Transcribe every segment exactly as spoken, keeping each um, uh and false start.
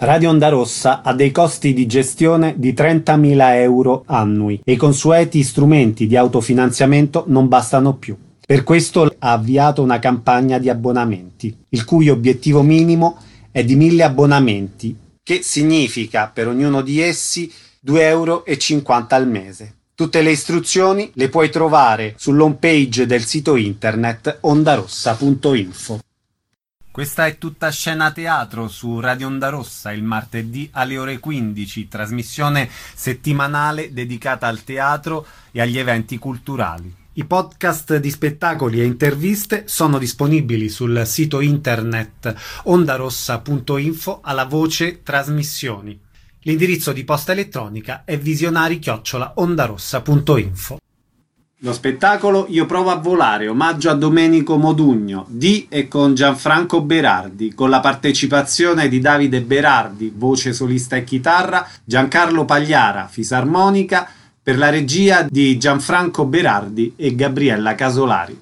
Radio Onda Rossa ha dei costi di gestione di trentamila euro annui e i consueti strumenti di autofinanziamento non bastano più. Per questo ha avviato una campagna di abbonamenti, il cui obiettivo minimo è di mille abbonamenti, che significa per ognuno di essi due euro e cinquanta al mese. Tutte le istruzioni le puoi trovare sull'home page del sito internet ondarossa punto info. Questa è tutta scena teatro su Radio Onda Rossa il martedì alle ore quindici, trasmissione settimanale dedicata al teatro e agli eventi culturali. I podcast di spettacoli e interviste sono disponibili sul sito internet ondarossa punto info alla voce trasmissioni. L'indirizzo di posta elettronica è visionari chiocciola ondarossa punto info. Lo spettacolo Io provo a volare, omaggio a Domenico Modugno, di e con Gianfranco Berardi, con la partecipazione di Davide Berardi, voce solista e chitarra, Giancarlo Pagliara, fisarmonica, per la regia di Gianfranco Berardi e Gabriella Casolari.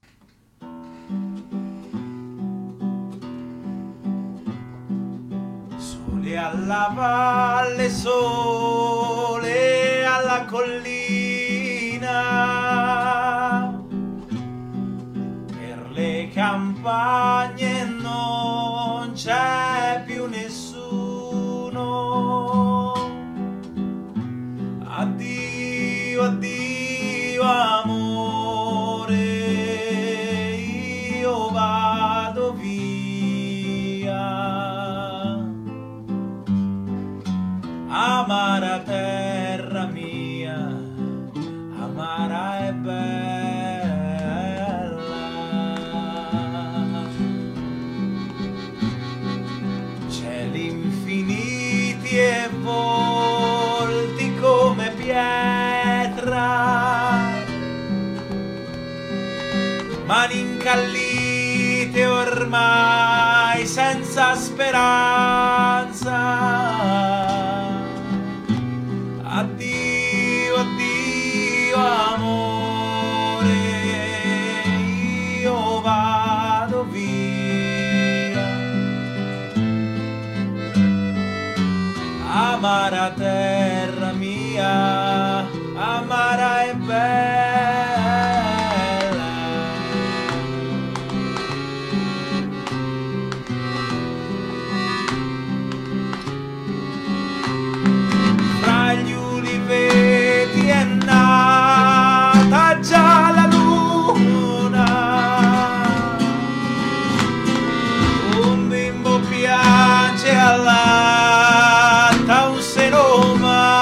Sole alla valle, sole alla collina, per le campagne non c'è più nessuno. Addio, addio amore, io vado via. Amara terra mia, amara e bella, cieli infiniti e volti come pietra, mani incallite ormai senza speranza. Addio, addio amore, io vado via. Amara terra mia, amara e bella, fra gli uliveti è nata già la luna, un bimbo piange allatta un seno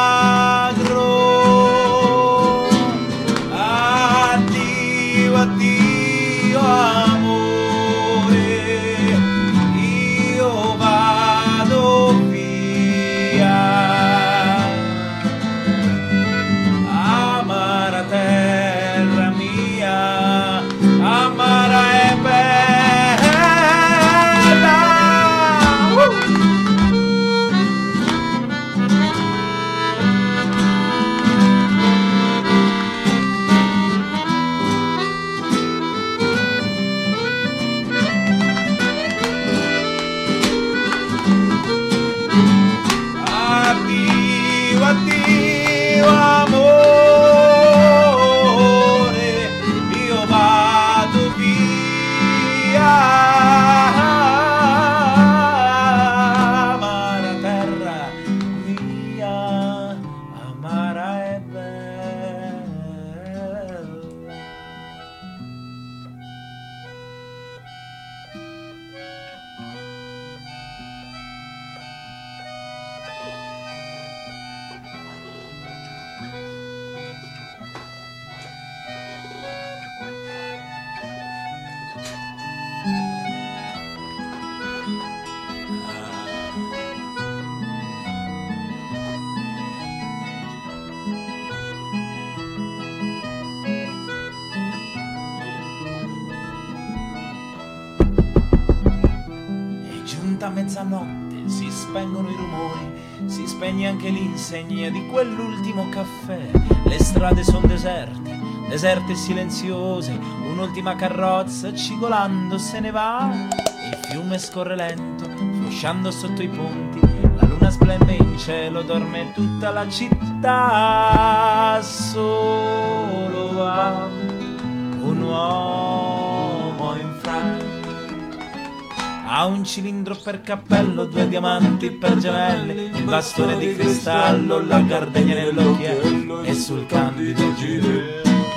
magro. Addio, addio amore, io vado via. Amara terra mia, amara e bella. uh! Addio, addio amore, io vado via. Amara terra mia, amara e bella. È giunta mezzanotte, si spengono i rumori, si spegne anche l'insegna di quell'ultimo caffè. Le strade son deserte, deserte e silenziose, un'ultima carrozza cigolando se ne va. Il fiume scorre lento, Uscendo sotto i ponti, la luna splende in cielo, dorme tutta la città. Solo va un uomo in frac. Ha un cilindro per cappello, due diamanti per gemelli, il bastone di cristallo, la gardenia nell'occhiello e sul candido giro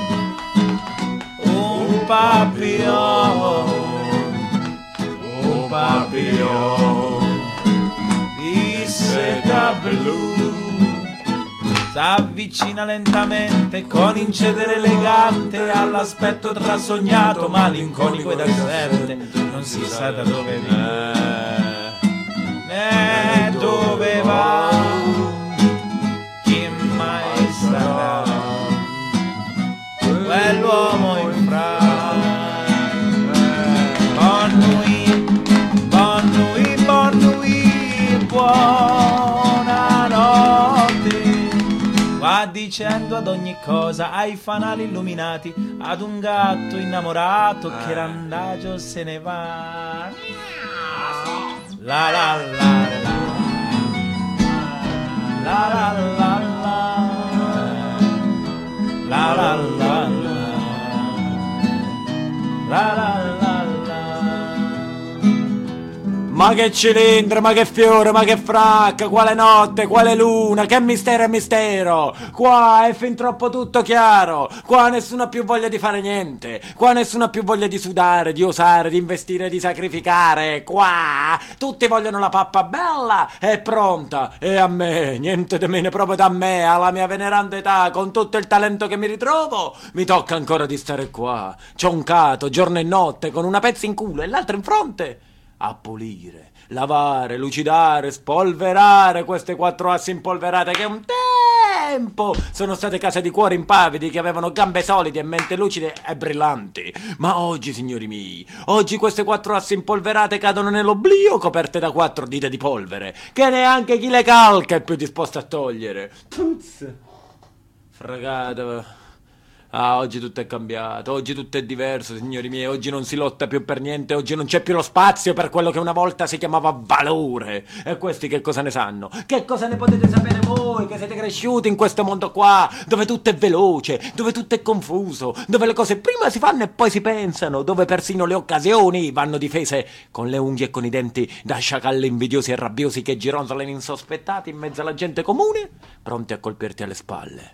un papillon, un papillon di seta blu. S'avvicina lentamente con incedere elegante all'aspetto trasognato, malinconico ed assente. Non si sa da dove viene né dove va, chi mai sarà quell'uomo in frac. Bon nuit, bon nuit, bon nuit, buonanotte. Va dicendo ad ogni cosa, ai fanali illuminati, ad un gatto innamorato che randagio se ne va. La la la la la la la la la la la la la la. Ma che cilindro, ma che fiore, ma che fracca, quale notte, quale luna, che mistero è mistero. Qua è fin troppo tutto chiaro, qua nessuno ha più voglia di fare niente, qua nessuno ha più voglia di sudare, di osare, di investire, di sacrificare. Qua tutti vogliono la pappa bella e pronta, e a me, niente di meno proprio da me, alla mia veneranda età, con tutto il talento che mi ritrovo, mi tocca ancora di stare qua, cioncato, giorno e notte, con una pezza in culo e l'altra in fronte, a pulire, lavare, lucidare, spolverare queste quattro assi impolverate che un tempo sono state case di cuori impavidi che avevano gambe solide e mente lucide e brillanti. Ma oggi, signori miei, oggi queste quattro assi impolverate cadono nell'oblio coperte da quattro dita di polvere che neanche chi le calca è più disposto a togliere. Puzz, fragato. Ah, oggi tutto è cambiato, oggi tutto è diverso, signori miei, oggi non si lotta più per niente, oggi non c'è più lo spazio per quello che una volta si chiamava valore. E questi che cosa ne sanno? Che cosa ne potete sapere voi, che siete cresciuti in questo mondo qua, dove tutto è veloce, dove tutto è confuso, dove le cose prima si fanno e poi si pensano, dove persino le occasioni vanno difese con le unghie e con i denti da sciacalli invidiosi e rabbiosi che gironzolano insospettati in mezzo alla gente comune, pronti a colpirti alle spalle.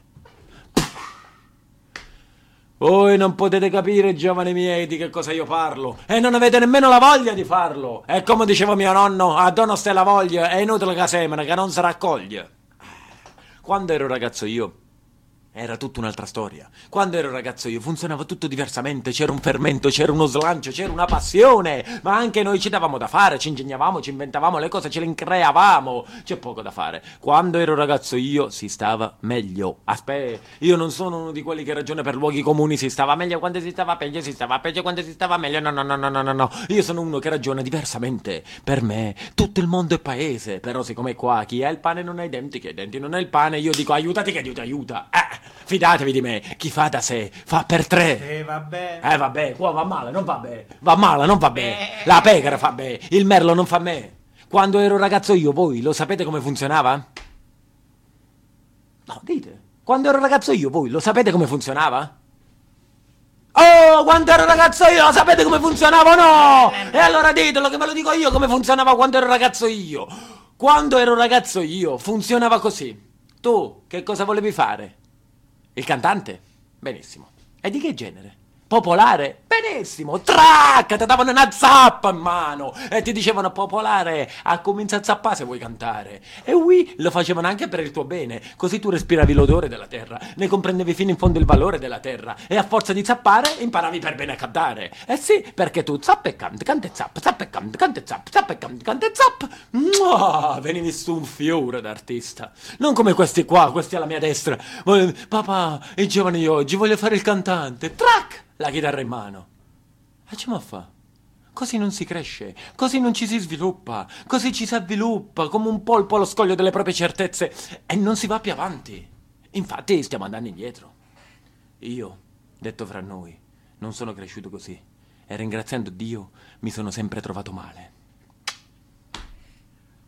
Voi non potete capire, giovani miei, di che cosa io parlo, e non avete nemmeno la voglia di farlo. E come diceva mio nonno, a dono ste la voglia, è inutile che semina, che non si raccoglie. Quando ero ragazzo io, era tutta un'altra storia. Quando ero ragazzo io funzionava tutto diversamente, c'era un fermento, c'era uno slancio, c'era una passione, ma anche noi ci davamo da fare, ci ingegnavamo, ci inventavamo le cose, ce le increavamo, c'è poco da fare. Quando ero ragazzo io si stava meglio. Aspetta, io non sono uno di quelli che ragiona per luoghi comuni, si stava meglio quando si stava peggio, si stava peggio quando si stava meglio, no no no no no no no, io sono uno che ragiona diversamente. Per me tutto il mondo è paese, però siccome qua chi ha il pane non ha i denti, chi ha i denti non ha il pane, io dico aiutati che Dio ti aiuta, eh! Fidatevi di me, chi fa da sé fa per tre. Eh vabbè. Eh vabbè, qua va male, non va bene. Va male, non va bene. La pecora fa bene, il merlo non fa me. Quando ero ragazzo io, voi lo sapete come funzionava? No, dite. Quando ero ragazzo io, voi lo sapete come funzionava? Oh, quando ero ragazzo io, lo sapete come funzionava o no? E allora ditelo che ve lo dico io come funzionava quando ero ragazzo io. Quando ero ragazzo io, funzionava così. Tu, che cosa volevi fare? Il cantante? Benissimo. E di che genere? Popolare? Benissimo. Trac! Ti davano una zappa in mano e ti dicevano popolare, a cominciare a zappare se vuoi cantare. E oui, lo facevano anche per il tuo bene, così tu respiravi l'odore della terra, ne comprendevi fino in fondo il valore della terra e a forza di zappare imparavi per bene a cantare. Eh sì, perché tu zappa e canti, canta e zappa, zappa e canti, canta e zappa, zappa e canti, canta e zappa. Mua, venivi su un fiore d'artista. Non come questi qua, questi alla mia destra. Papà, i giovani di oggi, voglio fare il cantante. Trac! La chitarra in mano. E ce ma fa? Così non si cresce, così non ci si sviluppa, così ci si avviluppa come un polpo allo scoglio delle proprie certezze e non si va più avanti. Infatti stiamo andando indietro. Io, detto fra noi, non sono cresciuto così e ringraziando Dio mi sono sempre trovato male.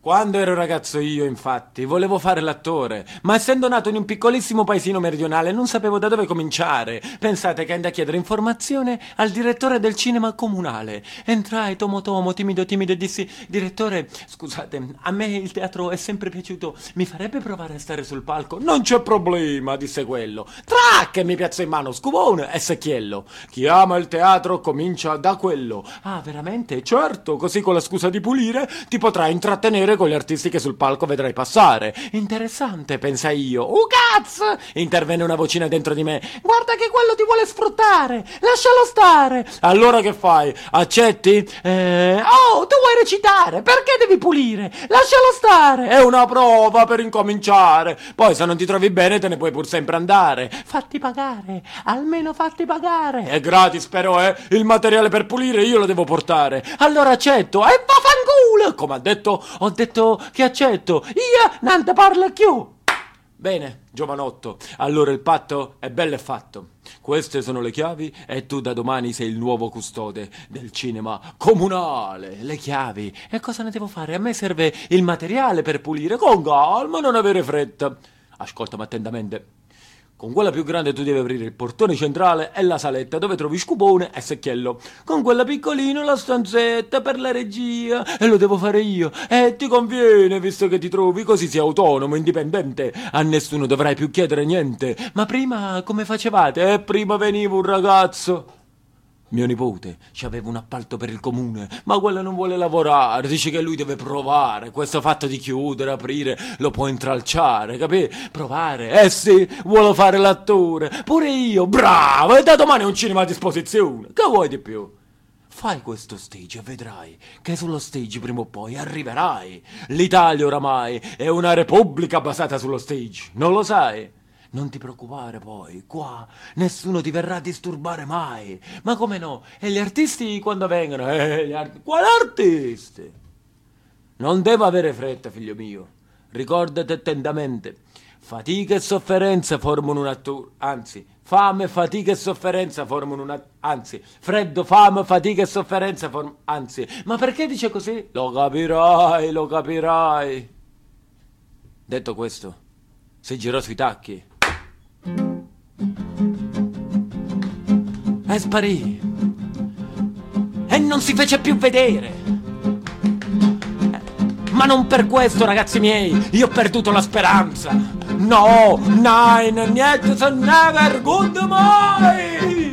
Quando ero ragazzo io, infatti, volevo fare l'attore, ma essendo nato in un piccolissimo paesino meridionale non sapevo da dove cominciare. Pensate che andai a chiedere informazione al direttore del cinema comunale. Entrai tomo tomo, timido timido e dissi: direttore, scusate, a me il teatro è sempre piaciuto, mi farebbe provare a stare sul palco? Non c'è problema, disse quello. Trac! E mi piazzò in mano scubone e secchiello. Chi ama il teatro comincia da quello. Ah, veramente? Certo, così con la scusa di pulire ti potrai intrattenere con gli artisti che sul palco vedrai passare. Interessante, pensai io. Oh cazzo! Intervenne una vocina dentro di me. Guarda che quello ti vuole sfruttare, lascialo stare. Allora che fai? Accetti? Eh, oh, tu vuoi recitare, perché devi pulire? Lascialo stare. È una prova per incominciare. Poi se non ti trovi bene te ne puoi pur sempre andare. Fatti pagare, almeno fatti pagare. È gratis però, eh. Il materiale per pulire io lo devo portare. Allora accetto. E vaffanculo! Come ha detto? Ho detto che accetto. Io non te parlo più. Bene, giovanotto, allora il patto è bello e fatto. Queste sono le chiavi e tu da domani sei il nuovo custode del cinema comunale. Le chiavi? E cosa ne devo fare? A me serve il materiale per pulire. Con calma, non avere fretta. Ascoltami attentamente. Con quella più grande tu devi aprire il portone centrale e la saletta dove trovi scupone e secchiello. Con quella piccolina la stanzetta per la regia. E lo devo fare io. E ti conviene, visto che ti trovi così sei autonomo, indipendente. A nessuno dovrai più chiedere niente. Ma prima come facevate? Eh, prima veniva un ragazzo. Mio nipote c'aveva un appalto per il comune, ma quello non vuole lavorare, dice che lui deve provare, questo fatto di chiudere, aprire, lo può intralciare, capì? Provare, eh sì, vuole fare l'attore, pure io, bravo, e da domani è un cinema a disposizione, che vuoi di più? Fai questo stage e vedrai che sullo stage prima o poi arriverai. L'Italia oramai è una repubblica basata sullo stage, non lo sai? Non ti preoccupare poi, qua nessuno ti verrà a disturbare mai. Ma come no? E gli artisti quando vengono? Eh, gli art- quali artisti? Non devo avere fretta, figlio mio. Ricordati attentamente. Fatica e sofferenza formano un attore. Anzi, fame, fatica e sofferenza formano un att- Anzi, freddo, fame, fatica e sofferenza formano. Anzi, ma perché dice così? Lo capirai, lo capirai. Detto questo, si girò sui tacchi e sparì e non si fece più vedere. Ma non per questo, ragazzi miei, io ho perduto la speranza. No, nine, niente, so never good mai.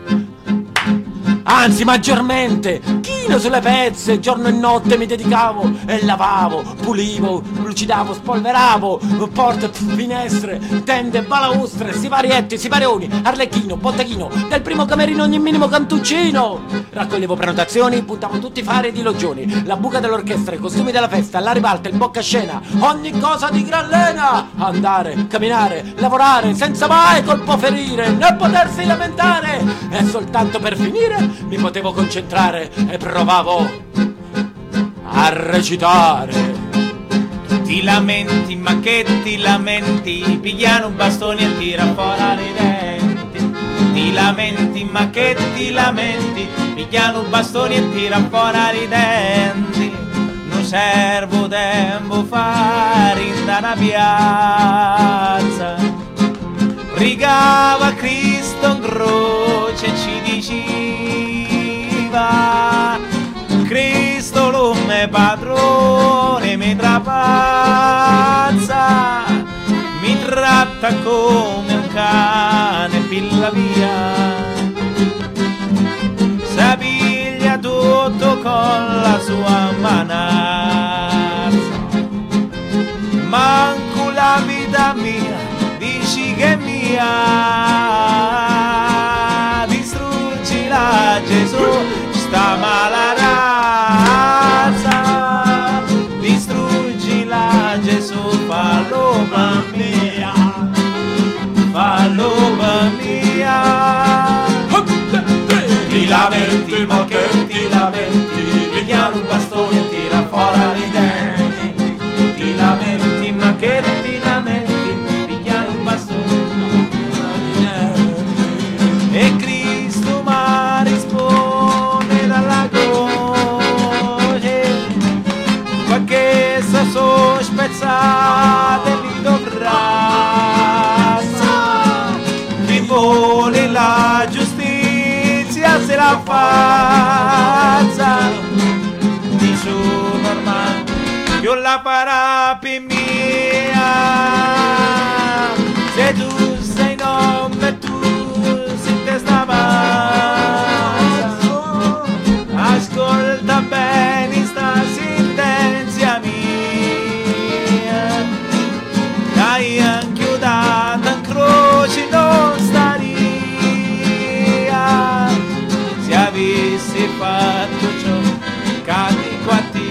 Anzi, maggiormente, chino sulle pezze, giorno e notte mi dedicavo e lavavo, pulivo, lucidavo, spolveravo, porte, finestre, tende, balaustre, siparietti, siparioni, arlecchino, botteghino, del primo camerino ogni minimo cantuccino. Raccoglievo prenotazioni, buttavo tutti i fari di logioni, la buca dell'orchestra, i costumi della festa, la ribalta, il boccascena, ogni cosa di gran lena. Andare, camminare, lavorare, senza mai colpo ferire, né potersi lamentare. E soltanto per finire mi potevo concentrare e provavo a recitare. Ti lamenti, ma che ti lamenti? Pigliano un bastone e tira fuori i denti. Ti lamenti, ma che ti lamenti? Pigliano un bastone e tira fuori i denti. Non servo tempo fare in da una piazza. Rigava Cristo in croce e ci diceva: Cristo l'uomo padrone mi trapazza, mi tratta come un cane pilla via, s'apiglia tutto con la sua manazza, manco la vita mia dici che è mia, distruggila Gesù sta mala razza, distruggila Gesù, fallo per mia, fallo per mia. Ti lamenti, ma che ti lamenti? Pigliano un bastone e tira fuori i denti. Ti lamenti, ma che ti lamenti? Pigliano un bastone e Cristo mi risponde dalla croce, ma che sta satellite braccia, chi vuole la giustizia se la faccia, dice normale, io la parapi mia, se tu sei nome tu si te stava, ascolta bene sta sentenzia mia, dai anchiudata in croce non staria, se avessi fatto ciò che dico a te,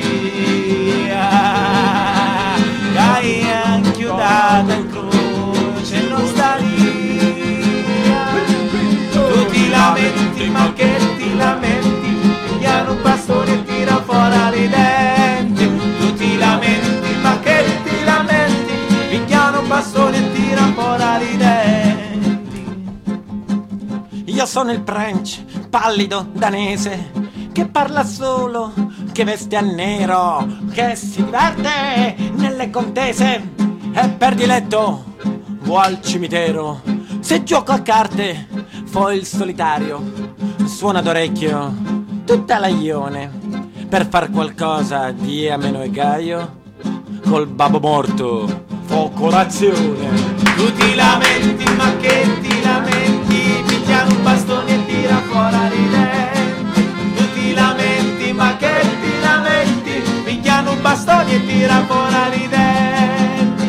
dai anchiudata in croce non staria, tu ti lamenti ma che ti lamenti, pigliano un bastone e tira fuori i denti, tu ti lamenti ma che ti lamenti, pigliano un bastone e tira fuori i denti. Io sono il French, pallido danese, che parla solo, che veste a nero, che si diverte nelle contese e per diletto va al cimitero. Se gioco a carte, fo il solitario, suona d'orecchio tutta la ione, per far qualcosa di ameno e gaio, col babbo morto fo colazione. Tu ti lamenti ma che ti lamenti, pigliano un bastone e tira fuori i denti, tu ti lamenti ma che ti lamenti, pigliano un bastone e tira fuori i denti.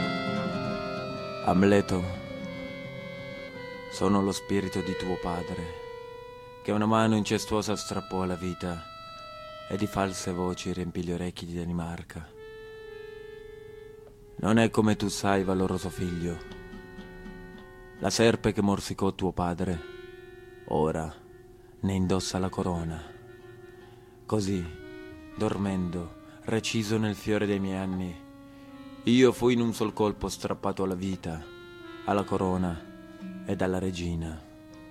Amleto, sono lo spirito di tuo padre, che una mano incestuosa strappò alla vita e di false voci riempì gli orecchi di Danimarca. Non è come tu sai, valoroso figlio. La serpe che morsicò tuo padre, ora ne indossa la corona. Così, dormendo, reciso nel fiore dei miei anni, io fui in un sol colpo strappato alla vita, alla corona ed alla regina.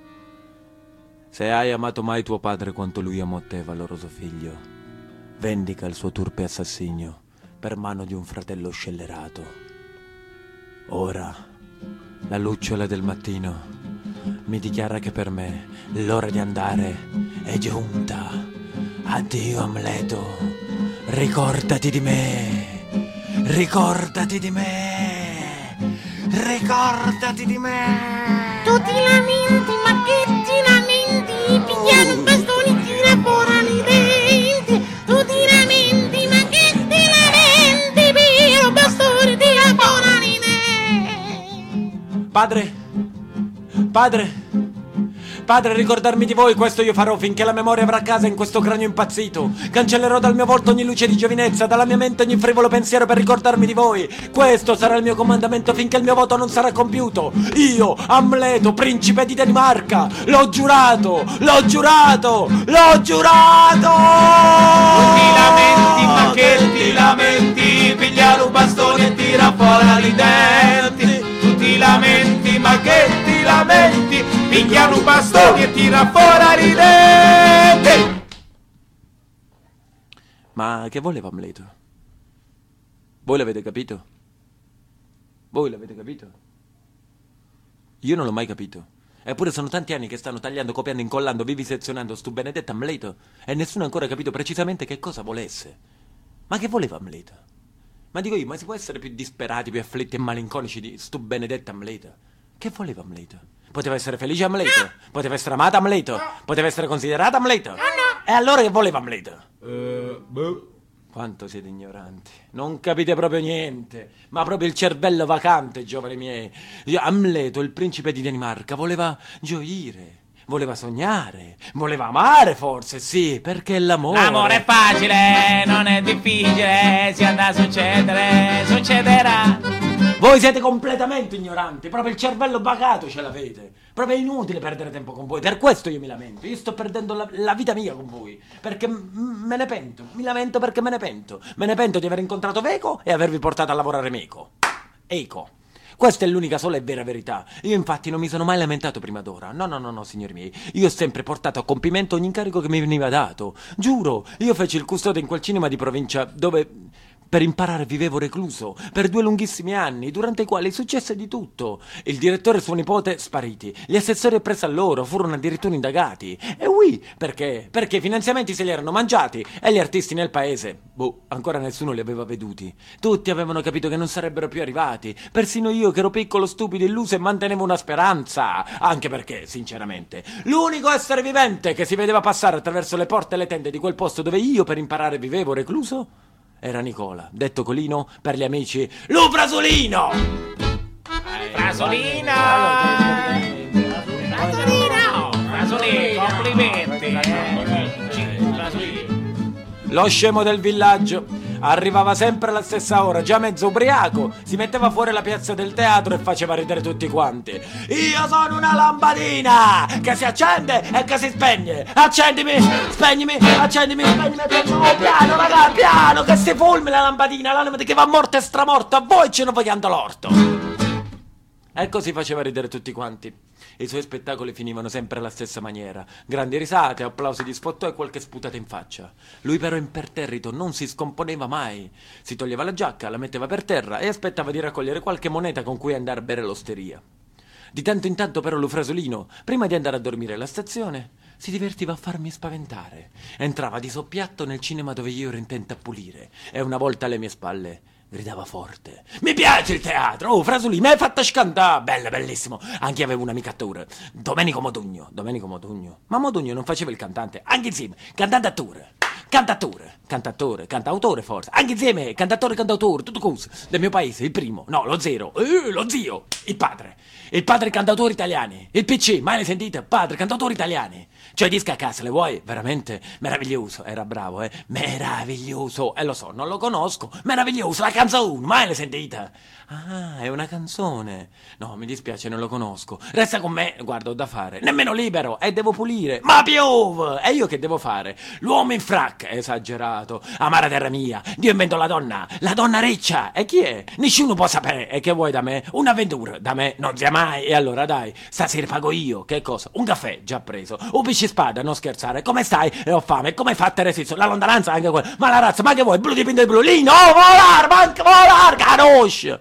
Se hai amato mai tuo padre quanto lui amò te, valoroso figlio, vendica il suo turpe assassinio per mano di un fratello scellerato. Ora, la lucciola del mattino mi dichiara che per me l'ora di andare è giunta. Addio Amleto, ricordati di me, ricordati di me, ricordati di me. Tu ti lamenti, ma che ti lamenti, pigliano un bastone e tira fuori i denti, tu ti lamenti, ma che ti lamenti, pigliano un bastone e tira fuori i denti. Padre, padre, padre, ricordarmi di voi, questo io farò finché la memoria avrà casa in questo cranio impazzito. Cancellerò dal mio volto ogni luce di giovinezza, dalla mia mente ogni frivolo pensiero per ricordarmi di voi. Questo sarà il mio comandamento finché il mio voto non sarà compiuto. Io, Amleto, principe di Danimarca, l'ho giurato, l'ho giurato, l'ho giurato! Tu ti lamenti, ma che ti lamenti, pigliare un bastone e tira fuori i denti. Tu ti lamenti, ma che ti lamenti, pigliano un bastone e tira fuori i denti. Ma che voleva Amleto? Voi l'avete capito? Voi l'avete capito? Io non l'ho mai capito. Eppure sono tanti anni che stanno tagliando, copiando, incollando, vivisezionando stu benedetto Amleto e nessuno ha ancora capito precisamente che cosa volesse. Ma che voleva Amleto? Ma dico io, ma si può essere più disperati, più afflitti e malinconici di stu benedetto Amleto? Che voleva Amleto? Poteva essere felice Amleto? No. Poteva essere amata Amleto? No. Poteva essere considerata Amleto? No, no. E allora che voleva Amleto? Uh, boh. Quanto siete ignoranti. Non capite proprio niente. Ma proprio il cervello vacante, giovani miei. Amleto, il principe di Danimarca, voleva gioire, voleva sognare, voleva amare forse, sì, perché l'amore... L'amore è facile, non è difficile, si andrà a succedere, succederà. Voi siete completamente ignoranti, proprio il cervello bacato ce l'avete. Proprio è inutile perdere tempo con voi, per questo io mi lamento. Io sto perdendo la, la vita mia con voi, perché m- me ne pento. Mi lamento perché me ne pento. Me ne pento di aver incontrato Veco e avervi portato a lavorare Meco. Eco. Questa è l'unica sola e vera verità. Io infatti non mi sono mai lamentato prima d'ora. No, no, no, no, signori miei. Io ho sempre portato a compimento ogni incarico che mi veniva dato. Giuro, io feci il custode in quel cinema di provincia dove... Per imparare vivevo recluso per due lunghissimi anni, durante i quali successe di tutto. Il direttore e suo nipote spariti, gli assessori appresi a loro furono addirittura indagati. E oui, perché? Perché i finanziamenti se li erano mangiati e gli artisti nel paese, boh, ancora nessuno li aveva veduti. Tutti avevano capito che non sarebbero più arrivati, persino io che ero piccolo, stupido, illuso e mantenevo una speranza. Anche perché, sinceramente, l'unico essere vivente che si vedeva passare attraverso le porte e le tende di quel posto dove io per imparare vivevo recluso era Nicola, detto Colino per gli amici Lu Frasolino! Frasolino! Frasolino! Frasolino, complimenti! Lo scemo del villaggio arrivava sempre alla stessa ora, già mezzo ubriaco, si metteva fuori la piazza del teatro e faceva ridere tutti quanti. Io sono una lampadina che si accende e che si spegne. Accendimi, spegnimi, accendimi, spegnimi. Oh, piano, raga, piano, che si fulmina la lampadina, la lampadina che va morta e stramorta. A voi ce ne vogliando l'orto. E così faceva ridere tutti quanti. I suoi spettacoli finivano sempre alla stessa maniera: grandi risate, applausi di sfottò e qualche sputata in faccia. Lui però imperterrito non si scomponeva mai. Si toglieva la giacca, la metteva per terra e aspettava di raccogliere qualche moneta con cui andare a bere all'osteria. Di tanto in tanto però Lu Frasolino, prima di andare a dormire alla stazione, si divertiva a farmi spaventare. Entrava di soppiatto nel cinema dove io ero intento a pulire e una volta alle mie spalle gridava forte: mi piace il teatro, oh Frasolino, mi hai fatto scantare, bello, bellissimo. Anche io avevo un amico attore, Domenico Modugno, Domenico Modugno. Ma Modugno non faceva il cantante, anche insieme, cantante attore, cantatore, cantatore, cantautore forse, anche insieme, cantatore, cantautore, tutto così, del mio paese, il primo, no, lo zero, eh, lo zio, il padre, il padre cantautori italiani, il P C, mai ne sentite? Padre cantautori italiani, cioè disca a casa, le vuoi? Veramente meraviglioso, era bravo, eh, meraviglioso, e eh, lo so, non lo conosco, meraviglioso, la canzone, mai ne sentite? Ah, è una canzone, no, mi dispiace, non lo conosco, resta con me, guarda, ho da fare, nemmeno libero, e devo pulire, ma piove, e io che devo fare? L'uomo in frac, esagerato, amara terra mia, Dio inventò la donna, la donna riccia, e chi è? Nessuno può sapere, e che vuoi da me? Un'avventura, da me non sia mai, e allora dai, stasera pago io, che cosa? Un caffè, già preso, un pisci spada, non scherzare, come stai? E ho fame, come fate resisto? La lontananza anche quella, ma la razza, ma che vuoi? Blu dipinto di blu, lì, no, volar, manca volar, canosce!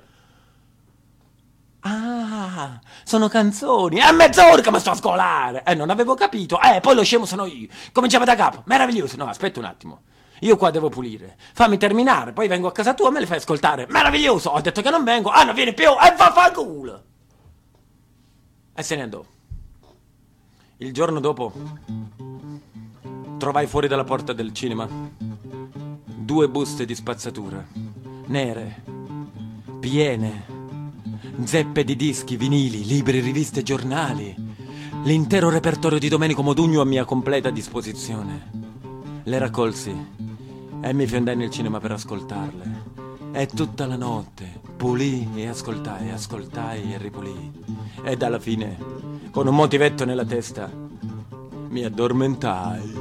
Ah, sono canzoni, è mezz'ora che mi sto a scolare. Eh, non avevo capito, eh, poi lo scemo sono io. Cominciava da capo, meraviglioso. No, aspetta un attimo, io qua devo pulire, fammi terminare, poi vengo a casa tua e me le fai ascoltare. Meraviglioso, ho detto che non vengo, ah, non vieni più, e va fa culo. E se ne andò. Il giorno dopo trovai fuori dalla porta del cinema due buste di spazzatura, nere, piene, zeppe di dischi, vinili, libri, riviste, giornali, l'intero repertorio di Domenico Modugno a mia completa disposizione. Le raccolsi e mi fiondai nel cinema per ascoltarle. E tutta la notte pulii e ascoltai, ascoltai e ripulii. Ed alla fine, con un motivetto nella testa, mi addormentai.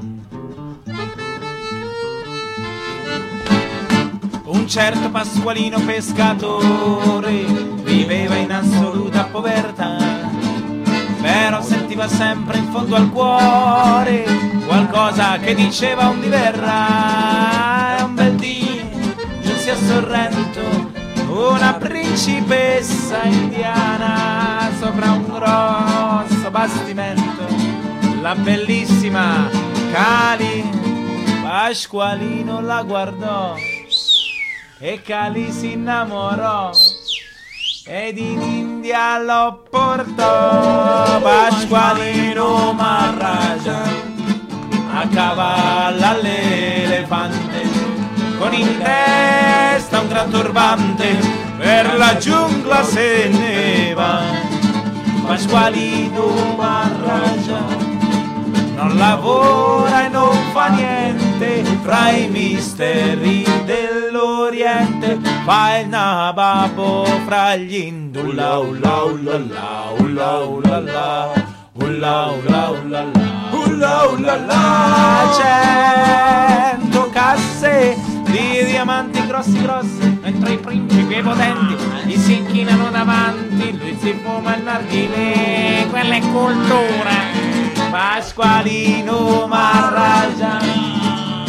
Un certo Pasqualino pescatore viveva in assoluta povertà, però sentiva sempre in fondo al cuore qualcosa che diceva un di verrà. Un bel dì giunse a Sorrento una principessa indiana sopra un grosso bastimento, la bellissima Cali. Pasqualino la guardò e Cali si innamorò ed in India lo portò. Pasqualino Marraja a cavallo all'elefante, con in testa un gran turbante, per la giungla se ne va. Pasqualino Marraja non lavora e non fa niente, fra i misteri dell'Oriente fa il nababo fra gli indù. Ulla ulla ulla la, ulla ulla la, ulla ulla ulla la, ulla ulla la. Cento casse di diamanti grossi grossi, mentre i principi e i potenti gli si inchinano davanti, lui si fuma il narghile, quella è cultura. Pasqualino Marraja ha in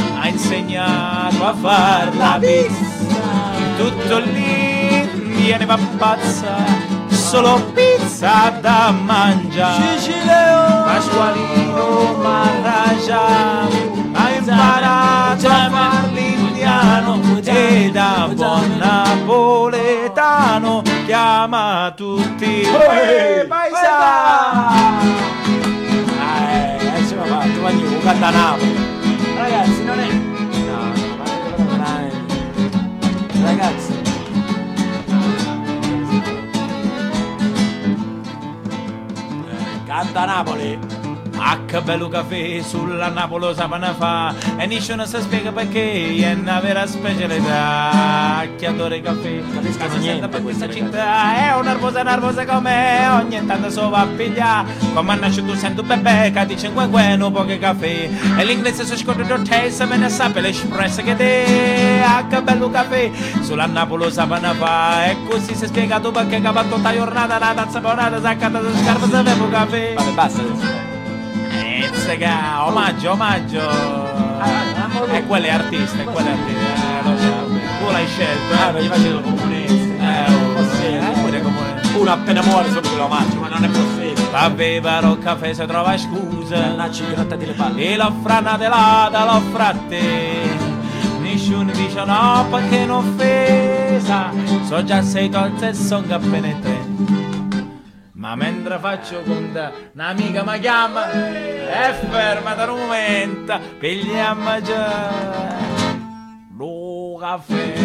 insegnato a far la pizza. Tutto lì viene va pazza, solo pizza da mangiare. Pasqualino Marragia ha imparato a far l'indiano e da buon napoletano chiama tutti Ehi, paesani. Eh, eh, ce l'ho fatto, ma io canta Napoli. Ragazzi, non è... No, no, ma veramente. Ragazzi. Eh, canta Napoli. Ah, che bello caffè sulla Napoli sapana fa, e nessuno si spiega perché è una vera specialità. Chi adora il caffè Capiscono si sente niente per questa queste città, è una nervosa nervosa come ogni tanto so va a pigliare. Come nasce tu sento bebè che dice in queno poche caffè, e l'inglese si scorda il taste me ne sa l'espresso che te. Ah, che bello caffè sulla Napoli sapana fa, e così si è spiegato perché che va tutta giornata la tazza bonata saccata da scarpa se bevo caffè. Vabbè, basta adesso. Ezzeca, omaggio, omaggio. E quelle artiste, quelle artiste. Eh, lo so, tu l'hai scelto, Ah, eh. ma gli facevo comunisti. Eh, oh, sì, eh, pure comunista. Uno appena muore subito lo mangio, ma non è possibile. Avevano caffè se trova scusa. Nacci grattati le palle. E l'ho frannatellata, l'ho fratte. Nessuno dice no perché non offesa. So già sei tolse e son appena tre. Ma mentre faccio conta, un'amica mi chiama e fermata un momento, pigliamo già lo caffè.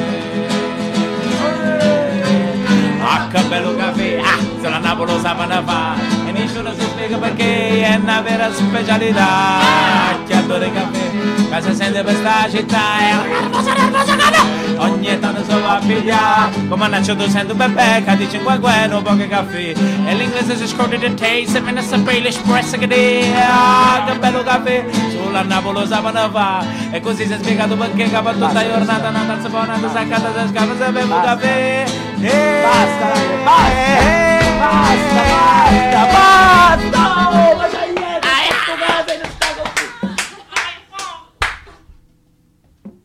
Ah, che bello caffè, ah, se la Napoli sapana fa, e nessuno si spiega perché è una vera specialità. Chi adora il caffè, che si sente per sta città, è una nervosa, nervosa caffè. Ogni tanto si va a pigliare, come annaccio tu sento bebè, che dice in qualcuno poche caffè, e l'inglese si scorda il taste, e me ne sapere l'espresso che te. Ah, che bello caffè, sulla Napoli sapana fa, e così si è spiegato perché che per tutta la giornata una tazza buona, saccata da scarpa, se bevo caffè. Eh, Basta, eh, basta, eh, basta, eh, basta, basta! Oh, ma c'è niente, questo caso non sta così.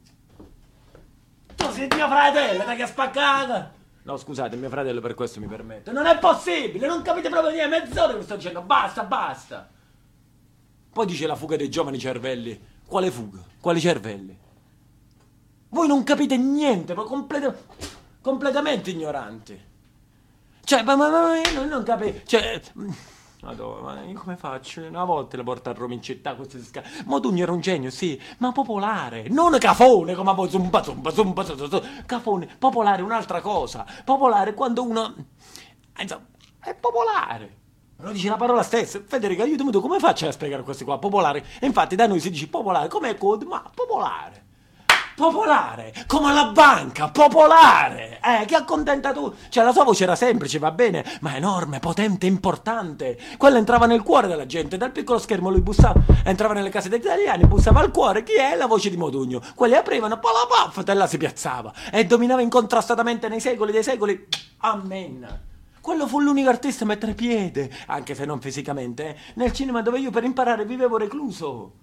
Tu sei mio fratello, dai che spaccata! No, scusate, mio fratello per questo mi permette. Non è possibile, non capite proprio niente, mezz'ora che sto dicendo, basta, basta! Poi dice la fuga dei giovani cervelli. Quale fuga? Quali cervelli? Voi non capite niente, ma completamente... completamente ignoranti. Cioè, ma, ma, ma io non capisco. Cioè, madonna, ma io come faccio? Una volta le porto a Roma in città, queste sca... Modugno era un genio, sì, ma popolare, non cafone, come poi zumba, zumba, zumba, zumba, zumba. Cafone, popolare è un'altra cosa. Popolare è quando uno... Insomma, è popolare. Lo dice la parola stessa. Federica, aiutami tu, come faccio a spiegare questi qua? Popolare. E infatti da noi si dice popolare, come code, ma popolare. Popolare, come alla banca, popolare, eh, che accontenta tu. Cioè la sua voce era semplice, va bene, ma enorme, potente, importante. Quella entrava nel cuore della gente, dal piccolo schermo lui bussava, entrava nelle case degli italiani, bussava al cuore, chi è? La voce di Modugno. Quelli aprivano, palapaf, e là si piazzava, e dominava incontrastatamente nei secoli dei secoli. Amen. Quello fu l'unico artista a mettere piede, anche se non fisicamente, eh, nel cinema dove io per imparare vivevo recluso.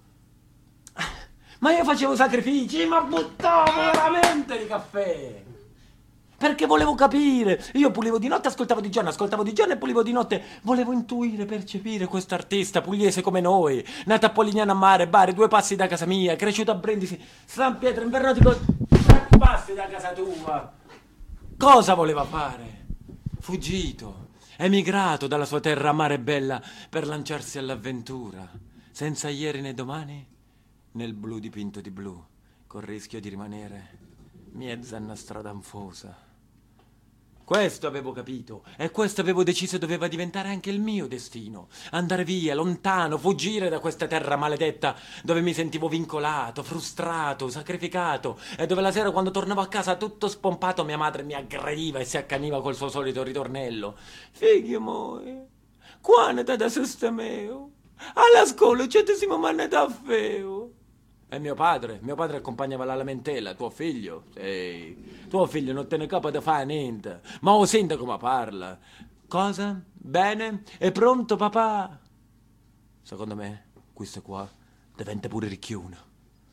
Ma io facevo sacrifici, ma buttavo veramente di caffè. Perché volevo capire. Io pulivo di notte, ascoltavo di giorno, ascoltavo di giorno e pulivo di notte. Volevo intuire, percepire questo artista pugliese come noi, nato a Polignano a Mare, Bari, due passi da casa mia, cresciuto a Brindisi, San Pietro, Invernotico, tre passi da casa tua. Cosa voleva fare? Fuggito, emigrato dalla sua terra amara e bella per lanciarsi all'avventura, senza ieri né domani, nel blu dipinto di blu, col rischio di rimanere mezza una strada anfosa. Questo avevo capito, e questo avevo deciso doveva diventare anche il mio destino. Andare via, lontano, fuggire da questa terra maledetta dove mi sentivo vincolato, frustrato, sacrificato, e dove la sera quando tornavo a casa tutto spompato mia madre mi aggrediva e si accaniva col suo solito ritornello. Figlio mio, quando te da sistemeo? Alla scuola c'è te siamo manne da feo. E mio padre, mio padre accompagnava la lamentela, tuo figlio, sì, tuo figlio non te ne capa da fare niente, ma lo sente come parla. Cosa? Bene? È pronto papà? Secondo me, questo qua diventa pure ricchiuno.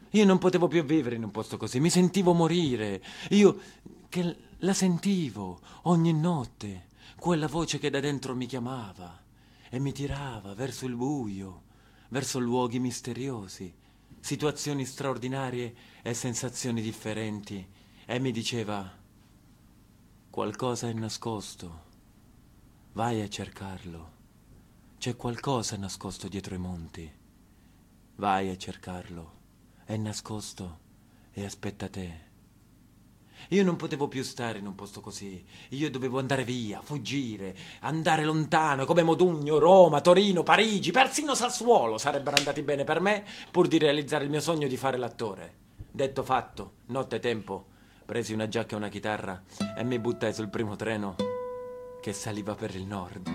Io non potevo più vivere in un posto così, mi sentivo morire. Io che la sentivo ogni notte, quella voce che da dentro mi chiamava e mi tirava verso il buio, verso luoghi misteriosi, situazioni straordinarie e sensazioni differenti, e mi diceva: qualcosa è nascosto, vai a cercarlo, c'è qualcosa nascosto dietro i monti, vai a cercarlo, è nascosto e aspetta te. Io non potevo più stare in un posto così, io dovevo andare via, fuggire, andare lontano, come Modugno, Roma, Torino, Parigi, persino Sassuolo sarebbero andati bene per me, pur di realizzare il mio sogno di fare l'attore. Detto fatto, notte tempo, presi una giacca e una chitarra e mi buttai sul primo treno che saliva per il nord.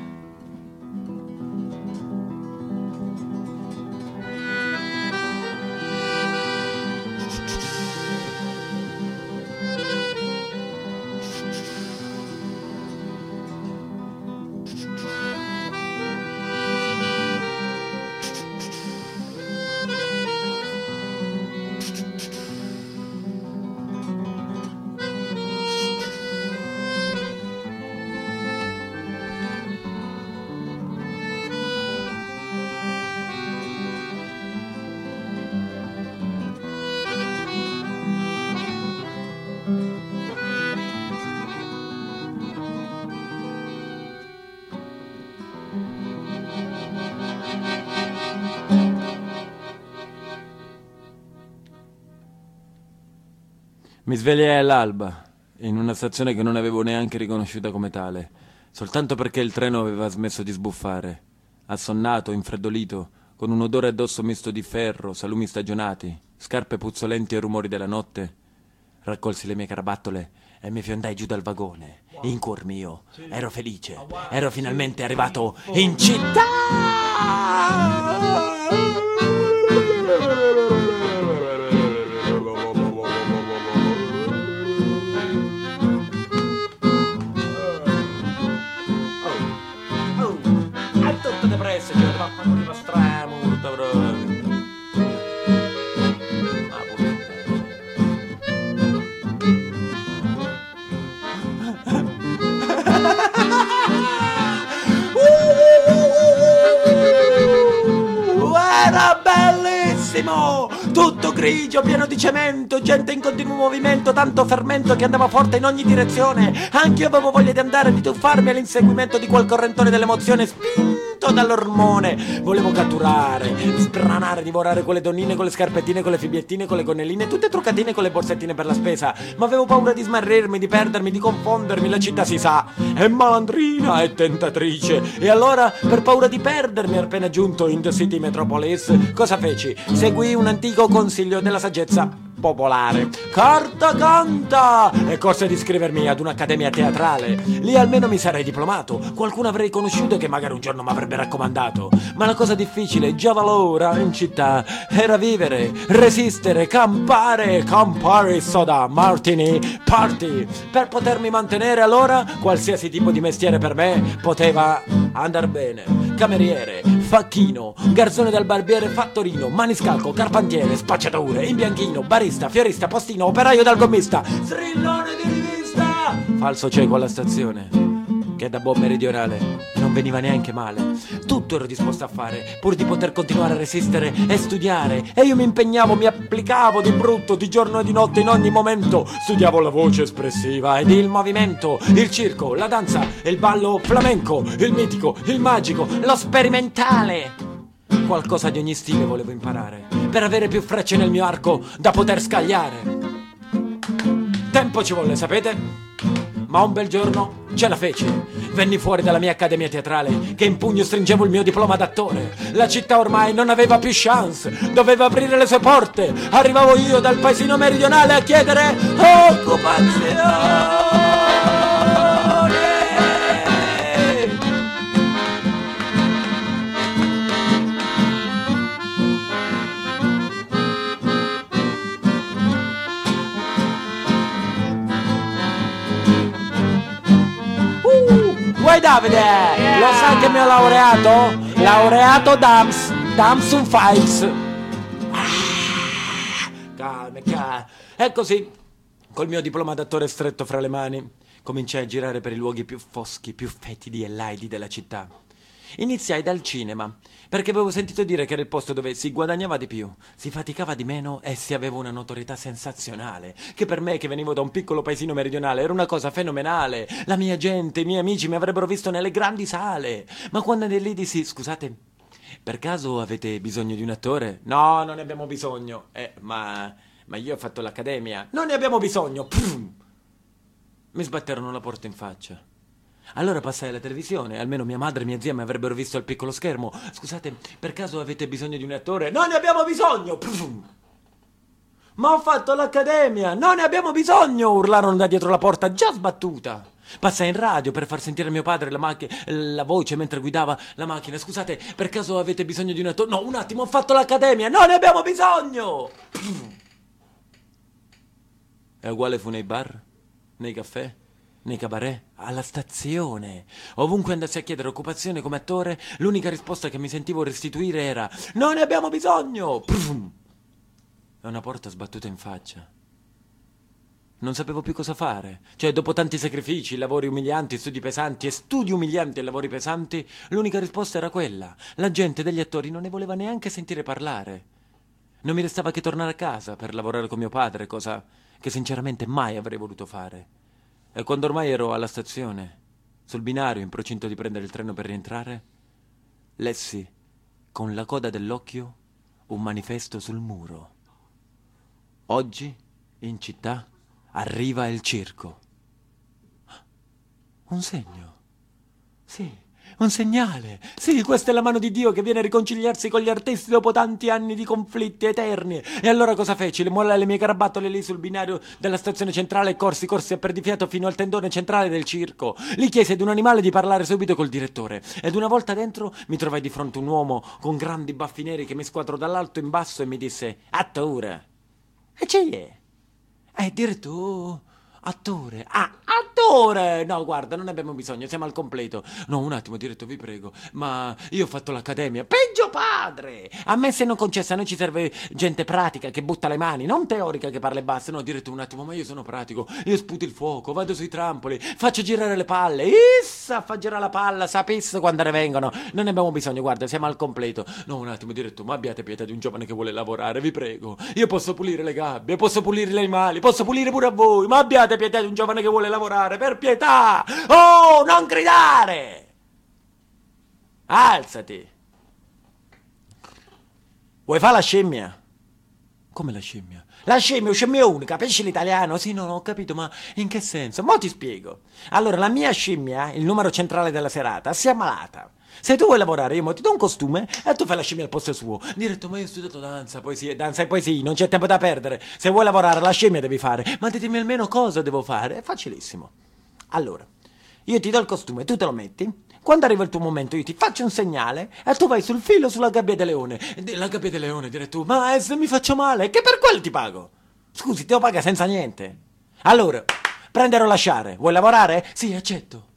Mi svegliai all'alba, in una stazione che non avevo neanche riconosciuta come tale, soltanto perché il treno aveva smesso di sbuffare. Assonnato, infreddolito, con un odore addosso misto di ferro, salumi stagionati, scarpe puzzolenti e rumori della notte, raccolsi le mie carabattole e mi fiondai giù dal vagone. In cuor mio ero felice, ero finalmente arrivato in città! Era bellissimo! Tutto grigio, pieno di cemento, gente in continuo movimento, tanto fermento che andava forte in ogni direzione. Anch'io avevo voglia di andare, di tuffarmi all'inseguimento di quel correntone dell'emozione spinto dall'ormone. Volevo catturare, sbranare, divorare quelle donnine con le scarpettine, con le fibbiettine, con le gonnelline, tutte truccatine con le borsettine per la spesa. Ma avevo paura di smarrirmi, di perdermi, di confondermi. La città, si sa, è malandrina e tentatrice. E allora, per paura di perdermi, appena giunto in The City Metropolis, cosa feci? Seguì un antico consiglio della saggezza popolare. Carta canta! E corse ad iscrivermi ad un'accademia teatrale. Lì almeno mi sarei diplomato, qualcuno avrei conosciuto che magari un giorno mi avrebbe raccomandato. Ma la cosa difficile, già da allora in città, era vivere, resistere, campare, campare soda, martini, party. Per potermi mantenere allora, qualsiasi tipo di mestiere per me poteva andar bene. Cameriere, facchino, garzone del barbiere, fattorino, maniscalco, carpantiere, spacciature, imbianchino, barista, fiorista, postino, operaio dal gommista, strillone di rivista, falso cieco alla stazione, che da buon meridionale non veniva neanche male. Tutto ero disposto a fare, pur di poter continuare a resistere e studiare. E io mi impegnavo, mi applicavo di brutto, di giorno e di notte, in ogni momento. Studiavo la voce espressiva ed il movimento, il circo, la danza, il ballo flamenco, il mitico, il magico, lo sperimentale. Qualcosa di ogni stile volevo imparare, per avere più frecce nel mio arco da poter scagliare. Tempo ci volle, sapete? Ma un bel giorno ce la feci. Venni fuori dalla mia accademia teatrale, che in pugno stringevo il mio diploma d'attore. La città ormai non aveva più chance, doveva aprire le sue porte. Arrivavo io dal paesino meridionale a chiedere occupazione. Uè Davide, yeah. Lo sai che mi ho laureato? Laureato Dams, Dams un Files. Ah, me ca... E così, col mio diploma d'attore stretto fra le mani, cominciai a girare per i luoghi più foschi, più fetidi e laidi della città. Iniziai dal cinema, perché avevo sentito dire che era il posto dove si guadagnava di più, si faticava di meno e si aveva una notorietà sensazionale, che per me, che venivo da un piccolo paesino meridionale, era una cosa fenomenale. La mia gente, i miei amici mi avrebbero visto nelle grandi sale. Ma quando andai lì dissi: scusate, per caso avete bisogno di un attore? No, non ne abbiamo bisogno. Eh, ma, ma io ho fatto l'accademia. Non ne abbiamo bisogno. Prum. Mi sbatterono la porta in faccia. Allora passai alla televisione, almeno mia madre e mia zia mi avrebbero visto al piccolo schermo. Scusate, per caso avete bisogno di un attore? Non ne abbiamo bisogno! Prum. Ma ho fatto l'accademia! Non ne abbiamo bisogno! Urlarono da dietro la porta, già sbattuta. Passai in radio per far sentire a mio padre la, mac- la voce mentre guidava la macchina. Scusate, per caso avete bisogno di un attore? No, un attimo, ho fatto l'accademia! Non ne abbiamo bisogno! Prum. È uguale fu nei bar, nei caffè, nei cabaret, alla stazione. Ovunque andassi a chiedere occupazione come attore, l'unica risposta che mi sentivo restituire era: non ne abbiamo bisogno! Prum. E una porta sbattuta in faccia. Non sapevo più cosa fare. Cioè, dopo tanti sacrifici, lavori umilianti, studi pesanti e studi umilianti e lavori pesanti, l'unica risposta era quella. La gente degli attori non ne voleva neanche sentire parlare. Non mi restava che tornare a casa per lavorare con mio padre, cosa che sinceramente mai avrei voluto fare. E quando ormai ero alla stazione, sul binario, in procinto di prendere il treno per rientrare, lessi, con la coda dell'occhio, un manifesto sul muro. Oggi, in città, arriva il circo. Un segno. Sì, un segnale. Sì, questa è la mano di Dio che viene a riconciliarsi con gli artisti dopo tanti anni di conflitti eterni. E allora cosa feci? Le mollai le mie carabattole lì sul binario della stazione centrale e corsi, corsi a perdifiato fino al tendone centrale del circo. Lì chiesi ad un animale di parlare subito col direttore. Ed una volta dentro mi trovai di fronte a un uomo con grandi baffi neri che mi squadrò dall'alto in basso e mi disse: attore. E c'è è? Eh, direttore, attore. Ah, attore! No, guarda, non ne abbiamo bisogno, siamo al completo. No, un attimo, direttore, vi prego. Ma io ho fatto l'accademia. Peggio padre! A me se non concessa, a noi ci serve gente pratica che butta le mani, non teorica che parla e basta. No, direttore, un attimo, ma io sono pratico. Io sputo il fuoco, vado sui trampoli, faccio girare le palle. Issa fa girare la palla, sapesse quando ne vengono. Non ne abbiamo bisogno, guarda, siamo al completo. No, un attimo, direttore, ma abbiate pietà di un giovane che vuole lavorare, vi prego. Io posso pulire le gabbie, posso pulire gli animali, posso pulire pure a voi, ma abbiate pietà di un giovane che vuole lavorare, per pietà! Oh, non gridare! Alzati! Vuoi fare la scimmia? Come la scimmia? La scimmia, scimmia unica, capisci l'italiano? Sì, non ho capito, ma in che senso? Mo' ti spiego. Allora, la mia scimmia, il numero centrale della serata, si è ammalata. Se tu vuoi lavorare, io mo ti do un costume e tu fai la scimmia al posto suo. Diretto, ma io ho studiato danza, poesia, danza e poesia, non c'è tempo da perdere. Se vuoi lavorare, la scimmia devi fare. Ma ditemi almeno cosa devo fare. È facilissimo. Allora, io ti do il costume, tu te lo metti. Quando arriva il tuo momento io ti faccio un segnale e tu vai sul filo sulla gabbia del leone. La gabbia del leone, diretto, ma se mi faccio male, che per quello ti pago. Scusi, te lo paga senza niente. Allora, prendere o lasciare. Vuoi lavorare? Sì, accetto.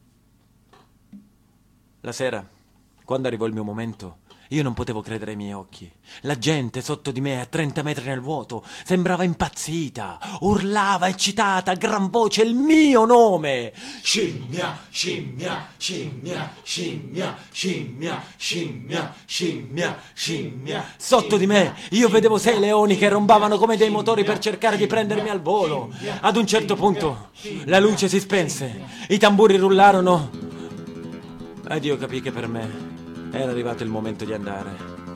La sera, quando arrivò il mio momento, io non potevo credere ai miei occhi. La gente sotto di me, a trenta metri nel vuoto, sembrava impazzita. Urlava eccitata a gran voce il mio nome. Scimmia, scimmia, scimmia, scimmia, scimmia, scimmia, scimmia, scimmia. Sotto di me io vedevo sei leoni che rombavano come dei motori per cercare di prendermi al volo. Ad un certo punto la luce si spense, i tamburi rullarono ed io capii che per me era arrivato il momento di andare.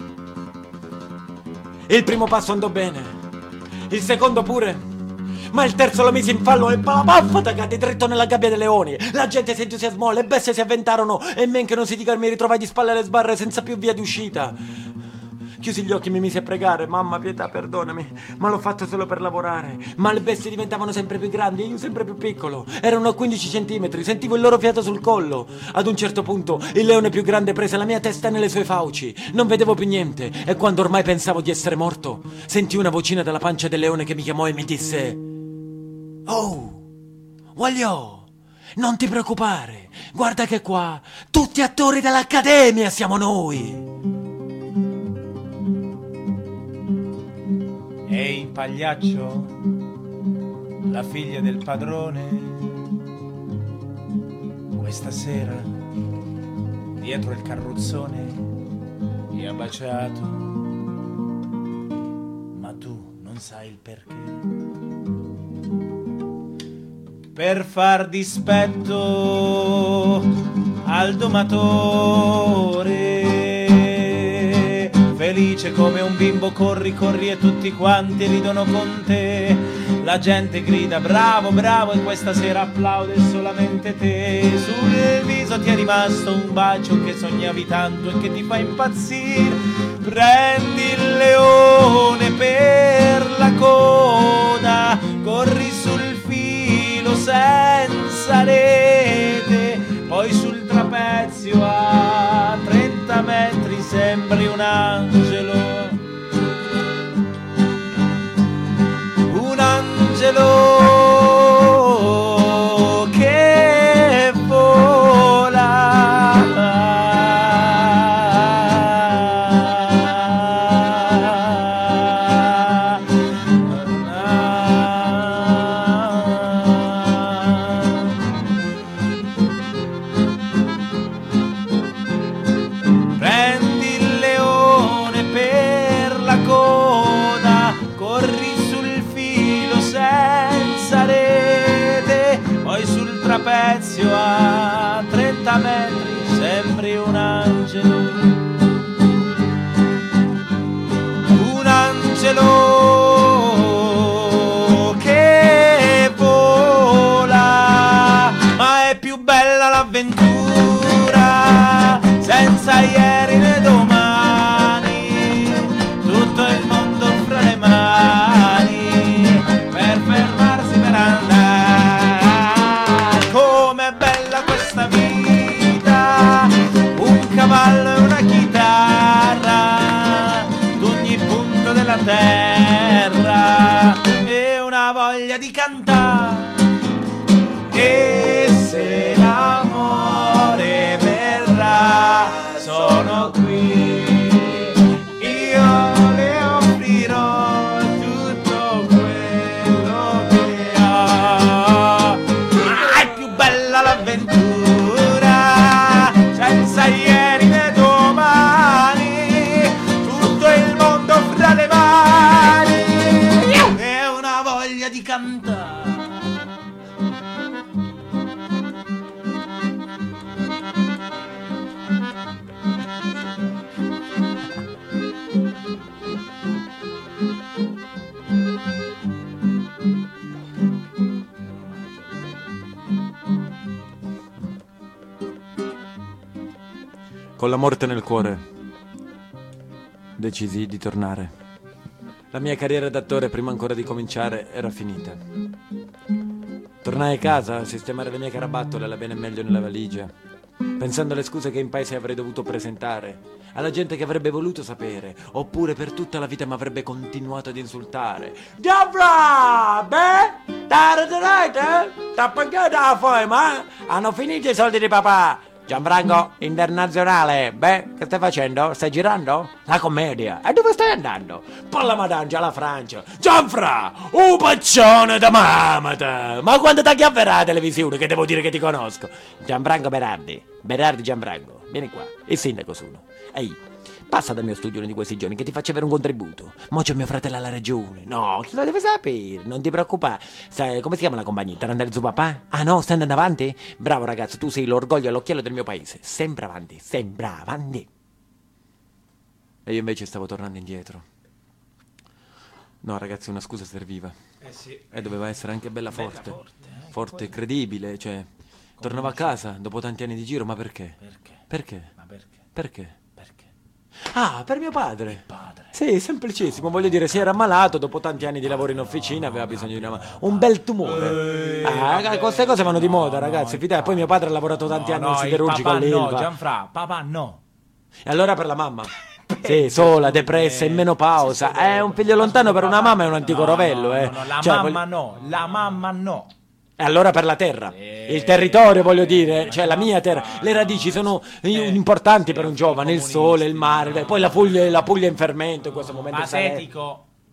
Il primo passo andò bene, il secondo pure, ma il terzo lo misi in fallo e palapaffa attaccati dritto nella gabbia dei leoni. La gente si entusiasmò, le bestie si avventarono e men che non si dica mi ritrovai di spalle alle sbarre senza più via di uscita. Chiusi gli occhi e mi misi a pregare. Mamma, pietà, perdonami, ma l'ho fatto solo per lavorare. Ma le bestie diventavano sempre più grandi e io sempre più piccolo. Erano a quindici centimetri, sentivo il loro fiato sul collo. Ad un certo punto il leone più grande prese la mia testa nelle sue fauci. Non vedevo più niente e quando ormai pensavo di essere morto, sentii una vocina dalla pancia del leone che mi chiamò e mi disse: oh, Waglio, non ti preoccupare, guarda che qua tutti attori dell'Accademia siamo noi. Ehi pagliaccio, la figlia del padrone, questa sera dietro il carrozzone ti ha baciato, ma tu non sai il perché. Per far dispetto al domatore, felice come un bimbo corri corri e tutti quanti ridono con te. La gente grida bravo bravo e questa sera applaude solamente te. Sul viso ti è rimasto un bacio che sognavi tanto e che ti fa impazzire. Prendi il leone per la coda, corri sul filo senza rete, poi sul trapezio a trenta metri sembri un angelo, un angelo che vola. Prendi il leone per la coda, corri sul filo senza rete, poi sul trapezio a trenta metri sembri un angelo, un angelo che vola. Ma è più bella l'avventura senza ieri né domani, tutto il mondo fra le mani per fermarsi per andare. Com'è bella questa vita, un cavallo e una chitarra, d'ogni punto della terra e una voglia di cantare. E se l'amore verrà, sono qui, io le offrirò tutto quello che ho. Ma è più bella l'avventura senza ieri né domani, tutto il mondo fra le mani e una voglia di cantare. Con la morte nel cuore decisi di tornare. La mia carriera d'attore, prima ancora di cominciare, era finita. Tornai a casa a sistemare le mie carabattole alla bene e meglio nella valigia, pensando alle scuse che in paese avrei dovuto presentare, alla gente che avrebbe voluto sapere, oppure per tutta la vita mi avrebbe continuato ad insultare. Gianfra! Beh? Tare te? T'ha pagato la forma? Hanno finito i soldi di papà! Gianfranco internazionale, beh, che stai facendo? Stai girando? La commedia. E dove stai andando? Palla madangia alla Francia. Gianfra, un paccione da mamata. Ma quando ti chiamerà la televisione che devo dire che ti conosco? Gianfranco Berardi, Berardi Gianfranco, vieni qua, il sindaco sono. Ehi, passa dal mio studio uno di questi giorni che ti faccio avere un contributo. Mo c'è mio fratello alla regione. No, chi lo deve sapere? Non ti preoccupare. Sai, come si chiama la compagnia? Tarandare su papà? Ah no, stai andando avanti? Bravo ragazzo, tu sei l'orgoglio e l'occhiello del mio paese. Sempre avanti, sempre avanti. E io invece stavo tornando indietro. No ragazzi, una scusa serviva. Eh sì. E doveva essere anche bella forte. Bella forte, eh? Forte, credibile, cioè... Tornavo a casa dopo tanti anni di giro, ma perché? Perché? Perché? Ma perché? Perché? Perché? Ah, per mio padre. Padre. Sì, semplicissimo, voglio dire, si era ammalato dopo tanti anni di lavoro in officina, aveva bisogno di una mano. Un bel tumore. Ah, queste cose vanno di moda, ragazzi, fidate. Poi mio padre ha lavorato tanti No, anni no, in il siderurgico papà all'Ilva. no, Gianfra, papà no. E allora per la mamma? Sì, sola, depressa, in menopausa. È un figlio lontano per una mamma è un antico No, rovello, no, eh. no, no, la Cioè, mamma voglio- no, la mamma no. E allora per la terra, il territorio voglio dire, cioè la mia terra, le radici sono importanti per un giovane, il sole, il mare, poi la Puglia, la Puglia in fermento in questo momento. Patetico,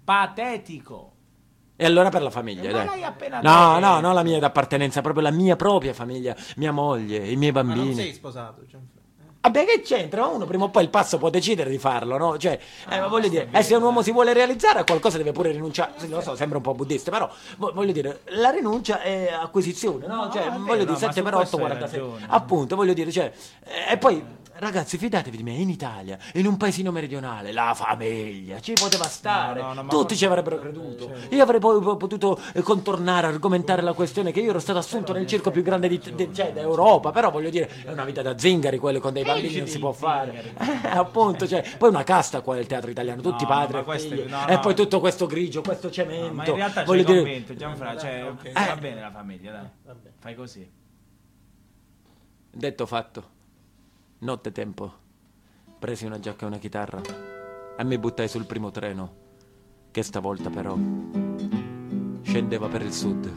patetico. E allora per la famiglia, Ma dai. l'hai appena No, detto. no, non la mia d'appartenenza, proprio la mia propria famiglia, mia moglie, i miei Ma non bambini. sei sposato, Gianfranco? Vabbè, che c'entra? Uno prima o poi il passo può decidere di farlo, no? Cioè, eh, ma voglio dire, eh, se un uomo si vuole realizzare a qualcosa deve pure rinunciare. Sì, lo so, sembra un po' buddista, però vo- voglio dire, la rinuncia è acquisizione, no? No, Cioè, è voglio vero, dire, ma sette su per otto, questo hai quarantasei. ragione. Appunto, voglio dire, cioè, eh, e poi, ragazzi, fidatevi di me, in Italia, in un paesino meridionale, la famiglia ci poteva stare. No, no, no, ma Tutti con- ci avrebbero creduto. Io avrei poi po- potuto eh, contornare, argomentare la questione che io ero stato assunto nel circo più grande di, di- cioè, d'Europa, però voglio dire, è una vita da zingari quello con dei bambini non si può fare. Eh, appunto, cioè, poi una casta qua il teatro italiano, tutti No, padri ma e questo- figli. no, e no. poi tutto questo grigio, questo cemento. Ma in realtà ci voglio hai dire, convinto, Gianfranco, cioè, ok. va Eh. bene la famiglia, dai. Fai così. detto fatto, notte tempo, presi una giacca e una chitarra e mi buttai sul primo treno, che stavolta però scendeva per il sud.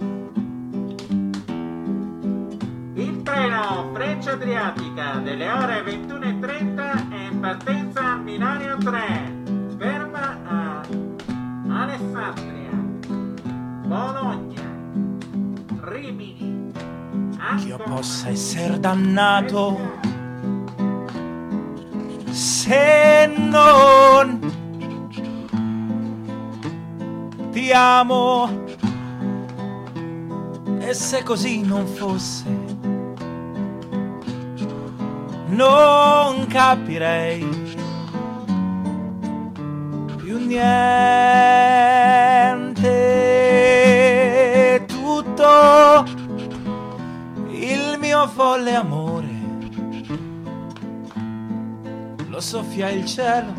Il treno Freccia Adriatica delle ore ventuno e trenta è in partenza al binario tre. Ferma a Alessandria, Bologna, Rimini. Io possa essere dannato se non ti amo, e se così non fosse non capirei più niente. Tutto il mio folle amore lo soffia il cielo,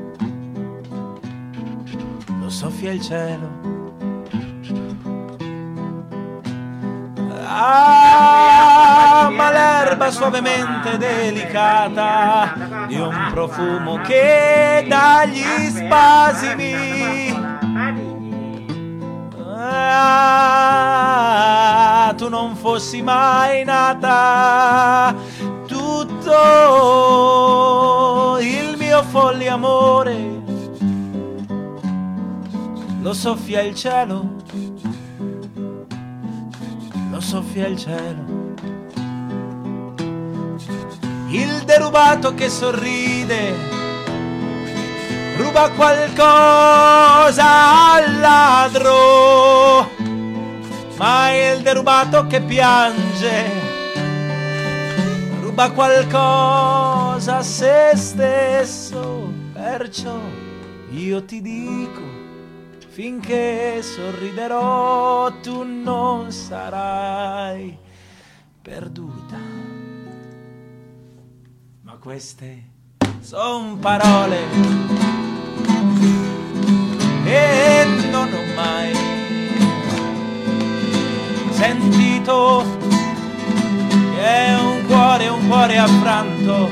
lo soffia il cielo. Ah, ma l'erba suavemente delicata di un profumo che dà gli spasimi. Ah, tu non fossi mai nata, tutto il mio folle amore lo soffia il cielo, lo soffia il cielo. Il derubato che sorride ruba qualcosa al ladro, ma il derubato che piange ruba qualcosa a se stesso. Perciò io ti dico, finché sorriderò tu non sarai perduta. Ma queste son parole e non ho mai sentito che un cuore, un cuore affranto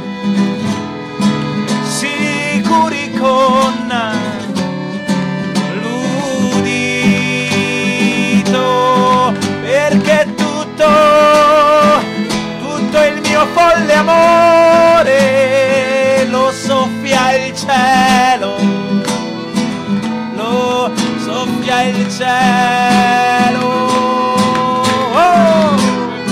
si curi con l'udito, perché tutto, tutto il mio folle amore lo soffia il cielo, lo soffia il cielo. Oh!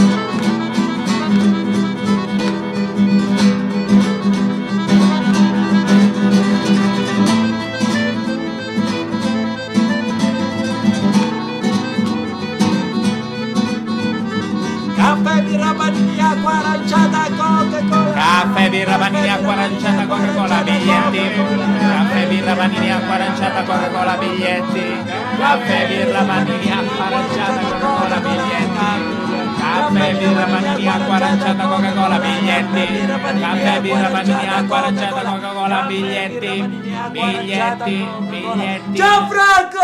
Caffè, birra, vaniglia, acqua aranciata, Coca-Cola. Caffè, birra, vaniglia, acqua aranciata, Coca-Cola, biglietti. Caffè, birra, vaniglia, acqua aranciata, Coca-Cola, biglietti. Caffè, birra, vaniglia, acqua aranciata, Coca-Cola, biglietti. Caffè, birra, vaniglia, acqua aranciata, Coca-Cola, biglietti. Caffè, birra, vaniglia, acqua aranciata, Coca-Cola, biglietti. Biglietti, biglietti. Gianfranco!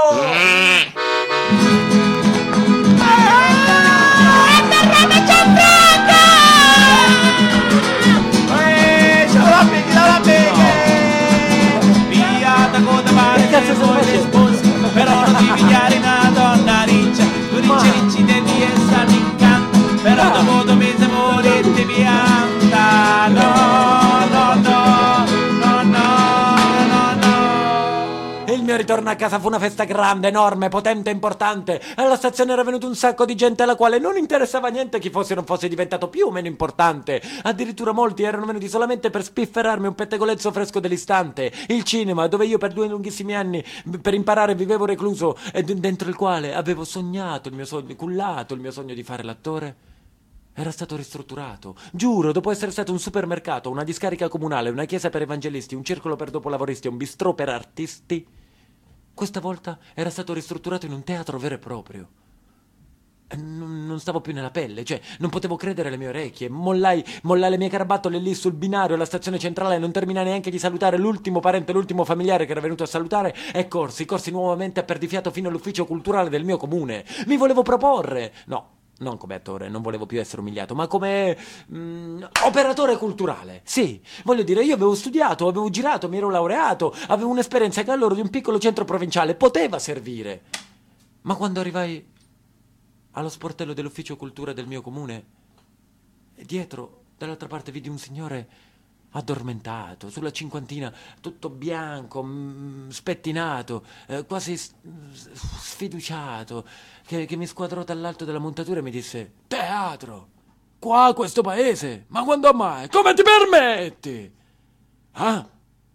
Eh, ciao la big, la big. Via da coda mare, cazzo sono poi sposi, però non ti pigliare una donna riccia. Tu ricci ricci devi essere incanto, però dopo due mesi morire ti pianta. No, no, no, no, no, no, no. Il mio ritorno a casa fu una festa grande, enorme, potente, importante. Alla stazione era venuto un sacco di gente alla quale non interessava niente chi fosse o non fosse diventato più o meno importante. Addirittura molti erano venuti solamente per spifferarmi un pettegolezzo fresco dell'istante. Il cinema, dove io per due lunghissimi anni per imparare vivevo recluso e d- dentro il quale avevo sognato il mio sogno, cullato il mio sogno di fare l'attore, era stato ristrutturato. Giuro, dopo essere stato un supermercato, una discarica comunale, una chiesa per evangelisti, un circolo per dopolavoristi e un bistrò per artisti, questa volta era stato ristrutturato in un teatro vero e proprio. E non, non stavo più nella pelle, cioè non potevo credere alle mie orecchie. Mollai, mollai le mie carabattole lì sul binario alla stazione centrale e non terminai neanche di salutare l'ultimo parente, l'ultimo familiare che era venuto a salutare, e corsi, corsi nuovamente a perdifiato fino all'ufficio culturale del mio comune. Mi volevo proporre, no, non come attore, non volevo più essere umiliato, ma come mm, operatore culturale. Sì, voglio dire, io avevo studiato, avevo girato, mi ero laureato, avevo un'esperienza che allora di un piccolo centro provinciale poteva servire. Ma quando arrivai allo sportello dell'ufficio cultura del mio comune, dietro, dall'altra parte, vidi un signore addormentato, sulla cinquantina, tutto bianco, mh, spettinato, eh, quasi s- sfiduciato, che, che mi squadrò dall'alto della montatura e mi disse: teatro? Qua a questo paese? Ma quando mai? Come ti permetti? Ah?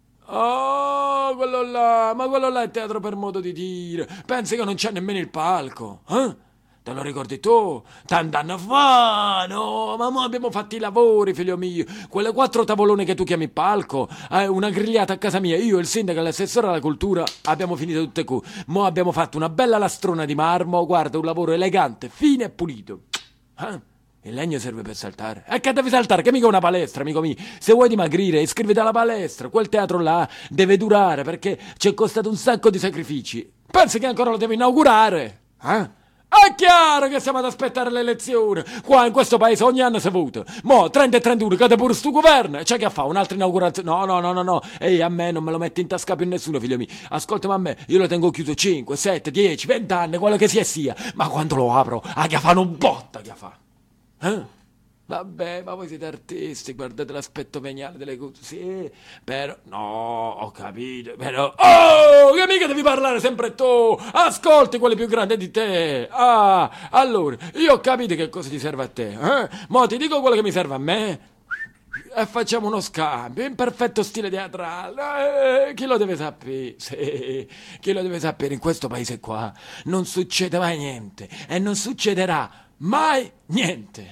Oh, quello là, ma quello là è teatro per modo di dire. Pensi che non c'è nemmeno il palco? Eh? Te lo ricordi tu? Tant'anni fa, no? Ma mo abbiamo fatto i lavori, figlio mio. Quelle quattro tavolone che tu chiami palco, eh, una grigliata a casa mia, io, il sindaco e l'assessore alla cultura abbiamo finito tutte qui. Mo abbiamo fatto una bella lastrona di marmo, guarda, un lavoro elegante, fine e pulito. Eh? Il legno serve per saltare. E che devi saltare? Che mica una palestra, amico mio. Se vuoi dimagrire, iscriviti alla palestra. Quel teatro là deve durare perché ci è costato un sacco di sacrifici. Pensi che ancora lo devo inaugurare? Eh? È chiaro che stiamo ad aspettare le elezioni. Qua in questo paese ogni anno si vota. Mo trenta e trentuno cade pure sto governo. E c'è che fa? Un'altra inaugurazione? No, no, no, no, no. Ehi, a me non me lo metti in tasca più nessuno, figlio mio. Ascoltami a me, io lo tengo chiuso cinque, sette, dieci, venti anni, quello che sia sia. Ma quando lo apro, a che fa un botta che fa. Eh? Vabbè, ma voi siete artisti, guardate l'aspetto veniale delle cose. Sì, però... No, ho capito, però... Oh, che mica devi parlare sempre tu! Ascolti quelli più grandi di te! Ah, allora, io ho capito che cosa ti serve a te, eh? Mo ti dico quello che mi serve a me e facciamo uno scambio in perfetto stile teatrale. Eh, chi lo deve sapere? Sì, chi lo deve sapere? In questo paese qua non succede mai niente e non succederà mai niente.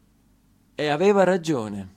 E aveva ragione.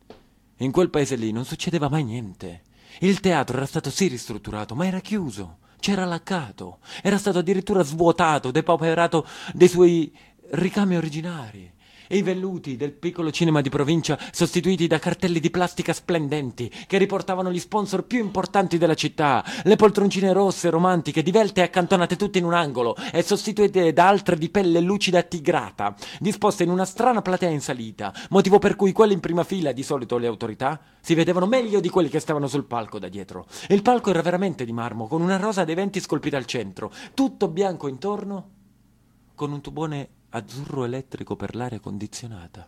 In quel paese lì non succedeva mai niente. Il teatro era stato sì ristrutturato, ma era chiuso, c'era laccato, era stato addirittura svuotato, depauperato dei suoi ricami originari. E i velluti del piccolo cinema di provincia sostituiti da cartelli di plastica splendenti che riportavano gli sponsor più importanti della città, le poltroncine rosse romantiche divelte e accantonate tutte in un angolo e sostituite da altre di pelle lucida e tigrata, disposte in una strana platea in salita, motivo per cui quelli in prima fila, di solito le autorità, si vedevano meglio di quelli che stavano sul palco da dietro. Il palco era veramente di marmo, con una rosa dei venti scolpita al centro, tutto bianco intorno, con un tubone azzurro elettrico per l'aria condizionata.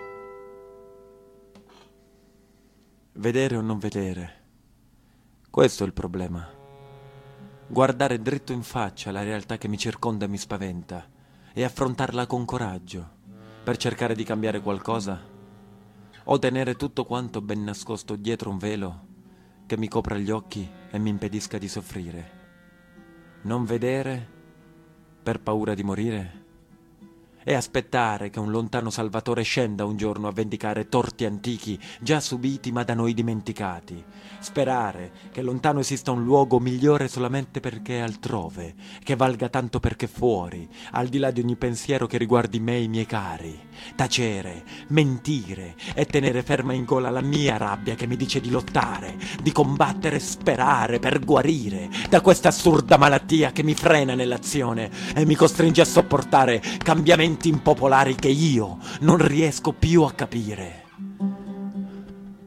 Vedere o non vedere, questo è il problema. Guardare dritto in faccia la realtà che mi circonda e mi spaventa e affrontarla con coraggio per cercare di cambiare qualcosa, o tenere tutto quanto ben nascosto dietro un velo che mi copra gli occhi e mi impedisca di soffrire. Non vedere per paura di morire e aspettare che un lontano salvatore scenda un giorno a vendicare torti antichi già subiti ma da noi dimenticati. Sperare che lontano esista un luogo migliore solamente perché è altrove, che valga tanto perché fuori, al di là di ogni pensiero che riguardi me e i miei cari. Tacere, mentire e tenere ferma in gola la mia rabbia che mi dice di lottare, di combattere e sperare per guarire da questa assurda malattia che mi frena nell'azione e mi costringe a sopportare cambiamenti impopolari che io non riesco più a capire.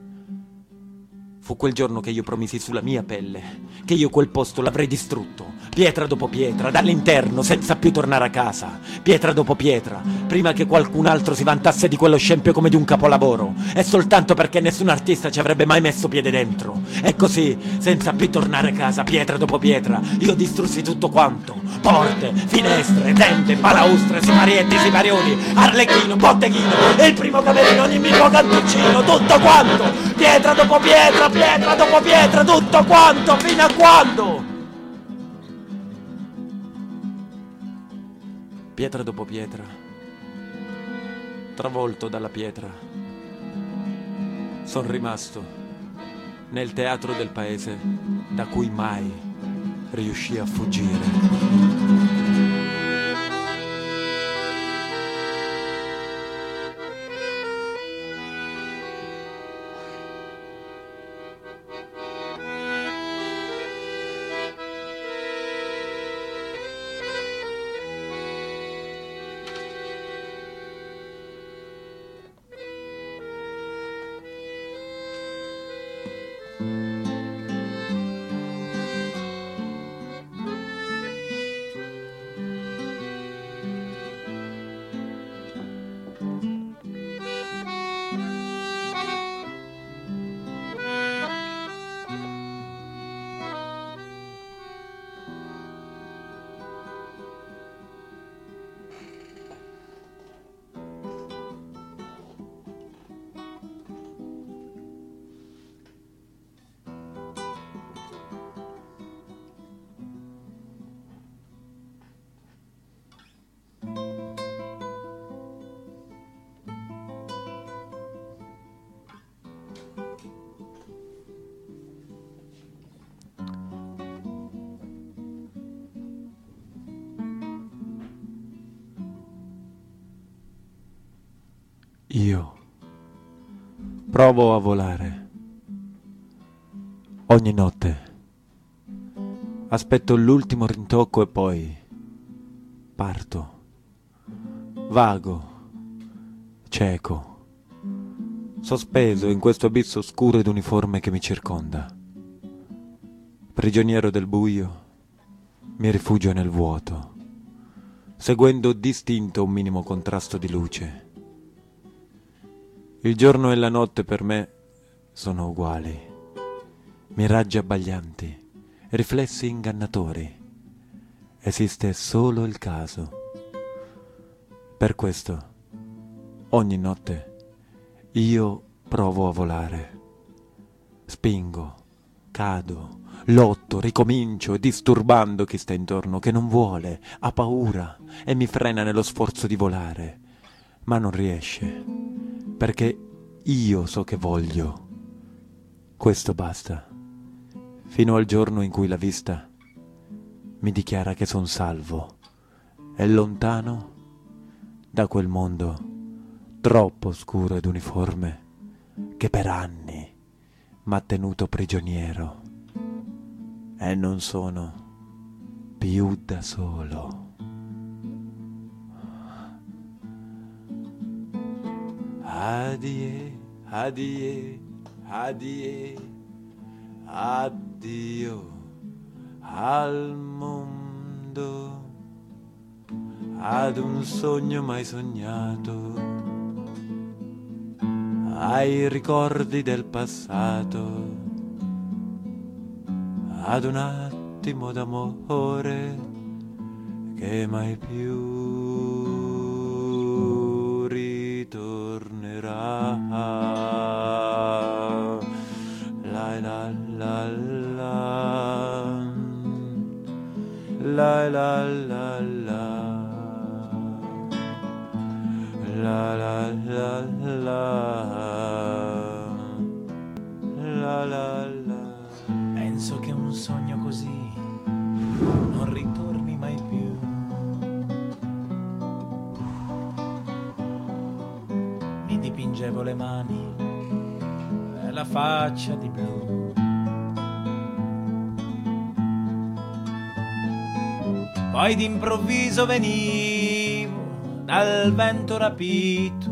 Fu quel giorno che io promisi sulla mia pelle che io quel posto l'avrei distrutto pietra dopo pietra, dall'interno, senza più tornare a casa, pietra dopo pietra, prima che qualcun altro si vantasse di quello scempio come di un capolavoro, e soltanto perché nessun artista ci avrebbe mai messo piede dentro. E così, senza più tornare a casa, pietra dopo pietra, io distrussi tutto quanto: porte, finestre, tende, balaustre, siparietti, siparioni, arlecchino, botteghino, il primo camerino, ogni minimo cantuccino, tutto quanto, pietra dopo pietra, pietra dopo pietra, tutto quanto, fino a quando? Pietra dopo pietra, travolto dalla pietra, son rimasto nel teatro del paese da cui mai riuscì a fuggire. Io provo a volare ogni notte, aspetto l'ultimo rintocco e poi parto, vago, cieco, sospeso in questo abisso oscuro ed uniforme che mi circonda. Prigioniero del buio, mi rifugio nel vuoto, seguendo distinto un minimo contrasto di luce. Il giorno e la notte per me sono uguali, miraggi abbaglianti, riflessi ingannatori. Esiste solo il caso. Per questo, ogni notte, io provo a volare. Spingo, cado, lotto, ricomincio, disturbando chi sta intorno, che non vuole, ha paura e mi frena nello sforzo di volare, ma non riesce. Perché io so che voglio. Questo basta. Fino al giorno in cui la vista mi dichiara che son salvo e lontano da quel mondo troppo oscuro ed uniforme che per anni m'ha tenuto prigioniero, e non sono più da solo. Adie, adie, adie, addio al mondo, ad un sogno mai sognato, ai ricordi del passato, ad un attimo d'amore che mai più ritornerà. La la la la, la la la la, la la la la, la la la. Penso che un sogno così non ritorni mai più. Mi dipingevo le mani e la faccia di blu. Poi d'improvviso venivo dal vento rapito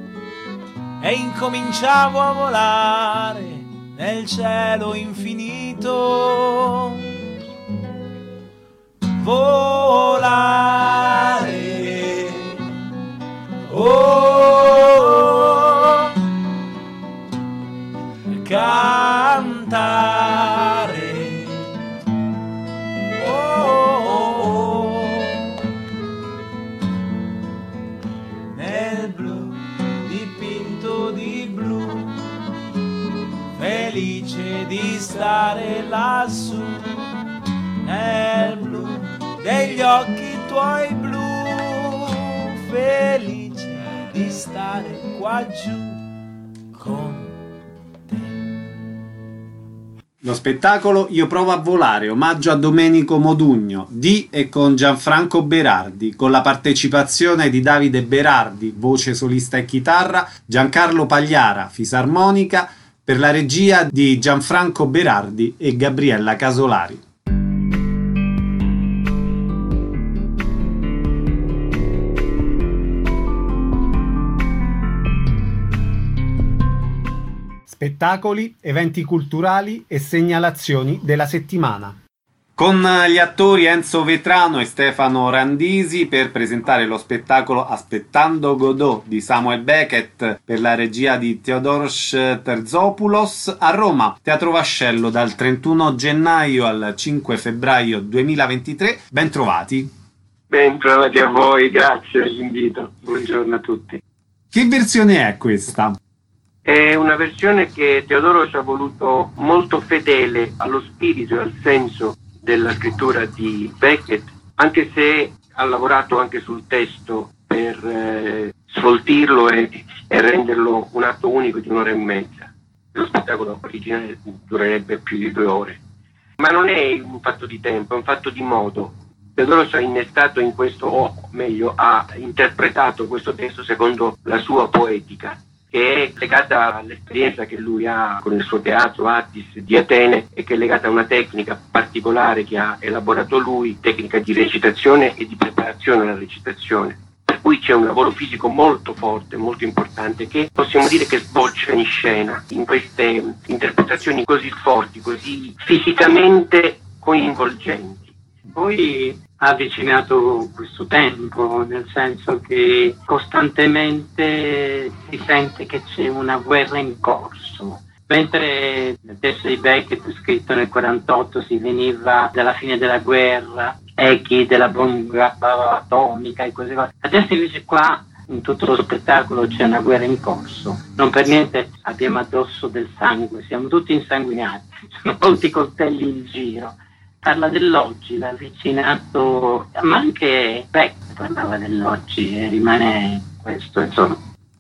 e incominciavo a volare nel cielo infinito. infinito, volare, oh, cantare, oh, nel blu dipinto di blu, felice di stare lassù, nel blu degli occhi tuoi blu, felice di stare qua giù con te. Lo spettacolo Io provo a volare, omaggio a Domenico Modugno, di e con Gianfranco Berardi, con la partecipazione di Davide Berardi, voce solista e chitarra, Giancarlo Pagliara, fisarmonica, per la regia di Gianfranco Berardi e Gabriella Casolari. Spettacoli, eventi culturali e segnalazioni della settimana. Con gli attori Enzo Vetrano e Stefano Randisi per presentare lo spettacolo Aspettando Godot di Samuel Beckett per la regia di Theodoros Terzopoulos a Roma, Teatro Vascello, dal trentuno gennaio al cinque febbraio duemilaventitré. Ben trovati. Ben trovati a voi, grazie dell'invito. Buongiorno a tutti. Che versione è questa? È una versione che Teodoros ha voluto molto fedele allo spirito e al senso della scrittura di Beckett, anche se ha lavorato anche sul testo per eh, sfoltirlo e, e renderlo un atto unico di un'ora e mezza. Lo spettacolo originale durerebbe più di due ore. Ma non è un fatto di tempo, è un fatto di modo. Teodoros ha innestato in questo, o meglio, ha interpretato questo testo secondo la sua poetica, che è legata all'esperienza che lui ha con il suo teatro Attis di Atene e che è legata a una tecnica particolare che ha elaborato lui, tecnica di recitazione e di preparazione alla recitazione. Per cui c'è un lavoro fisico molto forte, molto importante, che possiamo dire che sboccia in scena in queste interpretazioni così forti, così fisicamente coinvolgenti. Poi ha avvicinato questo tempo, nel senso che costantemente si sente che c'è una guerra in corso. Mentre nel testo di Beckett, scritto nel quarantotto, si veniva dalla fine della guerra, echi della bomba atomica e così via. Adesso invece qua, in tutto lo spettacolo, c'è una guerra in corso. Non per niente abbiamo addosso del sangue, siamo tutti insanguinati, ci sono molti coltelli in giro. Parla dell'oggi, l'avvicinato, ma anche Beck parlava dell'oggi e rimane questo, insomma.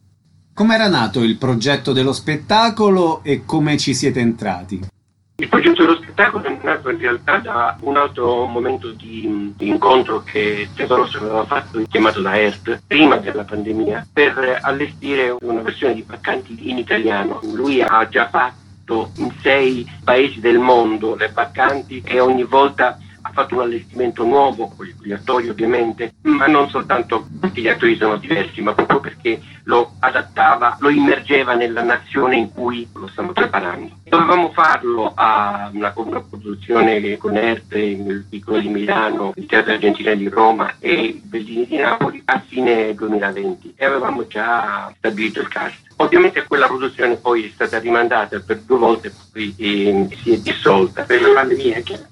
Com'era nato il progetto dello spettacolo e come ci siete entrati? Il progetto dello spettacolo è nato in realtà da un altro momento di, di incontro che Teodoros aveva fatto, chiamato da E R T, prima della pandemia, per allestire una versione di Baccanti in italiano. Lui ha già fatto in sei paesi del mondo le Baccanti e ogni volta ha fatto un allestimento nuovo con gli attori ovviamente, ma non soltanto perché gli attori sono diversi, ma proprio perché lo adattava, lo immergeva nella nazione in cui lo stiamo preparando. Dovevamo farlo a una, una produzione con E R T, il Piccolo di Milano, il Teatro Argentina di Roma e il Bellini di Napoli a fine duemilaventi e avevamo già stabilito il cast. Ovviamente quella produzione poi è stata rimandata per due volte, poi eh, si è dissolta per la pandemia, chiaramente.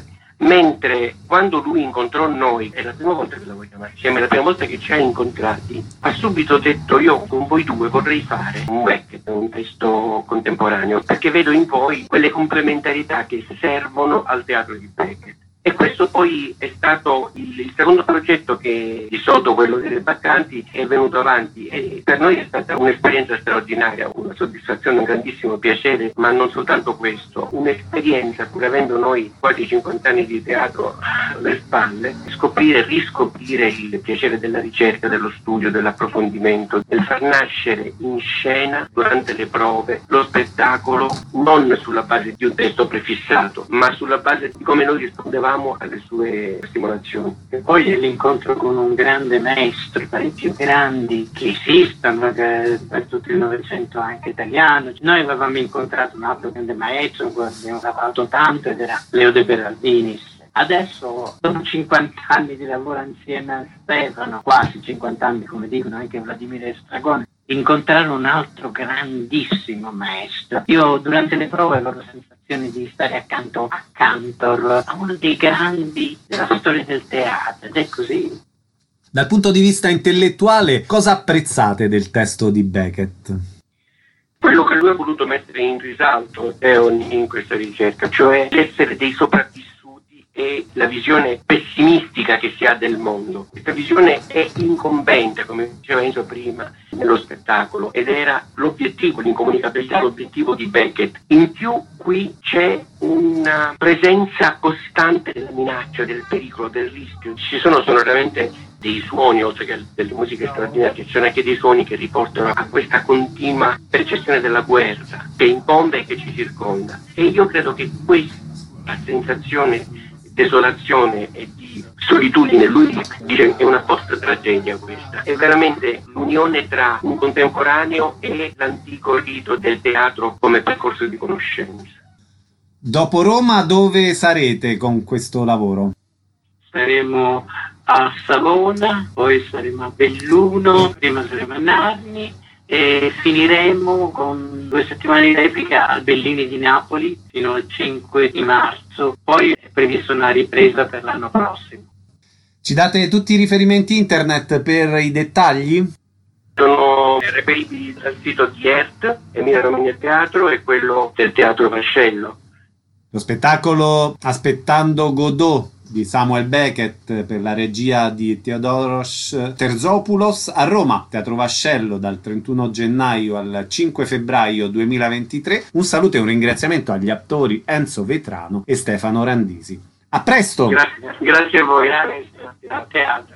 Mentre quando lui incontrò noi, è la prima volta che lavoriamo insieme, è la prima volta che ci ha incontrati, ha subito detto: io con voi due vorrei fare un Beckett, un testo contemporaneo, perché vedo in voi quelle complementarità che servono al teatro di Beckett. E questo poi è stato il, il secondo progetto che, di sotto quello delle Baccanti, è venuto avanti e per noi è stata un'esperienza straordinaria, una soddisfazione, un grandissimo piacere, ma non soltanto questo, un'esperienza, pur avendo noi quasi cinquanta anni di teatro alle spalle, scoprire, riscoprire il piacere della ricerca, dello studio, dell'approfondimento, del far nascere in scena durante le prove lo spettacolo non sulla base di un testo prefissato, ma sulla base di come noi rispondevamo partecipavamo alle sue simulazioni. E poi è l'incontro con un grande maestro, tra i più grandi che esistono, che per tutto il Novecento anche italiano. Noi avevamo incontrato un altro grande maestro con cui abbiamo lavorato tanto ed era Leo De Berardinis. Adesso sono cinquanta anni di lavoro insieme a Stefano, quasi cinquanta anni come dicono anche Vladimiro Estragone. Incontrare un altro grandissimo maestro. Io durante le prove avevo la sensazione di stare accanto a Cantor, a uno dei grandi della storia del teatro, ed è così. Dal punto di vista intellettuale, cosa apprezzate del testo di Beckett? Quello che lui ha voluto mettere in risalto in questa ricerca, cioè l'essere dei sopravvissuti e la visione pessimistica che si ha del mondo. Questa visione è incombente, come diceva Enzo prima, nello spettacolo, ed era l'obiettivo, l'incomunicabilità, l'obiettivo di Beckett. In più qui c'è una presenza costante della minaccia, del pericolo, del rischio. Ci sono sonoramente dei suoni, oltre che delle musiche straordinarie, ci sono anche dei suoni che riportano a questa continua percezione della guerra che incombe e che ci circonda. E io credo che questa sensazione desolazione e di solitudine, lui dice che è una post-tragedia questa, è veramente l'unione tra un contemporaneo e l'antico rito del teatro come percorso di conoscenza. Dopo Roma dove sarete con questo lavoro? Saremo a Savona, poi saremo a Belluno, prima saremo a Narni e finiremo con due settimane di replica al Bellini di Napoli fino al cinque di marzo, poi è prevista una ripresa per l'anno prossimo. Ci date tutti i riferimenti internet per i dettagli? Sono reperibili dal sito di E R T, Emilia Romagna Teatro, e quello del Teatro Vascello. Lo spettacolo Aspettando Godot di Samuel Beckett per la regia di Theodoros Terzopoulos a Roma, Teatro Vascello, dal trentuno gennaio al cinque febbraio duemilaventitré. Un saluto e un ringraziamento agli attori Enzo Vetrano e Stefano Randisi. A presto! Grazie, grazie a voi, grazie al teatro.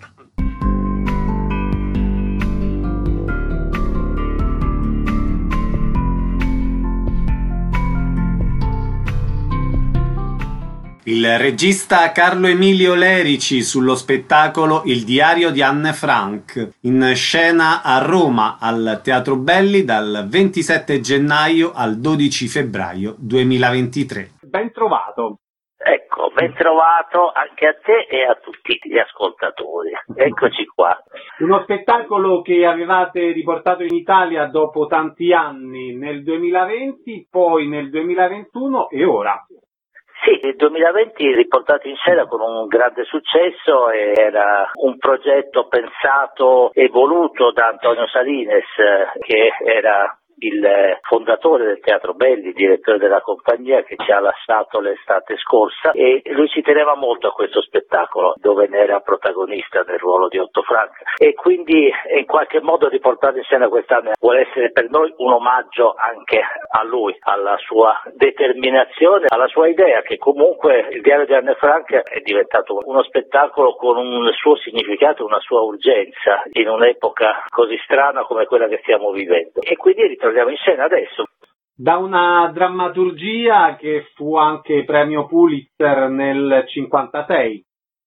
Il regista Carlo Emilio Lerici sullo spettacolo Il diario di Anne Frank, in scena a Roma al Teatro Belli dal ventisette gennaio al dodici febbraio duemilaventitré. Ben trovato. Ecco, ben trovato anche a te e a tutti gli ascoltatori. Eccoci qua. Uno spettacolo che avevate riportato in Italia dopo tanti anni, nel duemilaventi, poi nel duemilaventuno e ora. Sì, il duemilaventi riportato in scena con un grande successo, era un progetto pensato e voluto da Antonio Salines, che era il fondatore del Teatro Belli, direttore della compagnia, che ci ha lasciato l'estate scorsa, e lui ci teneva molto a questo spettacolo dove ne era protagonista nel ruolo di Otto Frank, e quindi in qualche modo riportato in scena quest'anno vuole essere per noi un omaggio anche a lui, alla sua determinazione, alla sua idea che comunque il diario di Anne Frank è diventato uno spettacolo con un suo significato, una sua urgenza in un'epoca così strana come quella che stiamo vivendo, e quindi torniamo in scena adesso. Da una drammaturgia che fu anche premio Pulitzer nel cinquantasei.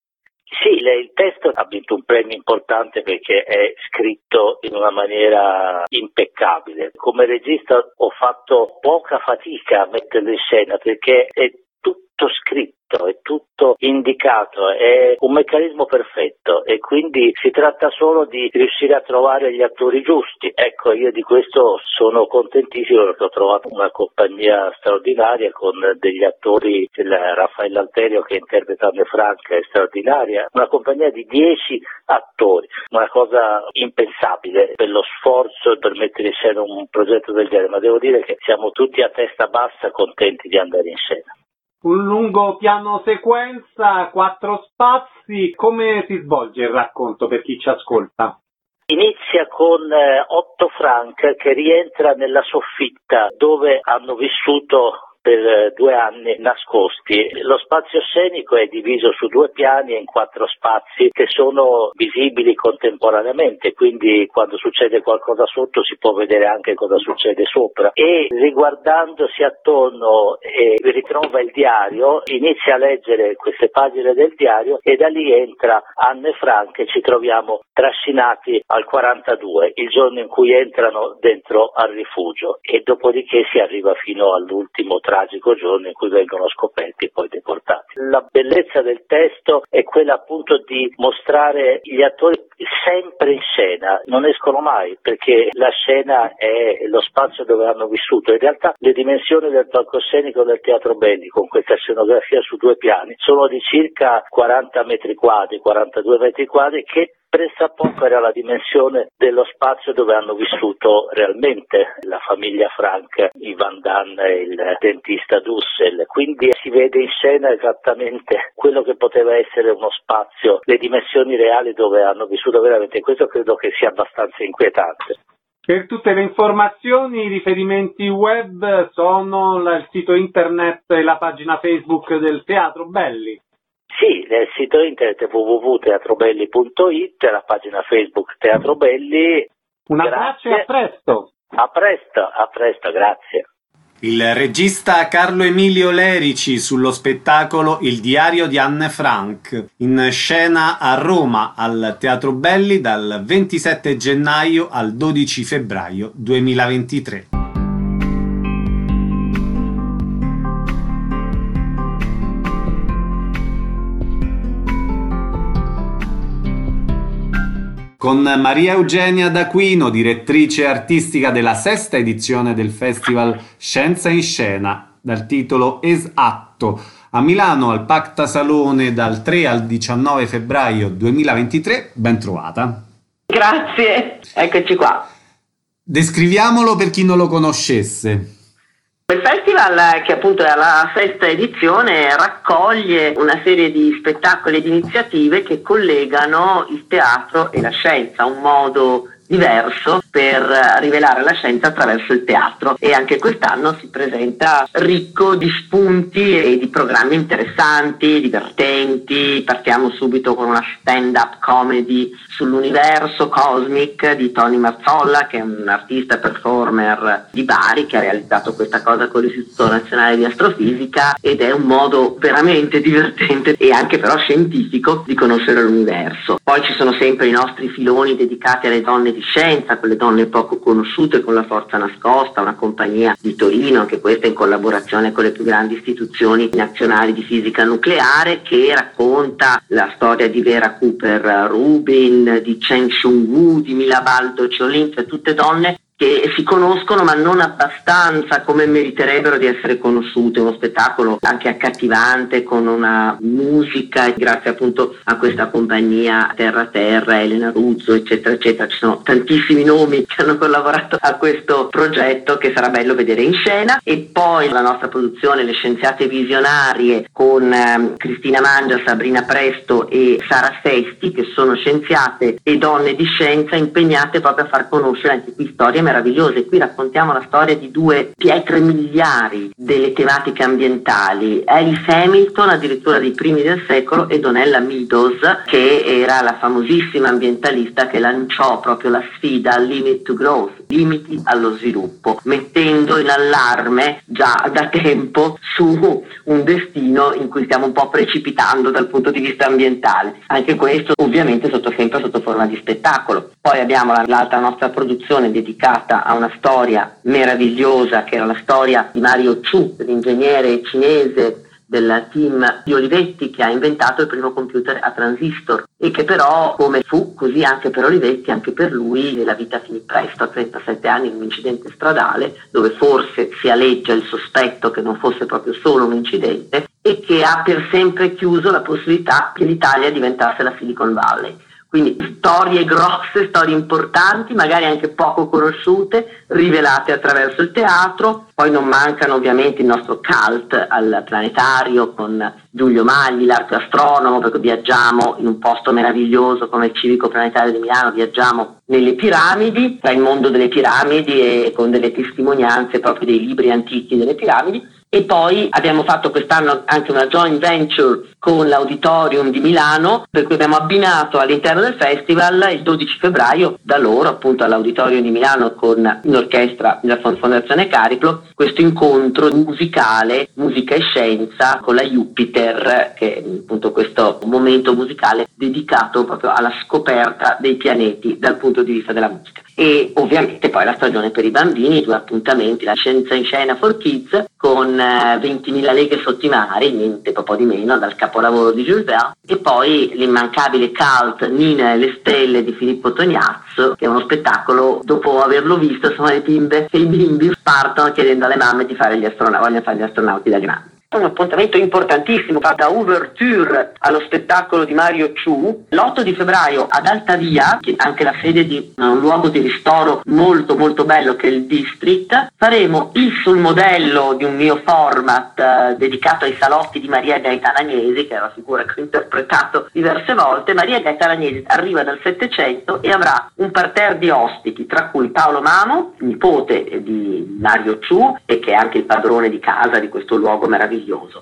Sì, il testo ha vinto un premio importante perché è scritto in una maniera impeccabile. Come regista ho fatto poca fatica a metterlo in scena perché è tutto scritto, è tutto indicato, è un meccanismo perfetto e quindi si tratta solo di riuscire a trovare gli attori giusti. Ecco, io di questo sono contentissimo perché ho trovato una compagnia straordinaria con degli attori, il Raffaele Alterio che interpreta Anne Frank è straordinaria, una compagnia di dieci attori, una cosa impensabile per lo sforzo per mettere in scena un progetto del genere, ma devo dire che siamo tutti a testa bassa contenti di andare in scena. Un lungo piano sequenza, quattro spazi. Come si svolge il racconto per chi ci ascolta? Inizia con eh, Otto Frank che rientra nella soffitta dove hanno vissuto per due anni nascosti. Lo spazio scenico è diviso su due piani e in quattro spazi che sono visibili contemporaneamente, quindi quando succede qualcosa sotto si può vedere anche cosa succede sopra, e riguardandosi attorno e ritrova il diario, inizia a leggere queste pagine del diario e da lì entra Anne Frank e ci troviamo trascinati al quarantadue, il giorno in cui entrano dentro al rifugio, e dopodiché si arriva fino all'ultimo tragico giorno in cui vengono scoperti e poi deportati. La bellezza del testo è quella appunto di mostrare gli attori sempre in scena, non escono mai perché la scena è lo spazio dove hanno vissuto. In realtà le dimensioni del palcoscenico del Teatro Belli con questa scenografia su due piani sono di circa quaranta metri quadri, quarantadue metri quadri, che pressappoco era la dimensione dello spazio dove hanno vissuto realmente la famiglia Frank, i Van Damme e il dentista Dussel. Quindi si vede in scena esattamente quello che poteva essere uno spazio, le dimensioni reali dove hanno vissuto veramente. Questo credo che sia abbastanza inquietante. Per tutte le informazioni, i riferimenti web sono il sito internet e la pagina Facebook del Teatro Belli. Sì, nel sito internet w w w punto teatro belli punto i t, la pagina Facebook Teatro Belli. Un abbraccio e a presto. A presto, a presto, grazie. Il regista Carlo Emilio Lerici sullo spettacolo Il diario di Anne Frank, in scena a Roma al Teatro Belli dal ventisette gennaio al dodici febbraio duemilaventitré. Con Maria Eugenia D'Aquino, direttrice artistica della sesta edizione del Festival Scienza in Scena, dal titolo Esatto, a Milano al Pacta Salone dal tre al diciannove febbraio duemilaventitré. Ben trovata. Grazie, eccoci qua. Descriviamolo per chi non lo conoscesse. Il festival, che appunto è alla sesta edizione, raccoglie una serie di spettacoli e di iniziative che collegano il teatro e la scienza, un modo diverso per rivelare la scienza attraverso il teatro, e anche quest'anno si presenta ricco di spunti e di programmi interessanti, divertenti. Partiamo subito con una stand-up comedy sull'universo Cosmic di Tony Mazzolla, che è un artista performer di Bari che ha realizzato questa cosa con l'Istituto Nazionale di Astrofisica, ed è un modo veramente divertente e anche però scientifico di conoscere l'universo. Poi ci sono sempre i nostri filoni dedicati alle donne di scienza, quelle donne poco conosciute, con La Forza Nascosta, una compagnia di Torino, anche questa in collaborazione con le più grandi istituzioni nazionali di fisica nucleare, che racconta la storia di Vera Cooper Rubin, di Chen Shung-woo, di Milabaldo Ciolin, cioè tutte donne che si conoscono ma non abbastanza come meriterebbero di essere conosciute. Uno spettacolo anche accattivante, con una musica, grazie appunto a questa compagnia Terra Terra, Elena Ruzzo, eccetera eccetera. Ci sono tantissimi nomi che hanno collaborato a questo progetto che sarà bello vedere in scena. E poi la nostra produzione Le Scienziate Visionarie, con eh, Cristina Mangia, Sabrina Presto e Sara Sesti, che sono scienziate e donne di scienza impegnate proprio a far conoscere anche qui storie meravigliose. Qui raccontiamo la storia di due pietre miliari delle tematiche ambientali, Alice Hamilton, addirittura dei primi del secolo, e Donella Meadows, che era la famosissima ambientalista che lanciò proprio la sfida Limit to Growth, limiti allo sviluppo, mettendo in allarme già da tempo su un destino in cui stiamo un po' precipitando dal punto di vista ambientale. Anche questo ovviamente sotto, sempre sotto forma di spettacolo. Poi abbiamo l'altra nostra produzione dedicata a una storia meravigliosa, che era la storia di Mario Chu, l'ingegnere cinese del team di Olivetti, che ha inventato il primo computer a transistor, e che però, come fu così anche per Olivetti, anche per lui la vita finì presto, a trentasette anni, in un incidente stradale dove forse si aleggia il sospetto che non fosse proprio solo un incidente, e che ha per sempre chiuso la possibilità che l'Italia diventasse la Silicon Valley. Quindi storie grosse, storie importanti, magari anche poco conosciute, rivelate attraverso il teatro. Poi non mancano ovviamente il nostro cult al planetario con Giulio Magli, l'arte astronomo, perché viaggiamo in un posto meraviglioso come il Civico Planetario di Milano, viaggiamo nelle piramidi, tra il mondo delle piramidi, e con delle testimonianze proprio dei libri antichi delle piramidi. e poi abbiamo fatto quest'anno anche una joint venture con l'Auditorium di Milano, per cui abbiamo abbinato all'interno del festival il dodici febbraio da loro appunto all'Auditorium di Milano con l'orchestra della Fondazione Cariplo questo incontro musicale, musica e scienza con la Jupiter, che è appunto questo momento musicale dedicato proprio alla scoperta dei pianeti dal punto di vista della musica. E ovviamente poi la stagione per i bambini, due appuntamenti, la Scienza in Scena for Kids con eh, ventimila leghe sotto i mari, niente po' di meno, dal capolavoro di Jules Verne, e poi l'immancabile cult Nina e le stelle di Filippo Tognazzo, che è uno spettacolo, dopo averlo visto, sono le bimbe che i bimbi partono chiedendo alle mamme di fare gli astronauti, vogliono fare gli astronauti da grandi. Un appuntamento importantissimo, fa da ouverture allo spettacolo di Mario Ciù. L'otto di febbraio ad Altavia, che è anche la sede di un luogo di ristoro molto molto bello che è il District, faremo il sul modello di un mio format eh, dedicato ai salotti di Maria Gaetana Agnesi, che è una figura che ho interpretato diverse volte. Maria Gaetana Agnesi arriva dal Settecento e avrà un parterre di ospiti, tra cui Paolo Mamo, nipote di Mario Ciù e che è anche il padrone di casa di questo luogo meraviglioso,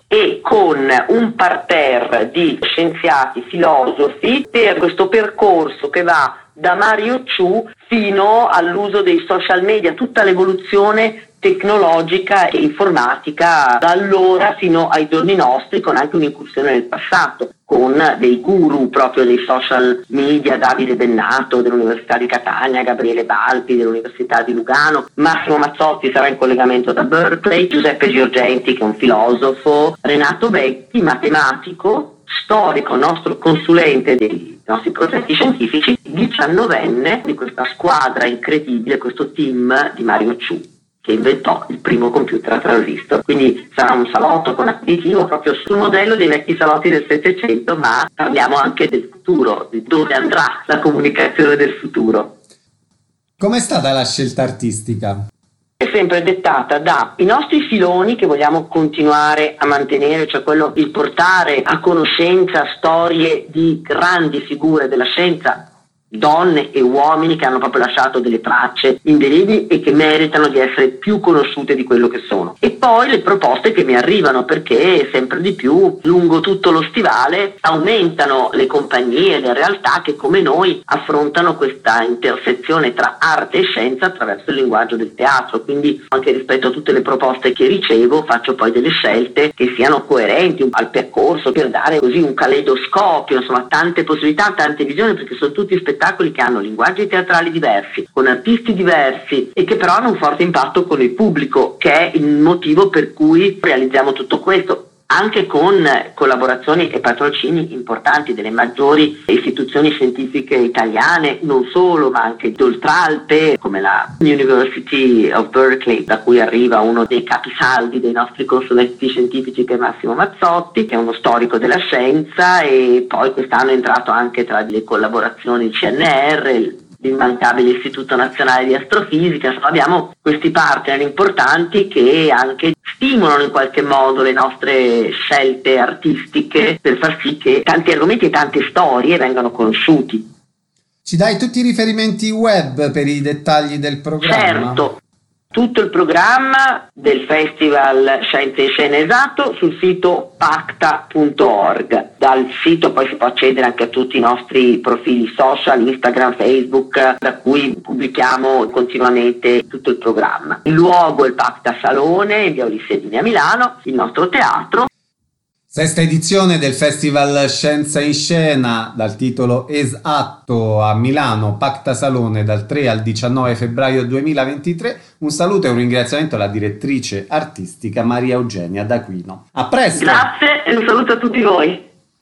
e con un parterre di scienziati, filosofi per questo percorso che va da Mario Ciù fino all'uso dei social media, tutta l'evoluzione tecnologica e informatica da allora fino ai giorni nostri, con anche un'incursione nel passato, con dei guru proprio dei social media, Davide Bennato dell'Università di Catania, Gabriele Balpi dell'Università di Lugano, Massimo Mazzotti sarà in collegamento da Berkeley, Giuseppe Giorgenti che è un filosofo, Renato Becchi, matematico, storico, nostro consulente dei nostri progetti scientifici, diciannovenne di questa squadra incredibile, questo team di Mario Ciù, che inventò il primo computer a transistor. Quindi sarà un salotto con aperitivo proprio sul modello dei vecchi salotti del Settecento, ma parliamo anche del futuro, di dove andrà la comunicazione del futuro. Com'è stata la scelta artistica? È sempre dettata dai nostri filoni che vogliamo continuare a mantenere, cioè quello di portare a conoscenza storie di grandi figure della scienza, donne e uomini che hanno proprio lasciato delle tracce indelebili e che meritano di essere più conosciute di quello che sono. E poi le proposte che mi arrivano, perché sempre di più lungo tutto lo stivale aumentano le compagnie, le realtà che come noi affrontano questa intersezione tra arte e scienza attraverso il linguaggio del teatro. Quindi anche rispetto a tutte le proposte che ricevo faccio poi delle scelte che siano coerenti al percorso, per dare così un caleidoscopio, insomma tante possibilità, tante visioni, perché sono tutti spettacoli che hanno linguaggi teatrali diversi, con artisti diversi e che però hanno un forte impatto con il pubblico, che è il motivo per cui realizziamo tutto questo, anche con collaborazioni e patrocini importanti delle maggiori istituzioni scientifiche italiane, non solo, ma anche d'oltralpe, come la University of Berkeley, da cui arriva uno dei capisaldi dei nostri consulenti scientifici, che è Massimo Mazzotti, che è uno storico della scienza, e poi quest'anno è entrato anche tra le collaborazioni C N R, l'immancabile Istituto Nazionale di Astrofisica. Insomma, abbiamo questi partner importanti che anche stimolano in qualche modo le nostre scelte artistiche per far sì che tanti argomenti e tante storie vengano conosciuti. Ci dai tutti i riferimenti web per i dettagli del programma? Certo. Tutto il programma del Festival Scienze in Scena Esatto sul sito pacta punto org. Dal sito poi si può accedere anche a tutti i nostri profili social, Instagram, Facebook, da cui pubblichiamo continuamente tutto il programma. Il luogo è il Pacta Salone in via Olissedini a Milano, il nostro teatro. Sesta edizione del Festival Scienza in Scena, dal titolo Esatto a Milano, Pacta Salone, dal tre al diciannove febbraio duemilaventitré. Un saluto e un ringraziamento alla direttrice artistica Maria Eugenia D'Aquino. A presto! Grazie e un saluto a tutti voi.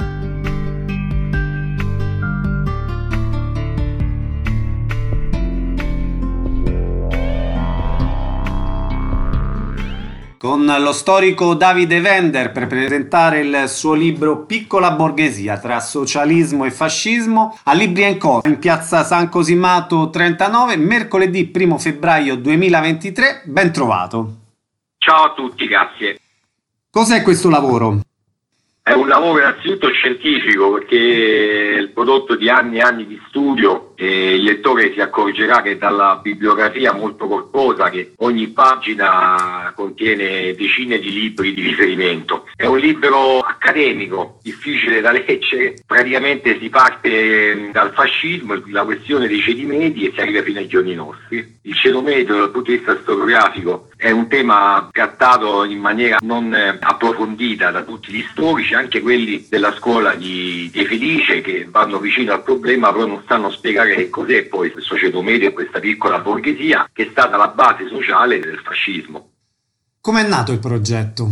Con lo storico Davide Vender per presentare il suo libro Piccola borghesia tra socialismo e fascismo a Libri and Co in piazza San Cosimato trentanove, mercoledì primo febbraio duemilaventitré. Ben trovato. Ciao a tutti, grazie. Cos'è questo lavoro? È un lavoro innanzitutto scientifico, perché è il prodotto di anni e anni di studio, e il lettore si accorgerà che dalla bibliografia molto corposa, che ogni pagina contiene decine di libri di riferimento. È un libro accademico, difficile da leggere, praticamente si parte dal fascismo, la questione dei ceti medi, e si arriva fino ai giorni nostri. Il ceto medio dal punto di vista storiografico è un tema trattato in maniera non approfondita da tutti gli storici, anche quelli della scuola di De Felice, che vanno vicino al problema però non sanno spiegare che cos'è poi questo ceto medio e questa piccola borghesia che è stata la base sociale del fascismo. Com'è nato il progetto?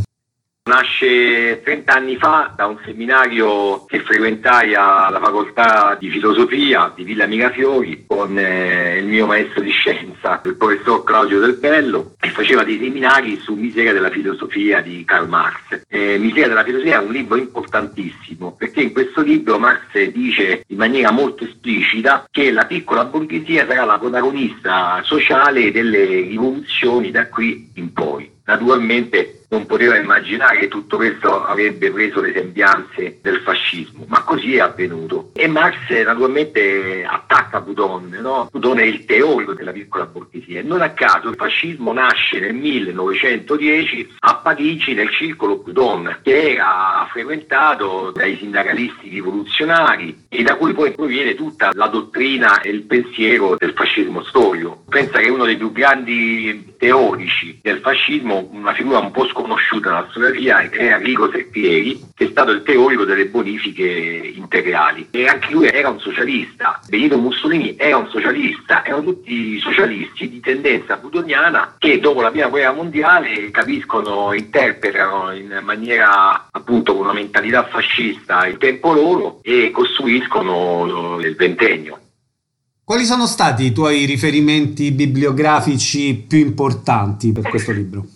Nasce trent'anni fa da un seminario che frequentai alla facoltà di filosofia di Villa Mirafiori con eh, il mio maestro di scienza, il professor Claudio Del Bello, che faceva dei seminari su Miseria della filosofia di Karl Marx. Eh, Miseria della filosofia è un libro importantissimo, perché in questo libro Marx dice in maniera molto esplicita che la piccola borghesia sarà la protagonista sociale delle rivoluzioni da qui in poi. Naturalmente non poteva immaginare che tutto questo avrebbe preso le sembianze del fascismo, ma così è avvenuto. E Marx naturalmente attacca Proudhon, no? Proudhon è il teorico della piccola borghesia, e non a caso il fascismo nasce nel millenovecentodieci a Parigi nel circolo Proudhon, che era frequentato dai sindacalisti rivoluzionari e da cui poi proviene tutta la dottrina e il pensiero del fascismo storico. Pensa che uno dei più grandi teorici del fascismo, una figura un po' sconosciuta nella storiografia, è Enrico Serpieri, che è stato il teorico delle bonifiche integrali, e anche lui era un socialista. Benito Mussolini era un socialista, erano tutti socialisti di tendenza proudhoniana che dopo la prima guerra mondiale capiscono, interpretano in maniera appunto con una mentalità fascista il tempo loro e costruiscono il ventennio. Quali sono stati i tuoi riferimenti bibliografici più importanti per questo libro?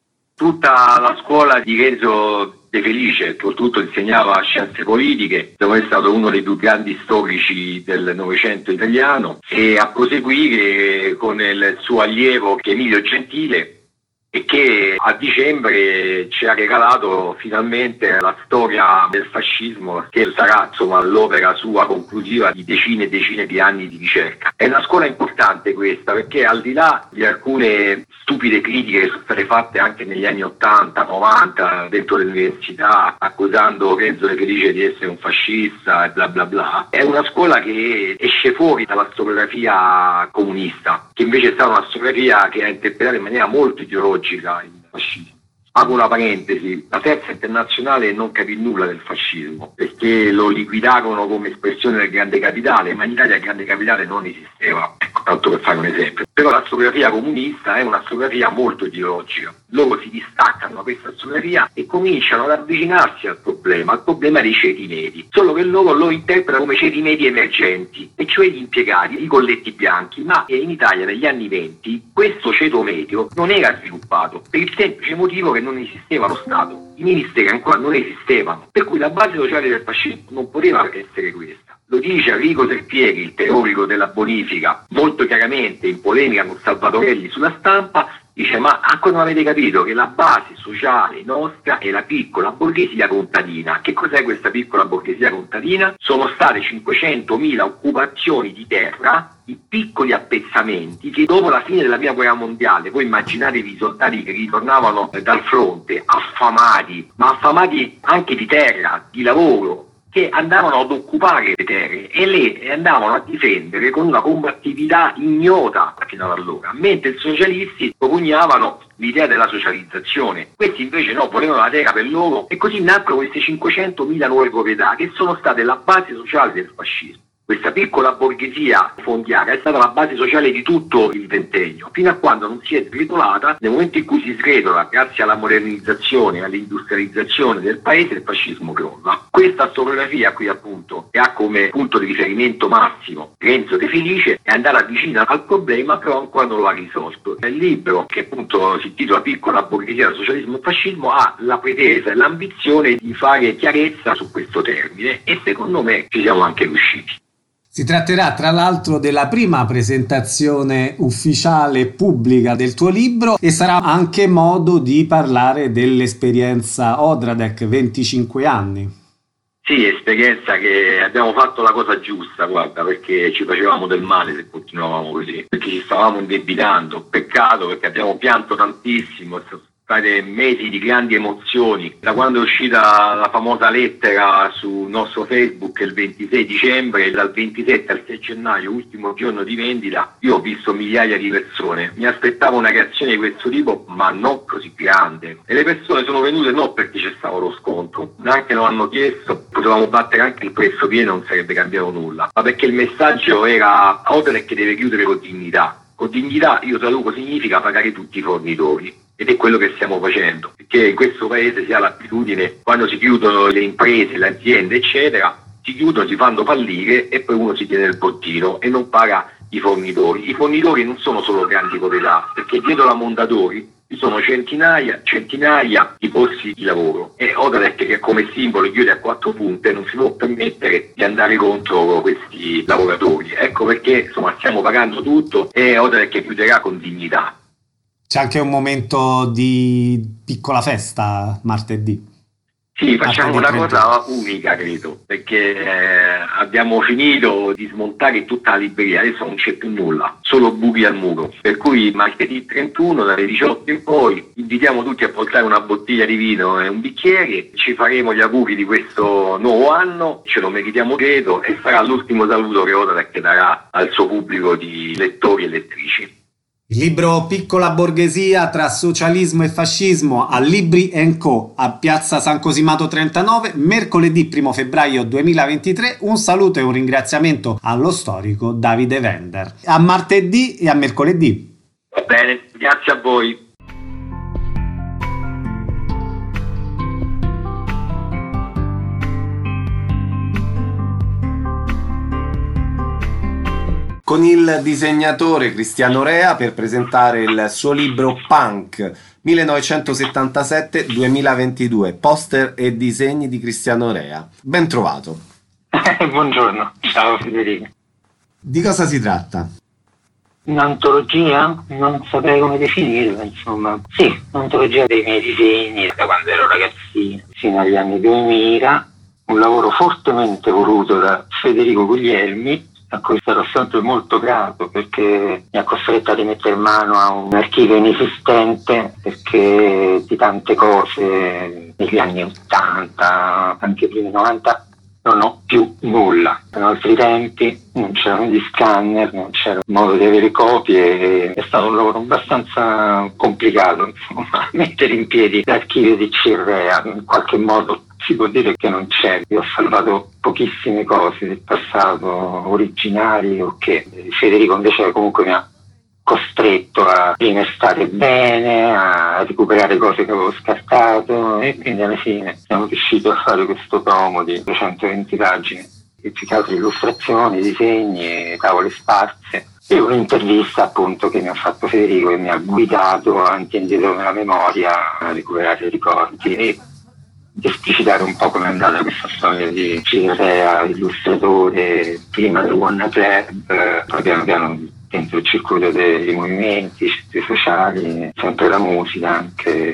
Tutta la scuola di Renzo De Felice, che oltretutto insegnava scienze politiche, dove è stato uno dei più grandi storici del Novecento italiano, e a proseguire con il suo allievo che è Emilio Gentile, e che a dicembre ci ha regalato finalmente la storia del fascismo, che sarà insomma l'opera sua conclusiva di decine e decine di anni di ricerca. È una scuola importante questa, perché al di là di alcune stupide critiche che sono state fatte anche negli anni ottanta novanta dentro le università, accusando Renzo De Felice di essere un fascista e bla bla bla, è una scuola che esce fuori dalla storiografia comunista, che invece è stata una storiografia che ha interpretato in maniera molto ideologica il fascismo. Apro una parentesi: la terza internazionale non capì nulla del fascismo, perché lo liquidarono come espressione del grande capitale, ma in Italia il grande capitale non esisteva, ecco, tanto per fare un esempio. Però la storiografia comunista è una storiografia molto ideologica. Loro si distaccano da questa storiografia e cominciano ad avvicinarsi al problema, al problema dei ceti medi, solo che loro lo interpretano come ceti medi emergenti, e cioè gli impiegati, i colletti bianchi. Ma in Italia negli anni venti questo ceto medio non era sviluppato, per il semplice motivo che non esisteva lo Stato, i ministeri ancora non esistevano, per cui la base sociale del fascismo non poteva essere questa. Lo dice Enrico Serpieri, il teorico della bonifica, molto chiaramente in polemica con Salvatorelli sulla Stampa. Dice: ma ancora non avete capito che la base sociale nostra è la piccola borghesia contadina. Che cos'è questa piccola borghesia contadina? Sono state cinquecentomila occupazioni di terra, i piccoli appezzamenti che dopo la fine della prima guerra mondiale, voi immaginatevi i soldati che ritornavano dal fronte affamati, ma affamati anche di terra, di lavoro, che andavano ad occupare le terre e le andavano a difendere con una combattività ignota fino ad allora, mentre i socialisti propugnavano l'idea della socializzazione. Questi invece no, volevano la terra per loro, e così nacquero queste cinquecentomila nuove proprietà che sono state la base sociale del fascismo. Questa piccola borghesia fondiaria è stata la base sociale di tutto il ventennio, fino a quando non si è sgretolata. Nel momento in cui si sgretola, grazie alla modernizzazione e all'industrializzazione del paese, il fascismo crolla. Questa storiografia qui appunto, che ha come punto di riferimento massimo Renzo De Felice, è andata vicina al problema, però ancora non l'ha risolto. Nel libro, che appunto si intitola Piccola borghesia, socialismo e fascismo, ha la pretesa e l'ambizione di fare chiarezza su questo termine, e secondo me ci siamo anche riusciti. Si tratterà tra l'altro della prima presentazione ufficiale pubblica del tuo libro e sarà anche modo di parlare dell'esperienza Odradek, venticinque anni. Sì, esperienza che abbiamo fatto la cosa giusta, guarda, perché ci facevamo del male se continuavamo così, perché ci stavamo indebitando, peccato perché abbiamo pianto tantissimo, sono state mesi di grandi emozioni. Da quando è uscita la famosa lettera sul nostro Facebook il ventisei dicembre, dal ventisette al sei gennaio, ultimo giorno di vendita, io ho visto migliaia di persone. Mi aspettavo una reazione di questo tipo, ma non così grande. E le persone sono venute non perché c'è stato lo sconto, neanche lo hanno chiesto, potevamo battere anche il prezzo pieno, non sarebbe cambiato nulla, ma perché il messaggio era Odradek che deve chiudere con dignità. Con dignità, io traduco, significa pagare tutti i fornitori. Ed è quello che stiamo facendo, perché in questo paese si ha l'abitudine, quando si chiudono le imprese, le aziende, eccetera, si chiudono, si fanno fallire e poi uno si tiene il bottino e non paga i fornitori. I fornitori non sono solo grandi proprietà, perché dietro la Mondadori ci sono centinaia, centinaia di posti di lavoro. E Odradek, che come simbolo chiude a quattro punte, non si può permettere di andare contro questi lavoratori. Ecco perché insomma stiamo pagando tutto e Odradek chiuderà con dignità. C'è anche un momento di piccola festa martedì. Sì, facciamo una cosa unica, credo, perché eh, abbiamo finito di smontare tutta la libreria, adesso non c'è più nulla, solo buchi al muro. Per cui martedì trentuno dalle diciotto in poi invitiamo tutti a portare una bottiglia di vino e un bicchiere, ci faremo gli auguri di questo nuovo anno, ce lo meritiamo credo, e sarà l'ultimo saluto che Odradek darà al suo pubblico di lettori e lettrici. Il libro Piccola borghesia tra socialismo e fascismo a Libri and Co. a Piazza San Cosimato trentanove, mercoledì primo febbraio duemilaventitré. Un saluto e un ringraziamento allo storico Davide Vender. A martedì e a mercoledì. Va bene, grazie a voi. Con il disegnatore Cristiano Rea per presentare il suo libro Punk millenovecentosettantasette duemilaventidue, poster e disegni di Cristiano Rea. Ben trovato. Buongiorno, ciao Federico. Di cosa si tratta? Un'antologia? Non saprei come definirla, insomma. Sì, un'antologia dei miei disegni da quando ero ragazzino fino agli anni duemila, un lavoro fortemente voluto da Federico Guglielmi, a cui sarò sempre molto grato perché mi ha costretto a rimettere mano a un archivio inesistente, perché di tante cose negli anni ottanta, anche primi novanta, non ho più nulla. In altri tempi non c'erano gli scanner, non c'era modo di avere copie, è stato un lavoro abbastanza complicato, insomma, mettere in piedi l'archivio di Cirrea. In qualche modo si può dire che non c'è. Io ho salvato pochissime cose del passato, originali o che. Federico invece comunque mi ha costretto a rimestare bene, a recuperare cose che avevo scartato, e quindi alla fine siamo riusciti a fare questo tomo di duecentoventi pagine, più che altro illustrazioni, disegni, tavole sparse, e un'intervista appunto che mi ha fatto Federico e mi ha guidato avanti e indietro nella memoria a recuperare i ricordi e esplicitare un po' come è andata questa storia di Cirrea, illustratore, prima del One Club, poi piano piano dentro il circuito dei movimenti, i circuiti sociali, sempre la musica anche.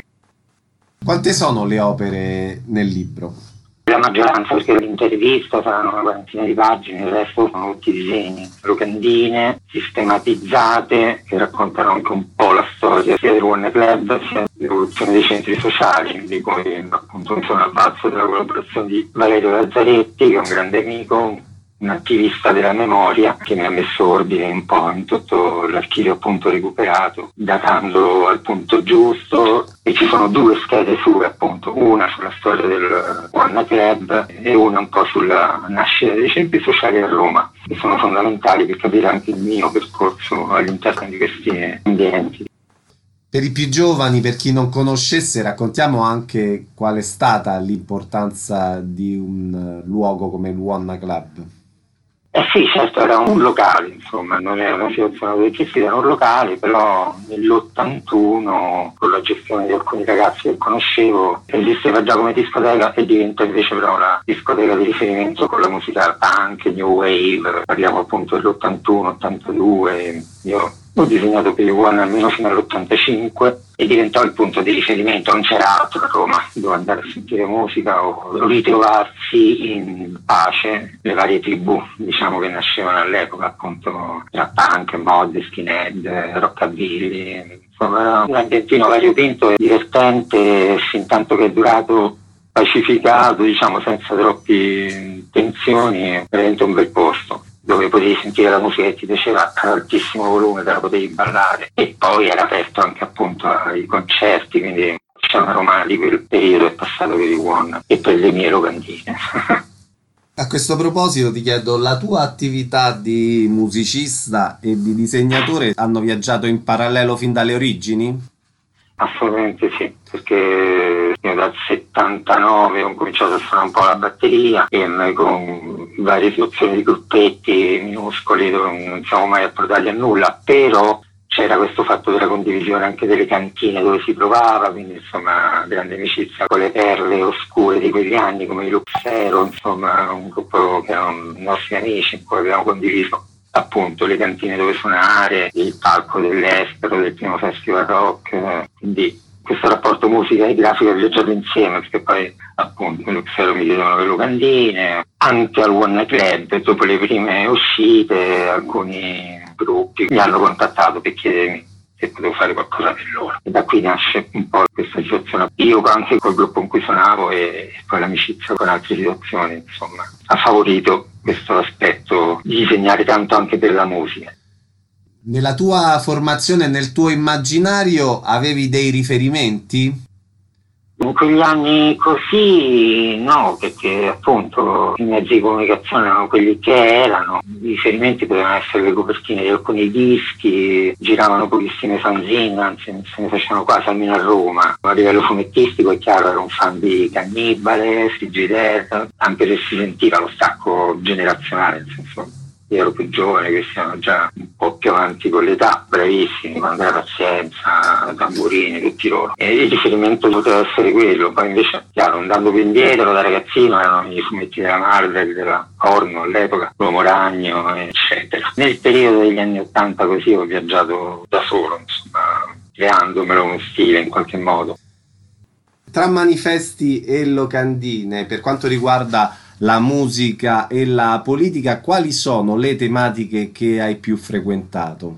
Quante sono le opere nel libro? La maggioranza, perché l'intervista saranno una quarantina di pagine, il resto sono tutti disegni, locandine sistematizzate che raccontano anche un po' la storia sia del One Club sia dell'evoluzione dei centri sociali, di cui appunto mi sono avvalso della collaborazione di Valerio Lazzaretti, che è un grande amico, un attivista della memoria, che mi ha messo ordine un po' in tutto l'archivio appunto recuperato, datandolo al punto giusto, e ci sono due schede sue appunto, una sulla storia del One Club e una un po' sulla nascita dei centri sociali a Roma, che sono fondamentali per capire anche il mio percorso all'interno di questi ambienti. Per i più giovani, per chi non conoscesse, raccontiamo anche qual è stata l'importanza di un luogo come il One Club. Eh sì, certo, era un locale, insomma, non era una situazione dove gestita, era un locale, però nell'ottantuno, con la gestione di alcuni ragazzi che conoscevo, esisteva già come discoteca e diventa invece però la discoteca di riferimento con la musica punk, new wave, parliamo appunto dell'ottantuno ottantadue, io ho disegnato per i One almeno fino all'ottantacinque e diventò il punto di riferimento, non c'era altro a Roma dove andare a sentire musica o ritrovarsi in pace le varie tribù, diciamo, che nascevano all'epoca, appunto tra punk, mod, skinhead, rockabilly, insomma era un ambientino variopinto e divertente fin tanto che è durato pacificato, diciamo senza troppe tensioni, veramente un bel posto dove potevi sentire la musica che ti piaceva ad altissimo volume, te la potevi ballare, e poi era aperto anche appunto ai concerti, quindi diciamo Roma di quel periodo è passato per i One e per le mie locandine. A questo proposito ti chiedo, la tua attività di musicista e di disegnatore hanno viaggiato in parallelo fin dalle origini? Assolutamente sì, perché io dal settantanove ho cominciato a suonare un po' la batteria e con varie situazioni di gruppetti minuscoli dove non siamo mai approdati a nulla, però c'era questo fatto della condivisione anche delle cantine dove si trovava, quindi insomma grande amicizia con le perle oscure di quegli anni come i Luxero, insomma un gruppo che erano nostri amici, poi abbiamo condiviso appunto le cantine dove suonare, il palco dell'Estero, del primo festival rock, quindi questo rapporto musica e grafica è viaggiato insieme, perché poi appunto in Luxero mi chiedevano le locandine, anche al One Club dopo le prime uscite alcuni gruppi mi hanno contattato per chiedermi se potevo fare qualcosa per loro, e da qui nasce un po' questa situazione. Io anche col gruppo in cui suonavo e poi l'amicizia con altre situazioni, insomma, ha favorito questo aspetto di disegnare tanto anche per la musica. Nella tua formazione, nel tuo immaginario, avevi dei riferimenti? In quegli anni così no, perché appunto i mezzi di comunicazione erano quelli che erano, i riferimenti potevano essere le copertine di alcuni dischi, giravano pochissime fanzine, anzi non se ne facevano quasi, almeno a Roma. A livello fumettistico è chiaro, ero un fan di Cannibale, Frigidaire, anche se si sentiva lo stacco generazionale, nel senso io ero più giovane, questi erano già un po' più avanti con l'età, bravissimi, con Andrea Pazienza, Tamburini, tutti loro. E il riferimento poteva essere quello, poi invece, chiaro, andando più indietro da ragazzino erano i fumetti della Marvel, della Corno all'epoca, l'Uomo Ragno, eccetera. Nel periodo degli anni Ottanta così ho viaggiato da solo, insomma, creandomelo uno stile in qualche modo. Tra manifesti e locandine, per quanto riguarda la musica e la politica, quali sono le tematiche che hai più frequentato?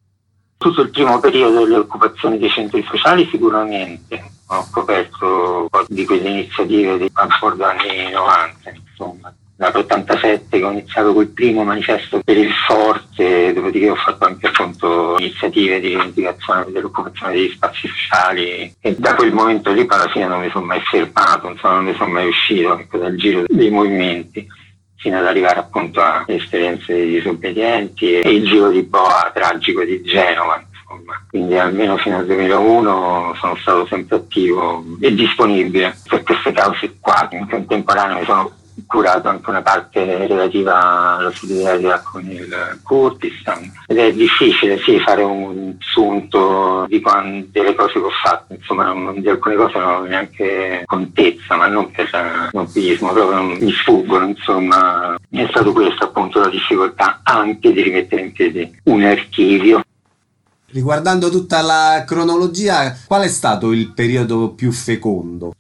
Tutto il primo periodo delle occupazioni dei centri sociali sicuramente, ho coperto un po' di quelle iniziative di Stanford anni novanta, insomma. Dall'ottantasette che ho iniziato col primo manifesto per il Forte, dopodiché ho fatto anche appunto iniziative di rivendicazione dell'occupazione degli spazi sociali, e da quel momento lì alla fine non mi sono mai fermato, insomma non mi sono mai uscito, ecco, dal giro dei movimenti, fino ad arrivare appunto a esperienze di disobbedienti e il giro di boa tragico di Genova. Insomma. Quindi almeno fino al duemilauno sono stato sempre attivo e disponibile per queste cause qua. In contemporanea mi sono curato anche una parte relativa alla solidarietà con il Kurdistan, ed è difficile sì fare un sunto di quante le cose che ho fatto, insomma non, di alcune cose non ho neanche contezza, ma non per snobismo, proprio non mi sfuggono, insomma è stato questo appunto la difficoltà anche di rimettere in piedi un archivio. Riguardando tutta la cronologia, qual è stato il periodo più fecondo?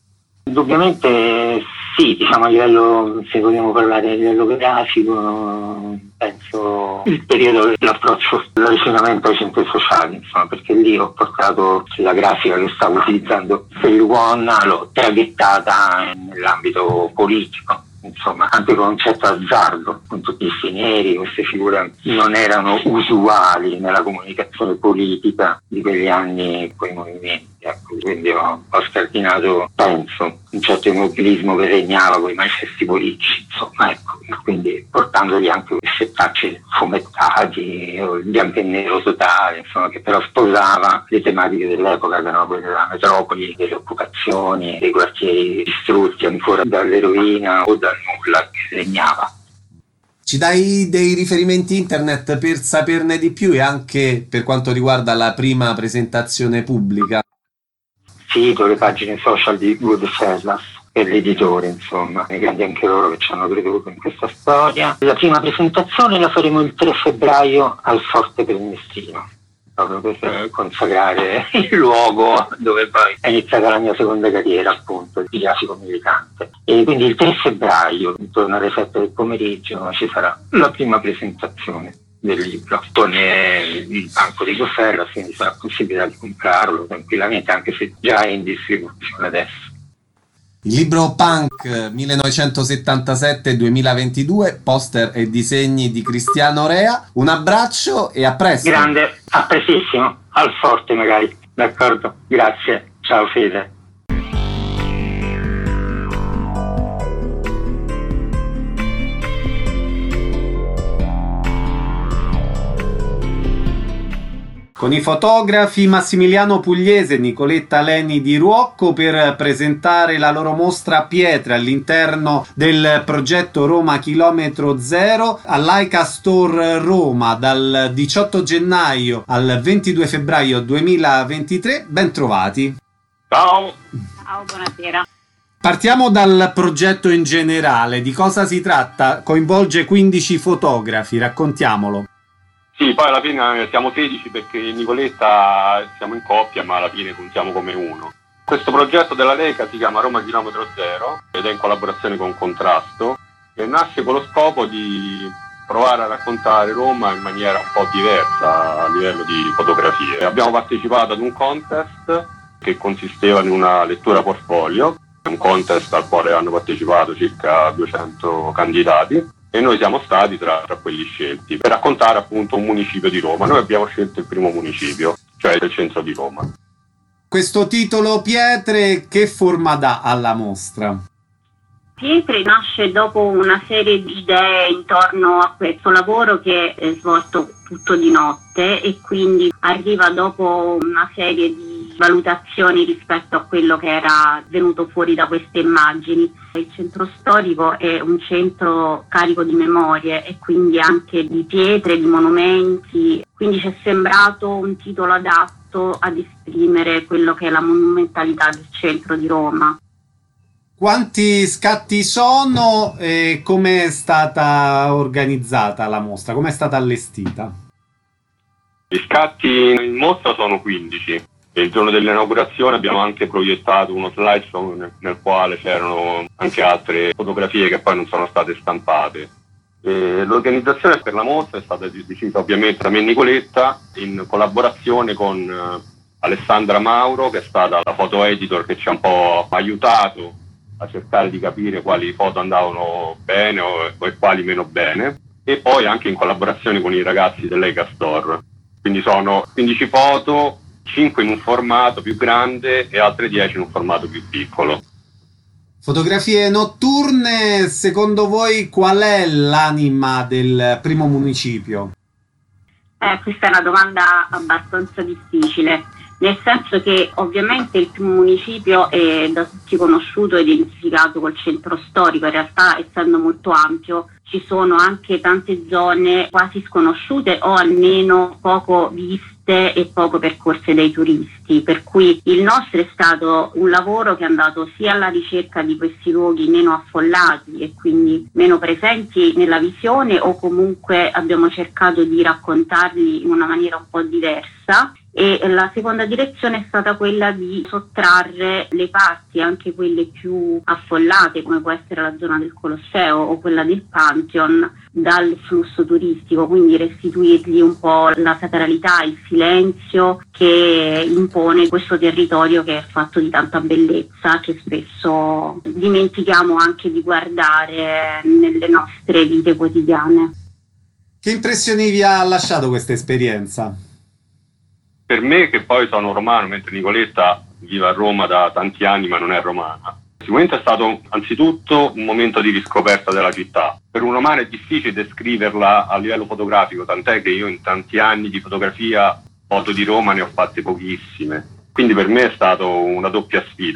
Indubbiamente sì, diciamo a livello, se vogliamo parlare a livello grafico, penso il periodo dell'approccio dell'avvicinamento ai centri sociali, insomma, perché lì ho portato la grafica che stavo utilizzando per il One, l'ho traghettata nell'ambito politico. Insomma, anche con un certo azzardo, con tutti i stranieri, queste figure non erano usuali nella comunicazione politica di quegli anni, quei movimenti. Ecco, quindi ho, ho scardinato, penso, un certo immobilismo che regnava con i manifesti politici, insomma, ecco, quindi portandoli anche questi setacci fumettati, il bianco e nero totale, insomma, che però sposava le tematiche dell'epoca, che erano quelle della metropoli, delle occupazioni, dei quartieri distrutti ancora dall'eroina o dal nulla che regnava. Ci Ci dai dei riferimenti internet per saperne di più e anche per quanto riguarda la prima presentazione pubblica? Sito, le pagine social di Goodfellas e l'editore, insomma, e grandi anche loro che ci hanno creduto in questa storia. La prima presentazione la faremo il tre febbraio al Forte Prenestino, proprio per consacrare il luogo dove poi è iniziata la mia seconda carriera, appunto, di grafico militante. E quindi il tre febbraio, intorno alle sette del pomeriggio, ci sarà la prima presentazione del libro. Nel banco di Goodfellas, quindi sarà possibile comprarlo tranquillamente, anche se già è in distribuzione adesso. Il libro Punk millenovecentosettantasette duemilaventidue, poster e disegni di Cristiano Rea. Un abbraccio e a presto. Grande, a prestissimo, al Forte magari. D'accordo, grazie. Ciao Fede. Con i fotografi Massimiliano Pugliese e Nicoletta Leni di Ruocco per presentare la loro mostra Pietre all'interno del progetto Roma Chilometro Zero all'Aica Store Roma dal diciotto gennaio al ventidue febbraio duemilaventitré. Ben trovati. Ciao. Ciao, buonasera. Partiamo dal progetto in generale. Di cosa si tratta? Coinvolge quindici fotografi, raccontiamolo. Sì, poi alla fine siamo sedici perché Nicoletta siamo in coppia, ma alla fine contiamo come uno. Questo progetto della Leica si chiama Roma Chilometro Zero ed è in collaborazione con Contrasto e nasce con lo scopo di provare a raccontare Roma in maniera un po' diversa a livello di fotografie. Abbiamo partecipato ad un contest che consisteva in una lettura portfolio, un contest al quale hanno partecipato circa duecento candidati. E noi siamo stati tra, tra quelli scelti per raccontare appunto un municipio di Roma. Noi abbiamo scelto il primo municipio, cioè il centro di Roma. Questo titolo Pietre che forma dà alla mostra? Pietre nasce dopo una serie di idee intorno a questo lavoro che è svolto tutto di notte e quindi arriva dopo una serie di valutazioni rispetto a quello che era venuto fuori da queste immagini. Il centro storico è un centro carico di memorie e quindi anche di pietre, di monumenti, quindi ci è sembrato un titolo adatto ad esprimere quello che è la monumentalità del centro di Roma. Quanti scatti sono e come è stata organizzata la mostra? Come è stata allestita? Gli scatti in mostra sono quindici. E il giorno dell'inaugurazione abbiamo anche proiettato uno slideshow nel, nel quale c'erano anche altre fotografie che poi non sono state stampate. E l'organizzazione per la mostra è stata decisa ovviamente da me e Nicoletta in collaborazione con eh, Alessandra Mauro, che è stata la foto editor che ci ha un po' aiutato a cercare di capire quali foto andavano bene o, o quali meno bene, e poi anche in collaborazione con i ragazzi dell'Eica Store. Quindi sono quindici foto, cinque in un formato più grande e altre dieci in un formato più piccolo. Fotografie notturne, secondo voi qual è l'anima del primo municipio? Eh, questa è una domanda abbastanza difficile, nel senso che ovviamente il primo municipio è da tutti conosciuto e identificato col centro storico. In realtà, essendo molto ampio, ci sono anche tante zone quasi sconosciute o almeno poco viste e poco percorse dai turisti, per cui il nostro è stato un lavoro che è andato sia alla ricerca di questi luoghi meno affollati e quindi meno presenti nella visione, o comunque abbiamo cercato di raccontarli in una maniera un po' diversa. E la seconda direzione è stata quella di sottrarre le parti, anche quelle più affollate, come può essere la zona del Colosseo o quella del Pantheon, dal flusso turistico, quindi restituirgli un po' la sacralità, il silenzio che impone questo territorio che è fatto di tanta bellezza, che spesso dimentichiamo anche di guardare nelle nostre vite quotidiane. Che impressioni vi ha lasciato questa esperienza? Per me, che poi sono romano, mentre Nicoletta vive a Roma da tanti anni ma non è romana, sicuramente è stato anzitutto un momento di riscoperta della città. Per un romano è difficile descriverla a livello fotografico, tant'è che io in tanti anni di fotografia foto di Roma ne ho fatte pochissime. Quindi per me è stata una doppia sfida.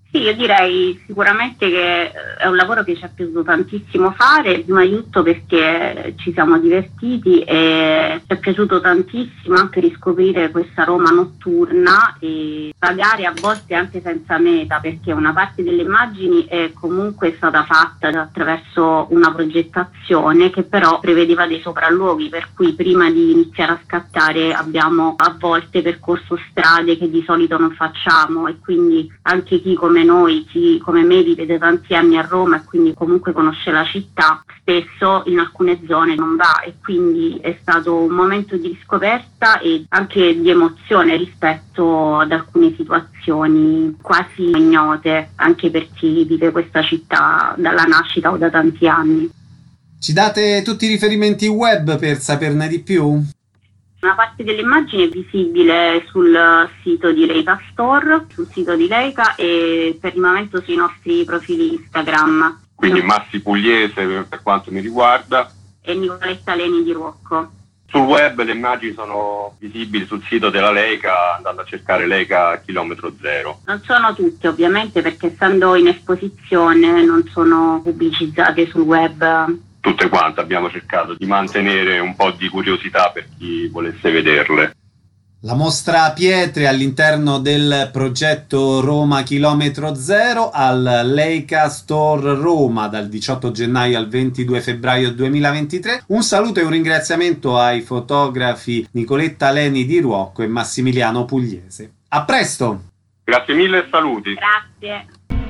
Sì, io direi sicuramente che è un lavoro che ci è piaciuto tantissimo fare, prima di tutto perché ci siamo divertiti e ci è piaciuto tantissimo anche riscoprire questa Roma notturna e magari a volte anche senza meta, perché una parte delle immagini è comunque stata fatta attraverso una progettazione che però prevedeva dei sopralluoghi, per cui prima di iniziare a scattare abbiamo a volte percorso strade che di solito non facciamo, e quindi anche chi come noi, chi come me vive tanti anni a Roma e quindi comunque conosce la città, spesso in alcune zone non va, e quindi è stato un momento di riscoperta e anche di emozione rispetto ad alcune situazioni quasi ignote anche per chi vive questa città dalla nascita o da tanti anni. Ci date tutti i riferimenti web per saperne di più? Una parte delle immagini è visibile sul sito di Leica Store, sul sito di Leica, e per il momento sui nostri profili Instagram. Quindi Massi Pugliese per quanto mi riguarda. E Nicoletta Leni di Ruocco. Sul web le immagini sono visibili sul sito della Leica, andando a cercare Leica chilometro zero. Non sono tutte ovviamente, perché essendo in esposizione non sono pubblicizzate sul web. Tutte quante abbiamo cercato di mantenere un po' di curiosità per chi volesse vederle. La mostra pietre all'interno del progetto Roma Chilometro Zero al Leica Store Roma dal diciotto gennaio al ventidue febbraio duemilaventitré. Un saluto e un ringraziamento ai fotografi Nicoletta Leni di Ruocco e Massimiliano Pugliese. A presto! Grazie mille e saluti! Grazie!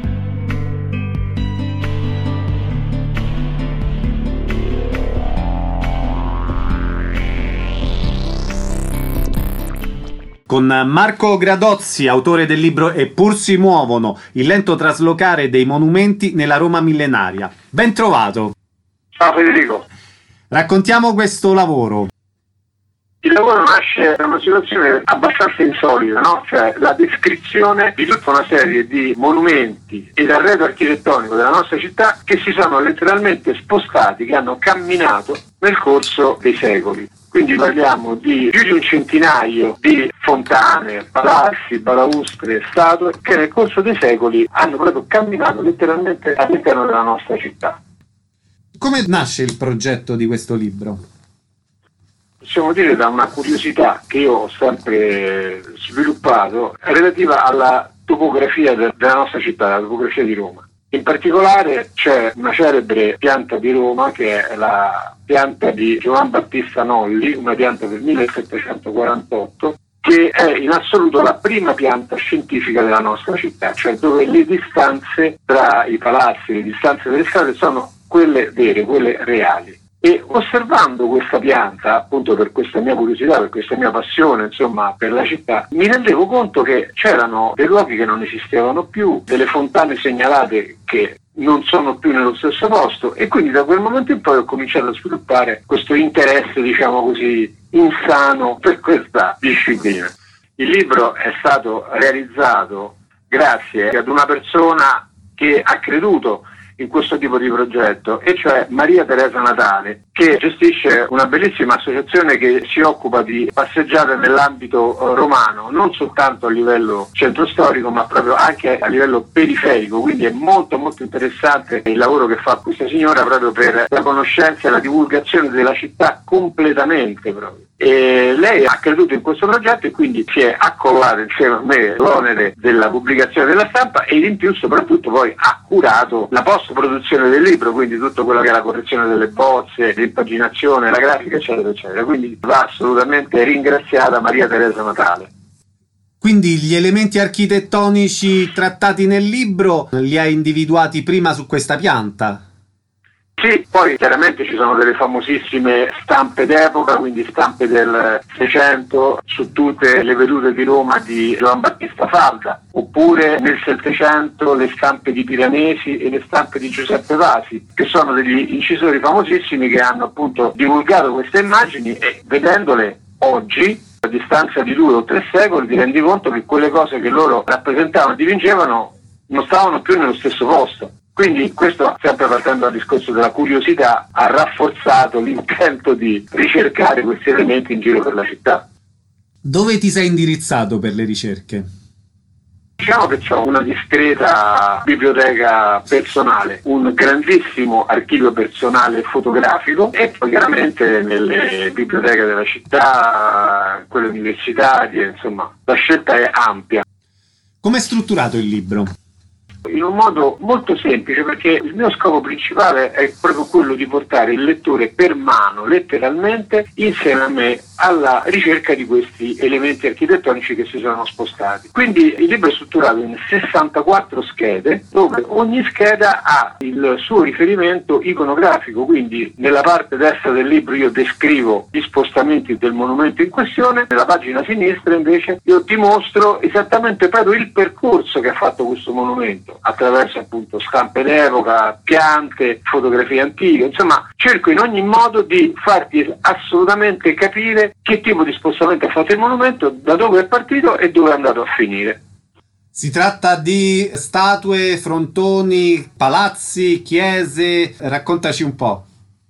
Con Marco Gradozzi, autore del libro Eppur si muovono, il lento traslocare dei monumenti nella Roma millenaria. Ben trovato! Ciao Federico! Raccontiamo questo lavoro. Il lavoro nasce da una situazione abbastanza insolita, no? Cioè la descrizione di tutta una serie di monumenti ed arredo architettonico della nostra città che si sono letteralmente spostati, che hanno camminato nel corso dei secoli. Quindi parliamo di più di un centinaio di fontane, palazzi, balaustre, statue che nel corso dei secoli hanno proprio camminato letteralmente all'interno della nostra città. Come nasce il progetto di questo libro? Possiamo dire da una curiosità che io ho sempre sviluppato relativa alla topografia de- della nostra città, la topografia di Roma. In particolare c'è una celebre pianta di Roma che è la pianta di Giovan Battista Nolli, una pianta del millesettecentoquarantotto, che è in assoluto la prima pianta scientifica della nostra città, cioè dove le distanze tra i palazzi, le distanze delle strade sono quelle vere, quelle reali. E osservando questa pianta, appunto per questa mia curiosità, per questa mia passione, insomma, per la città, mi rendevo conto che c'erano dei luoghi che non esistevano più, delle fontane segnalate che non sono più nello stesso posto, e quindi da quel momento in poi ho cominciato a sviluppare questo interesse, diciamo così, insano per questa disciplina. Il libro è stato realizzato grazie ad una persona che ha creduto in questo tipo di progetto, e cioè Maria Teresa Natale, che gestisce una bellissima associazione che si occupa di passeggiate nell'ambito romano, non soltanto a livello centro storico ma proprio anche a livello periferico, quindi è molto molto interessante il lavoro che fa questa signora proprio per la conoscenza e la divulgazione della città completamente proprio. E lei ha creduto in questo progetto e quindi si è accollata insieme a me l'onere della pubblicazione della stampa, e in più soprattutto poi ha curato la post produzione del libro, quindi tutto quello che è la correzione delle bozze, l'impaginazione, la grafica eccetera eccetera, quindi va assolutamente ringraziata Maria Teresa Natale. Quindi gli elementi architettonici trattati nel libro li hai individuati prima su questa pianta? Sì, poi chiaramente ci sono delle famosissime stampe d'epoca, quindi stampe del Seicento su tutte le vedute di Roma di Giovan Battista Falda, oppure nel Settecento le stampe di Piranesi e le stampe di Giuseppe Vasi, che sono degli incisori famosissimi che hanno appunto divulgato queste immagini, e vedendole oggi, a distanza di due o tre secoli, ti rendi conto che quelle cose che loro rappresentavano e dipingevano non stavano più nello stesso posto. Quindi questo, sempre partendo dal discorso della curiosità, ha rafforzato l'intento di ricercare questi elementi in giro per la città. Dove ti sei indirizzato per le ricerche? Diciamo che ho una discreta biblioteca personale, un grandissimo archivio personale fotografico e poi chiaramente nelle biblioteche della città, quelle universitarie, insomma, la scelta è ampia. Come è strutturato il libro? In un modo molto semplice, perché il mio scopo principale è proprio quello di portare il lettore per mano, letteralmente, insieme a me, alla ricerca di questi elementi architettonici che si sono spostati. Quindi il libro è strutturato in sessantaquattro schede, dove ogni scheda ha il suo riferimento iconografico, quindi nella parte destra del libro io descrivo gli spostamenti del monumento in questione, nella pagina sinistra invece io ti mostro esattamente proprio il percorso che ha fatto questo monumento, attraverso appunto stampe d'epoca, piante, fotografie antiche, insomma cerco in ogni modo di farti assolutamente capire che tipo di spostamento ha fatto il monumento, da dove è partito e dove è andato a finire. Si tratta di statue, frontoni, palazzi, chiese, raccontaci un po'.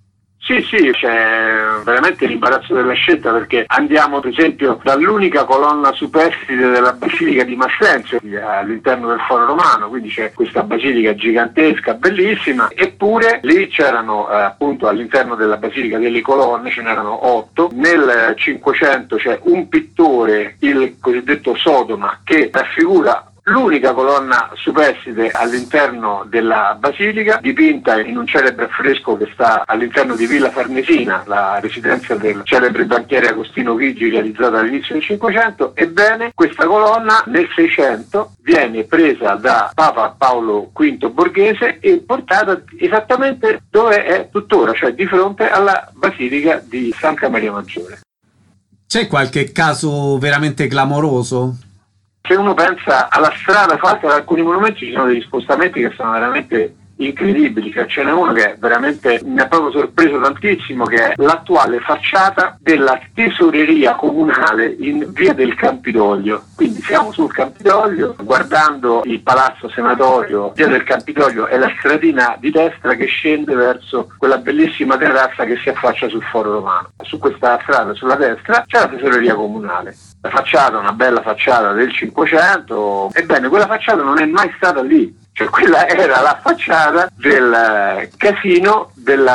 Sì, sì, c'è veramente l'imbarazzo della scelta, perché andiamo per esempio dall'unica colonna superstite della Basilica di Massenzio all'interno del Foro Romano, quindi c'è questa basilica gigantesca, bellissima, eppure lì c'erano eh, appunto all'interno della Basilica delle colonne, ce n'erano otto. Nel Cinquecento c'è un pittore, il cosiddetto Sodoma, che raffigura l'unica colonna superstite all'interno della basilica, dipinta in un celebre affresco che sta all'interno di Villa Farnesina, la residenza del celebre banchiere Agostino Chigi, realizzata all'inizio del Cinquecento. Ebbene, questa colonna nel Seicento viene presa da Papa Paolo V Borghese e portata esattamente dove è tuttora, cioè di fronte alla basilica di Santa Maria Maggiore. C'è qualche caso veramente clamoroso? Se uno pensa alla strada fatta da alcuni monumenti, ci sono degli spostamenti che sono veramente incredibili, cioè ce n'è uno che veramente mi ha proprio sorpreso tantissimo, che è l'attuale facciata della tesoreria comunale in via del Campidoglio. Quindi siamo sul Campidoglio, guardando il Palazzo Senatorio, via del Campidoglio è la stradina di destra che scende verso quella bellissima terrazza che si affaccia sul Foro Romano. Su questa strada, sulla destra, c'è la tesoreria comunale. La facciata, una bella facciata del Cinquecento, ebbene quella facciata non è mai stata lì, cioè quella era la facciata del casino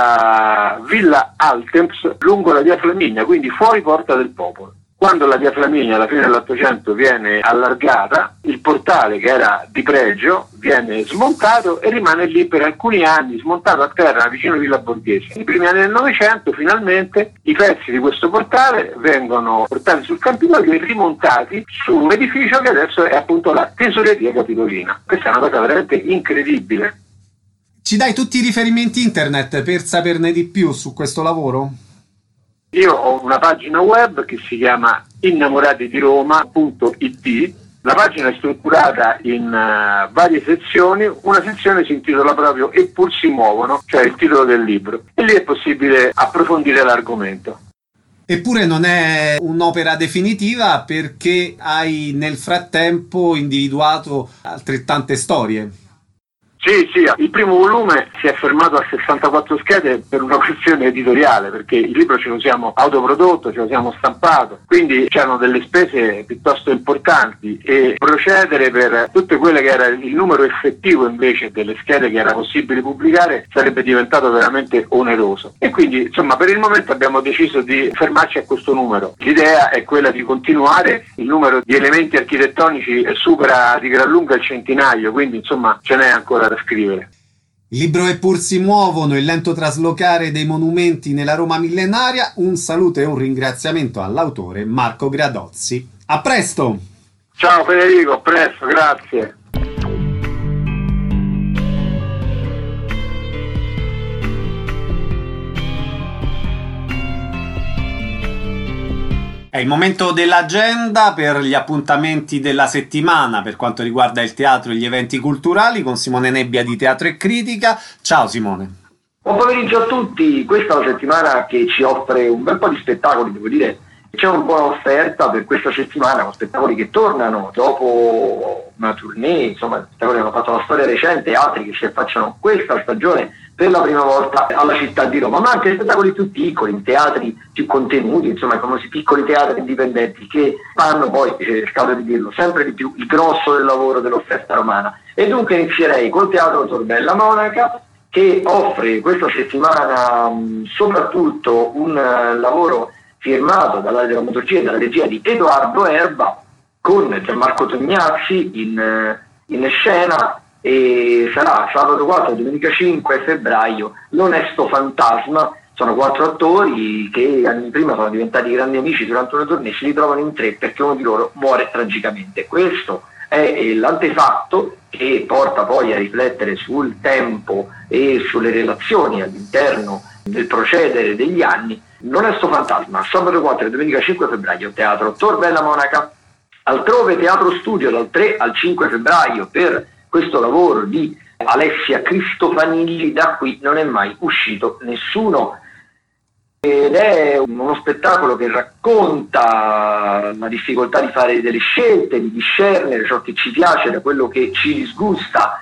della Villa Altemps lungo la via Flaminia, quindi fuori Porta del Popolo. Quando la via Flaminia alla fine dell'Ottocento viene allargata, il portale che era di pregio viene smontato e rimane lì per alcuni anni, smontato a terra vicino a Villa Borghese. Nei primi anni del Novecento finalmente i pezzi di questo portale vengono portati sul Campidoglio e rimontati su un edificio che adesso è appunto la Tesoreria Capitolina. Questa è una cosa veramente incredibile. Ci dai tutti i riferimenti internet per saperne di più su questo lavoro? Io ho una pagina web che si chiama innamorati di roma punto it. La pagina è strutturata in uh, varie sezioni. Una sezione si intitola proprio Eppur si muovono, cioè il titolo del libro, e lì è possibile approfondire l'argomento. Eppure non è un'opera definitiva, perché hai nel frattempo individuato altrettante storie. Sì, sì, il primo volume si è fermato a sessantaquattro schede per una questione editoriale, perché il libro ce lo siamo autoprodotto, ce lo siamo stampato, quindi c'erano delle spese piuttosto importanti e procedere per tutte quelle che era il numero effettivo invece delle schede che era possibile pubblicare sarebbe diventato veramente oneroso. E quindi insomma per il momento abbiamo deciso di fermarci a questo numero. L'idea è quella di continuare, il numero di elementi architettonici supera di gran lunga il centinaio, quindi insomma ce n'è ancora da scrivere. Il libro Eppur si muovono, il lento traslocare dei monumenti nella Roma millenaria. Un saluto e un ringraziamento all'autore Marco Gradozzi. A presto! Ciao Federico, a presto, grazie. È il momento dell'agenda per gli appuntamenti della settimana per quanto riguarda il teatro e gli eventi culturali con Simone Nebbia di Teatro e Critica. Ciao Simone. Buon pomeriggio a tutti, questa è una settimana che ci offre un bel po' di spettacoli, devo dire. C'è una buona offerta per questa settimana, con spettacoli che tornano dopo una tournée, insomma spettacoli che hanno fatto una storia recente e altri che si affacciano questa stagione per la prima volta alla città di Roma, ma anche spettacoli più piccoli, teatri più contenuti, insomma i famosi piccoli teatri indipendenti che fanno poi, eh, scado di dirlo, sempre di più il grosso del lavoro dell'offerta romana. E dunque inizierei col Teatro Tor Bella Monaca, che offre questa settimana mh, soprattutto un uh, lavoro firmato dalla drammaturgia e dalla regia di Edoardo Erba, con Gianmarco Tognazzi in, uh, in scena, e sarà sabato quattro, domenica cinque febbraio, L'Onesto Fantasma. Sono quattro attori che anni prima sono diventati grandi amici durante una tournée, si ritrovano in tre perché uno di loro muore tragicamente. Questo è l'antefatto che porta poi a riflettere sul tempo e sulle relazioni all'interno del procedere degli anni. L'Onesto Fantasma, sabato quattro e domenica cinque febbraio, Teatro Tor Bella Monaca. Altrove Teatro Studio dal tre al cinque febbraio per questo lavoro di Alessia Cristofanilli, Da qui non è mai uscito nessuno. Ed è uno spettacolo che racconta la difficoltà di fare delle scelte, di discernere ciò che ci piace da quello che ci disgusta,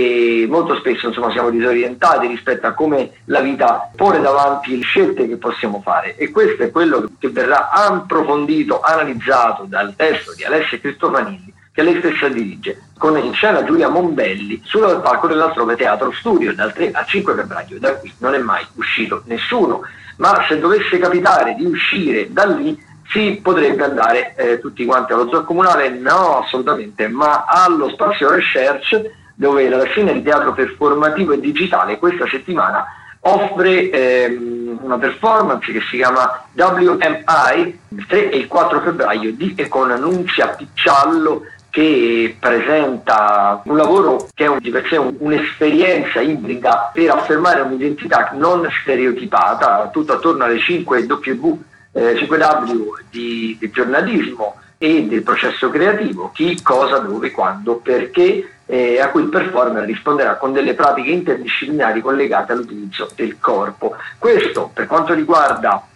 e molto spesso insomma siamo disorientati rispetto a come la vita pone davanti le scelte che possiamo fare, e questo è quello che verrà approfondito, analizzato dal testo di Alessia Cristofanilli, che lei stessa dirige, con in scena Giulia Mombelli, sul palco dell'Altrove Teatro Studio dal tre al cinque febbraio. Da qui non è mai uscito nessuno, ma se dovesse capitare di uscire da lì si potrebbe andare eh, tutti quanti allo zoo comunale? No, assolutamente, ma allo Spazio Research, dove la rassegna di teatro performativo e digitale questa settimana offre ehm, una performance che si chiama W M I il tre e il quattro febbraio di e con Nunzia Picciallo, che presenta un lavoro che è di per sé un, un'esperienza ibrida per affermare un'identità non stereotipata, tutto attorno alle cinque W, eh, cinque W di, di giornalismo e del processo creativo, chi, cosa, dove, quando, perché, eh, a cui il performer risponderà con delle pratiche interdisciplinari collegate all'utilizzo del corpo. Questo per quanto riguarda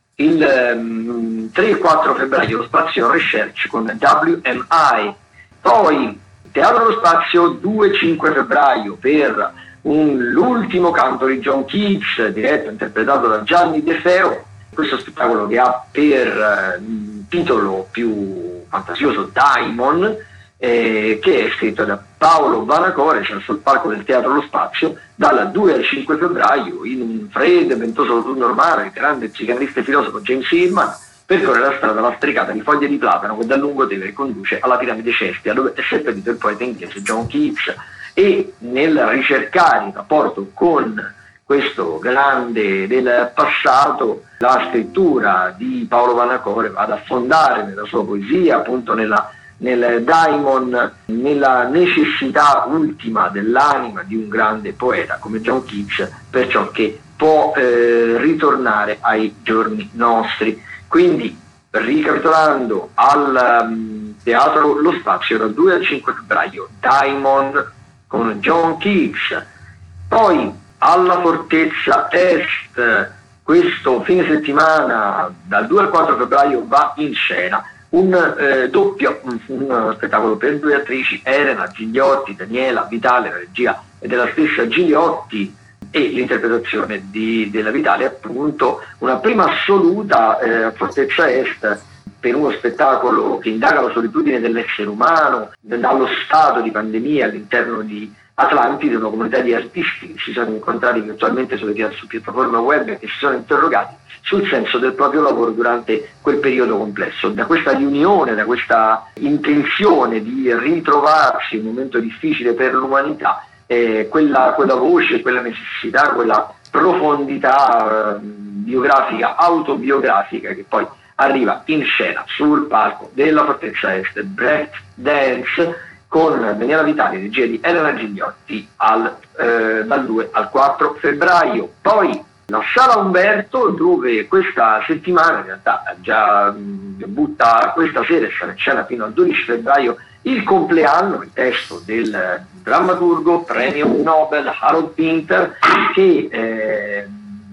il um, tre e quattro febbraio lo Spazio Research con W M I. Poi Teatro Lo Spazio due e cinque febbraio per un, l'ultimo canto di John Keats, diretto e interpretato da Gianni De Feo, questo spettacolo che ha per eh, titolo più fantasioso Daimon, eh, che è scritto da Paolo Vanacore, cioè sul palco del Teatro Lo Spazio dal due al cinque febbraio, in un freddo e ventoso autunno romano. Il grande psicanalista e filosofo James Hillman percorre la strada lastricata di foglie di platano che dal Lungotevere conduce alla piramide Cestia, dove è seppellito il poeta inglese John Keats, e nel ricercare il rapporto con questo grande del passato, la scrittura di Paolo Vanacore va ad affondare nella sua poesia, appunto nella, nel daimon, nella necessità ultima dell'anima di un grande poeta come John Keats, per ciò che può eh, ritornare ai giorni nostri. Quindi, ricapitolando, al um, Teatro Lo Spazio dal due al cinque febbraio, Diamond con John Keats. Poi alla Fortezza Est, questo fine settimana dal due al quattro febbraio va in scena un eh, doppio, un, un spettacolo per due attrici, Elena Gigliotti, Daniela Vitale, la regia è della stessa Gigliotti, e l'interpretazione di, della Vitale, appunto una prima assoluta eh, a Fortezza Est per uno spettacolo che indaga la solitudine dell'essere umano dallo stato di pandemia all'interno di Atlantide, una comunità di artisti che si sono incontrati virtualmente sulle su piattaforme web e che si sono interrogati sul senso del proprio lavoro durante quel periodo complesso. Da questa riunione, da questa intenzione di ritrovarsi in un momento difficile per l'umanità, Eh, quella, quella voce, quella necessità, quella profondità eh, biografica, autobiografica, che poi arriva in scena sul palco della Fortezza Est, Breath Dance, con Daniela Vitali, regia di Elena Gigliotti, al, eh, dal due al quattro febbraio. Poi la Sala Umberto, dove questa settimana, in realtà già mh, debutta questa sera e sarà in scena fino al dodici febbraio, il compleanno, il testo del drammaturgo premio Nobel Harold Pinter, che eh,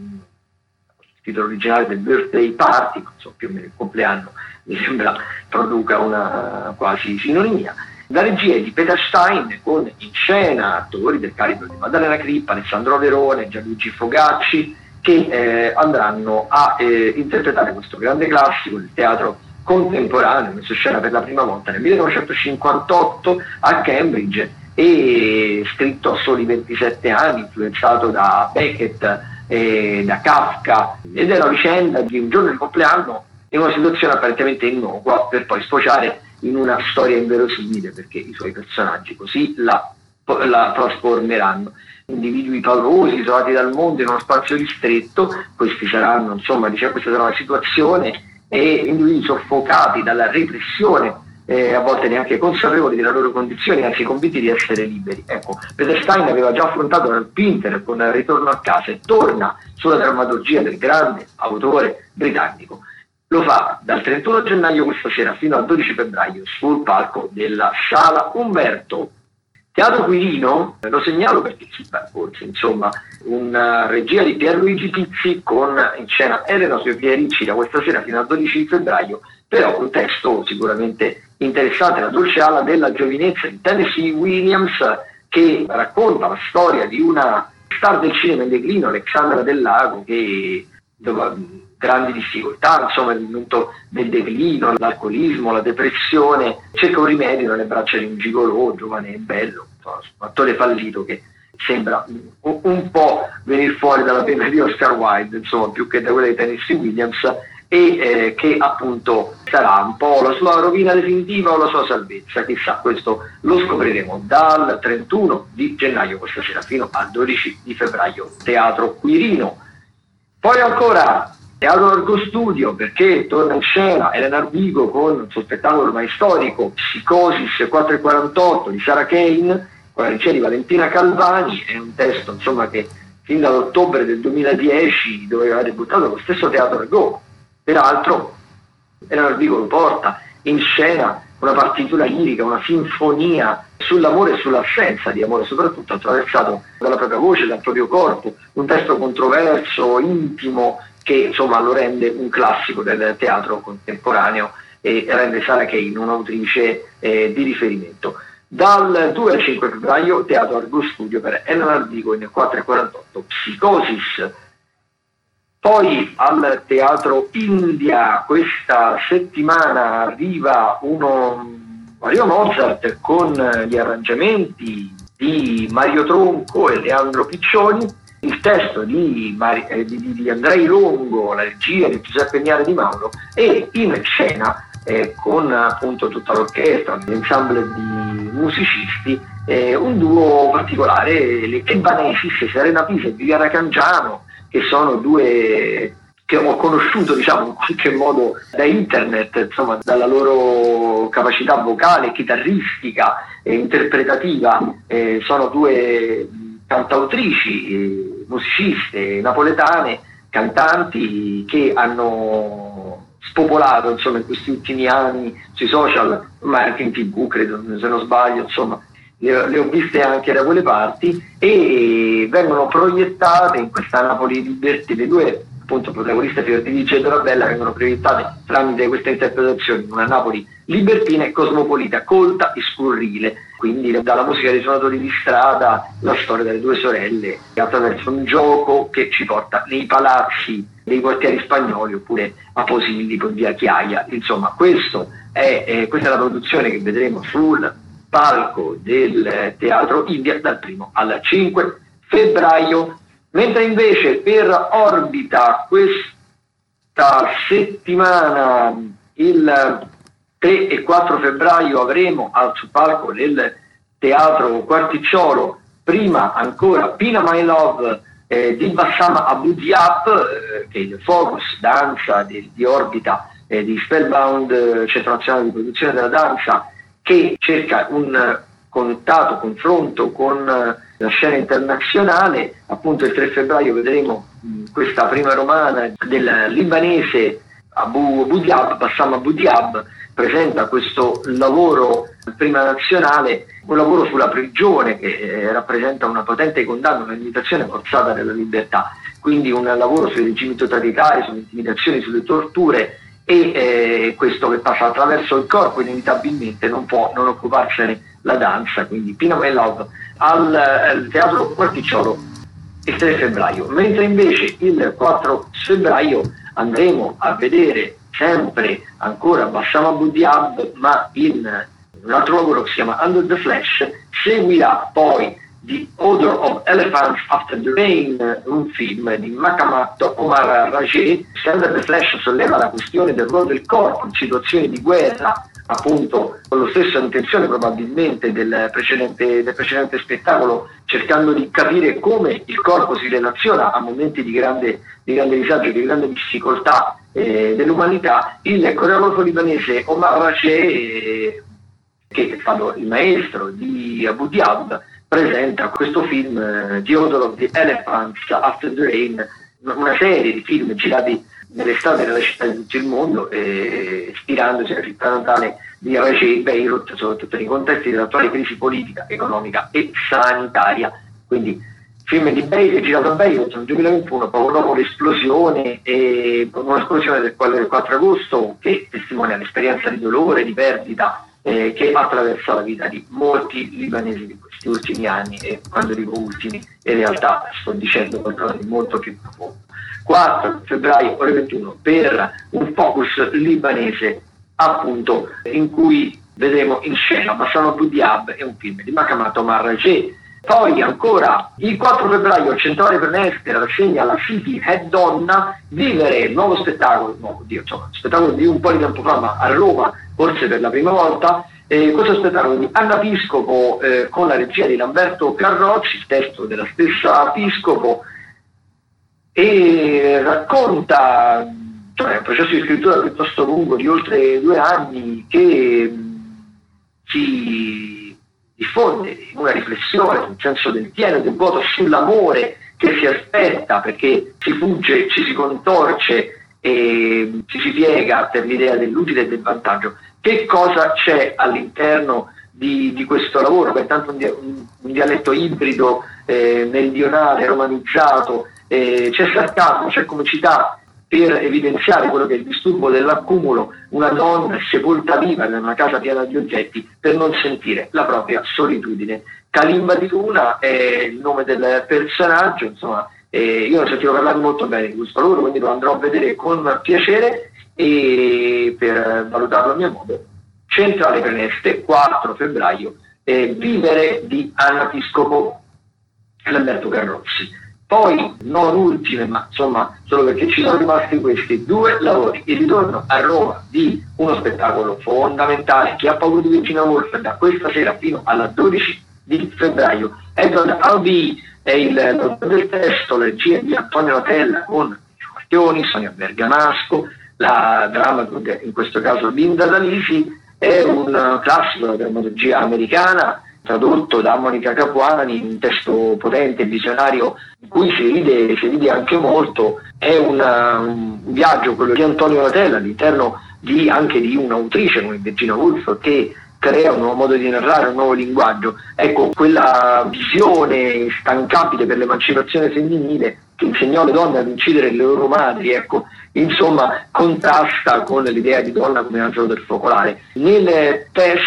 il titolo originale del Birthday Party, non so, più o meno il compleanno mi sembra produca una quasi sinonimia, La regia è di Peter Stein, con in scena attori del calibro di Maddalena Crippa, Alessandro Verone, Gianluigi Fogacci, che eh, andranno a eh, interpretare questo grande classico del teatro contemporaneo, messo in scena per la prima volta nel millenovecentocinquantotto a Cambridge e scritto a soli ventisette anni, influenzato da Beckett e da Kafka, ed è la vicenda di un giorno di compleanno in una situazione apparentemente innocua per poi sfociare in una storia inverosimile, perché i suoi personaggi così la, la trasformeranno. Individui paurosi isolati dal mondo in uno spazio ristretto, questi saranno, insomma, diciamo, questa sarà la situazione, e individui soffocati dalla repressione, eh, a volte neanche consapevoli della loro condizione, anzi convinti di essere liberi. Ecco, Peter Stein aveva già affrontato nel Pinter con Ritorno a casa e torna sulla drammaturgia del grande autore britannico. Lo fa dal trentuno gennaio questa sera fino al dodici febbraio sul palco della Sala Umberto. Teatro Quirino, lo segnalo perché ci sta forse, insomma, una regia di Pierluigi Tizzi con in scena Elena Sofia Ricci da questa sera fino al dodici febbraio, però un testo sicuramente interessante, la dolce ala della giovinezza di Tennessee Williams, che racconta la storia di una star del cinema in declino, Alexandra Del Lago, che dopo grandi difficoltà, insomma, il momento del declino, l'alcolismo, la depressione, cerca un rimedio nelle braccia di un gigolò giovane e bello, insomma, un attore fallito che sembra un, un po' venire fuori dalla penna di Oscar Wilde, insomma, più che da quella di Tennessee Williams, e eh, che appunto sarà un po' la sua rovina definitiva o la sua salvezza, chissà, questo lo scopriremo dal trentuno di gennaio questa sera fino al dodici di febbraio, Teatro Quirino. Poi ancora Teatro Argo Studio, perché torna in scena Elena Arbigo con il suo spettacolo ormai storico Psicosis quattro e quarantotto di Sarah Kane, con la regia di Valentina Calvani. È un testo, insomma, che fin dall'ottobre del duemiladieci doveva debuttato lo stesso Teatro Argo. Peraltro Elena Arbigo lo porta in scena una partitura lirica, una sinfonia sull'amore e sull'assenza di amore, soprattutto attraversato dalla propria voce, dal proprio corpo, un testo controverso, intimo, che insomma lo rende un classico del teatro contemporaneo e rende Sarah Kane un'autrice eh, di riferimento. Dal due al cinque febbraio Teatro Argo Studio per Elena Arbigo in quattro e quarantotto Psicosis. Poi al Teatro India questa settimana arriva uno Mario Mozart con gli arrangiamenti di Mario Tronco e Leandro Piccioni, il testo di, Mari, eh, di, di Andrei Longo, la regia di Giuseppe Gnare Di Mauro, e in scena eh, con appunto tutta l'orchestra, l'ensemble di musicisti, eh, un duo particolare, le Ebanesis, Serena Pisa e Viviana Cangiano, che sono due che ho conosciuto, diciamo, in qualche modo da internet, insomma, dalla loro capacità vocale, chitarristica e interpretativa. Eh, sono due cantautrici, eh, musiciste napoletane, cantanti che hanno spopolato, insomma, in questi ultimi anni sui social, ma anche in tv, credo, se non sbaglio, insomma, le, le ho viste anche da quelle parti, e vengono proiettate in questa Napoli Liberty, le due appunto protagoniste Fiordilice e Dorabella vengono proiettate tramite questa interpretazione in una Napoli libertina e cosmopolita, colta e scurrile, quindi dalla musica dei suonatori di strada, la storia delle due sorelle, attraverso un gioco che ci porta nei palazzi dei quartieri spagnoli oppure a Posillipo in via Chiaia. Insomma, questo è, eh, questa è la produzione che vedremo sul palco del Teatro India dal primo al cinque febbraio. Mentre invece per Orbita questa settimana, il tre e quattro febbraio, avremo al sul palco del Teatro Quarticciolo prima ancora Pina My Love eh, di Bassam Abu Diab, eh, che è il focus danza di, di Orbita, eh, di Spellbound, eh, Centro Nazionale di Produzione della Danza, che cerca un contatto, confronto con la scena internazionale. Appunto il tre febbraio vedremo mh, questa prima romana del libanese Abu, Abu Diab, Bassam Abu Diab, presenta questo lavoro prima nazionale, un lavoro sulla prigione che eh, rappresenta una potente condanna, una limitazione forzata della libertà, quindi un lavoro sui regimi totalitari, sulle intimidazioni, sulle torture, e eh, questo che passa attraverso il corpo inevitabilmente non può non occuparsene la danza, quindi Pino My Love al, al Teatro Quarticciolo il tre febbraio, mentre invece il quattro febbraio andremo a vedere sempre ancora Bassam Abu Diab, ma in un altro lavoro che si chiama Under the Flash. Seguirà poi The Odor of Elephants After the Rain, un film di Makamat Omar Rajeh. Under the Flash solleva la questione del ruolo del corpo in situazioni di guerra, appunto con la stessa intenzione probabilmente del precedente, del precedente spettacolo, cercando di capire come il corpo si relaziona a momenti di grande, di grande disagio, di grande difficoltà eh, dell'umanità. Il coreografo libanese Omar Rajeh, eh, che è stato il maestro di Abu Diab, presenta questo film eh, The Odor of the Elephants After the Rain, una serie di film girati nell'estate nella città di tutto il mondo, eh, ispirandosi alla città natale di Rajeh, Beirut, soprattutto nei contesti dell'attuale crisi politica, economica e sanitaria. Quindi film di Beirut, girato a Beirut nel duemilaventuno, poco dopo l'esplosione, e un'esplosione del quattro agosto che testimonia l'esperienza di dolore, di perdita eh, che attraversa la vita di molti libanesi di questi ultimi anni, e quando dico ultimi in realtà sto dicendo qualcosa di molto più profondo. quattro febbraio ore ventuno per un focus libanese, appunto, in cui vedremo in scena Bassam Abu Diab e un film di Makamat Omar Rajeh. Poi ancora il quattro febbraio Centrale Preneste rassegna la City Head Donna, Vivere, il nuovo spettacolo, no, oddio, insomma, spettacolo di un po' di tempo fa, ma a Roma forse per la prima volta. Eh, questo spettacolo di Anna Piscopo eh, con la regia di Lamberto Carrocci, il testo della stessa Piscopo, e racconta, cioè, un processo di scrittura piuttosto lungo di oltre due anni che si diffonde una riflessione sul senso del pieno e del vuoto, sull'amore che si aspetta, perché si fugge, ci si contorce e ci si piega per l'idea dell'utile e del vantaggio. Che cosa c'è all'interno di, di questo lavoro? Che è tanto un, dia- un dialetto ibrido, eh, meridionale, romanizzato, eh, c'è sarcasmo, c'è comicità, per evidenziare quello che è il disturbo dell'accumulo, una donna sepolta viva in una casa piena di oggetti per non sentire la propria solitudine. Kalimba di Luna è il nome del personaggio, insomma, eh, io ne ho sentito parlare molto bene di questo lavoro, quindi lo andrò a vedere con piacere, e per valutarlo a mio modo. Centrale Preneste, quattro febbraio, eh, Vivere di Anna Piscopo e Lamberto Carrozzi. Poi, non ultime, ma insomma, solo perché ci sono rimasti questi due lavori, il ritorno a Roma di uno spettacolo fondamentale, Chi ha paura di Virginia Woolf, da questa sera fino alla dodici di febbraio. Edward Albee è il autore del testo, la regia di Antonio Latella con Marchioni, Sonia Bergamasco, la drammaturga, in questo caso Linda D'Alisi. È un classico della drammaturgia americana, tradotto da Monica Capuani, un testo potente, visionario, in cui si ride, si ride anche molto. È una, un viaggio, quello di Antonio Latella, all'interno di, anche di un'autrice come Virginia Woolf, che crea un nuovo modo di narrare, un nuovo linguaggio. Ecco, quella visione instancabile per l'emancipazione femminile che insegnò alle donne ad uccidere le loro madri, ecco, insomma, contrasta con l'idea di donna come angelo del focolare. Nel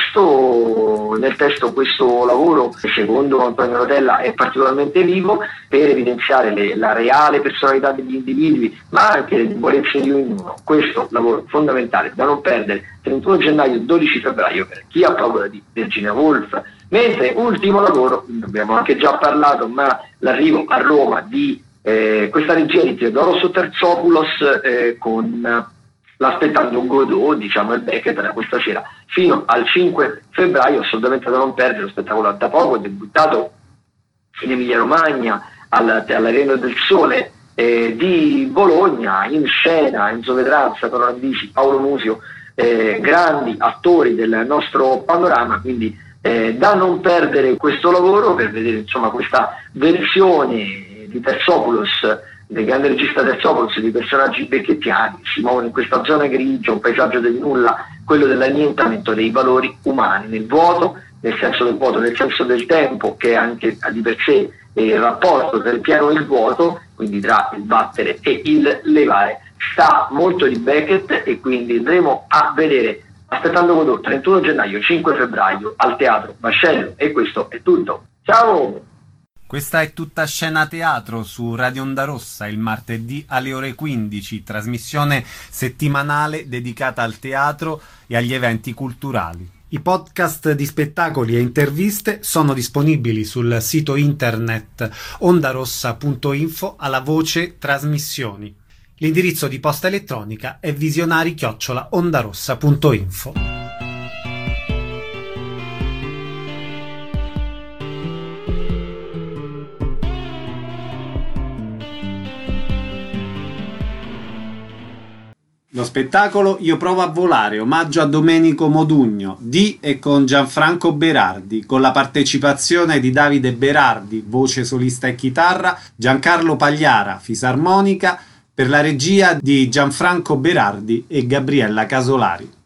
testo, nel testo questo lavoro, secondo Antonio Rotella, è particolarmente vivo per evidenziare le, la reale personalità degli individui, ma anche le debolezze di ognuno. Questo lavoro fondamentale da non perdere, trentuno gennaio dodici febbraio, per Chi ha paura di Virginia Woolf. Mentre ultimo lavoro, abbiamo anche già parlato, ma l'arrivo a Roma di Eh, questa regia di Teodoro Soterzopoulos eh, con eh, l'aspettando Godot, diciamo, il Beckett, da questa sera fino al cinque febbraio, assolutamente da non perdere. Lo spettacolo da poco, è debuttato in Emilia Romagna all'Arena del Sole eh, di Bologna, in scena Enzo Vedranza, Paolo Randisi, Paolo Musio, eh, grandi attori del nostro panorama, quindi eh, da non perdere questo lavoro per vedere, insomma, questa versione di Terzopoulos, del grande regista Terzopoulos, di personaggi becchettiani, si muovono in questa zona grigia, un paesaggio del nulla, quello dell'annientamento dei valori umani, nel vuoto, nel senso del vuoto, nel senso del tempo, che è anche di per sé il rapporto tra il pieno e il vuoto, quindi tra il battere e il levare. sa molto di Beckett e quindi andremo a vedere Aspettando Godot trentuno gennaio, cinque febbraio al Teatro Vascello, e questo è tutto. Ciao! Questa è Tutta Scena Teatro su Radio Onda Rossa il martedì alle ore quindici, trasmissione settimanale dedicata al teatro e agli eventi culturali. I podcast di spettacoli e interviste sono disponibili sul sito internet ondarossa punto info alla voce trasmissioni. L'indirizzo di posta elettronica è visionari chiocciola ondarossa punto info. Lo spettacolo Io provo a volare, omaggio a Domenico Modugno, di e con Gianfranco Berardi, con la partecipazione di Davide Berardi, voce solista e chitarra, Giancarlo Pagliara, fisarmonica, per la regia di Gianfranco Berardi e Gabriella Casolari.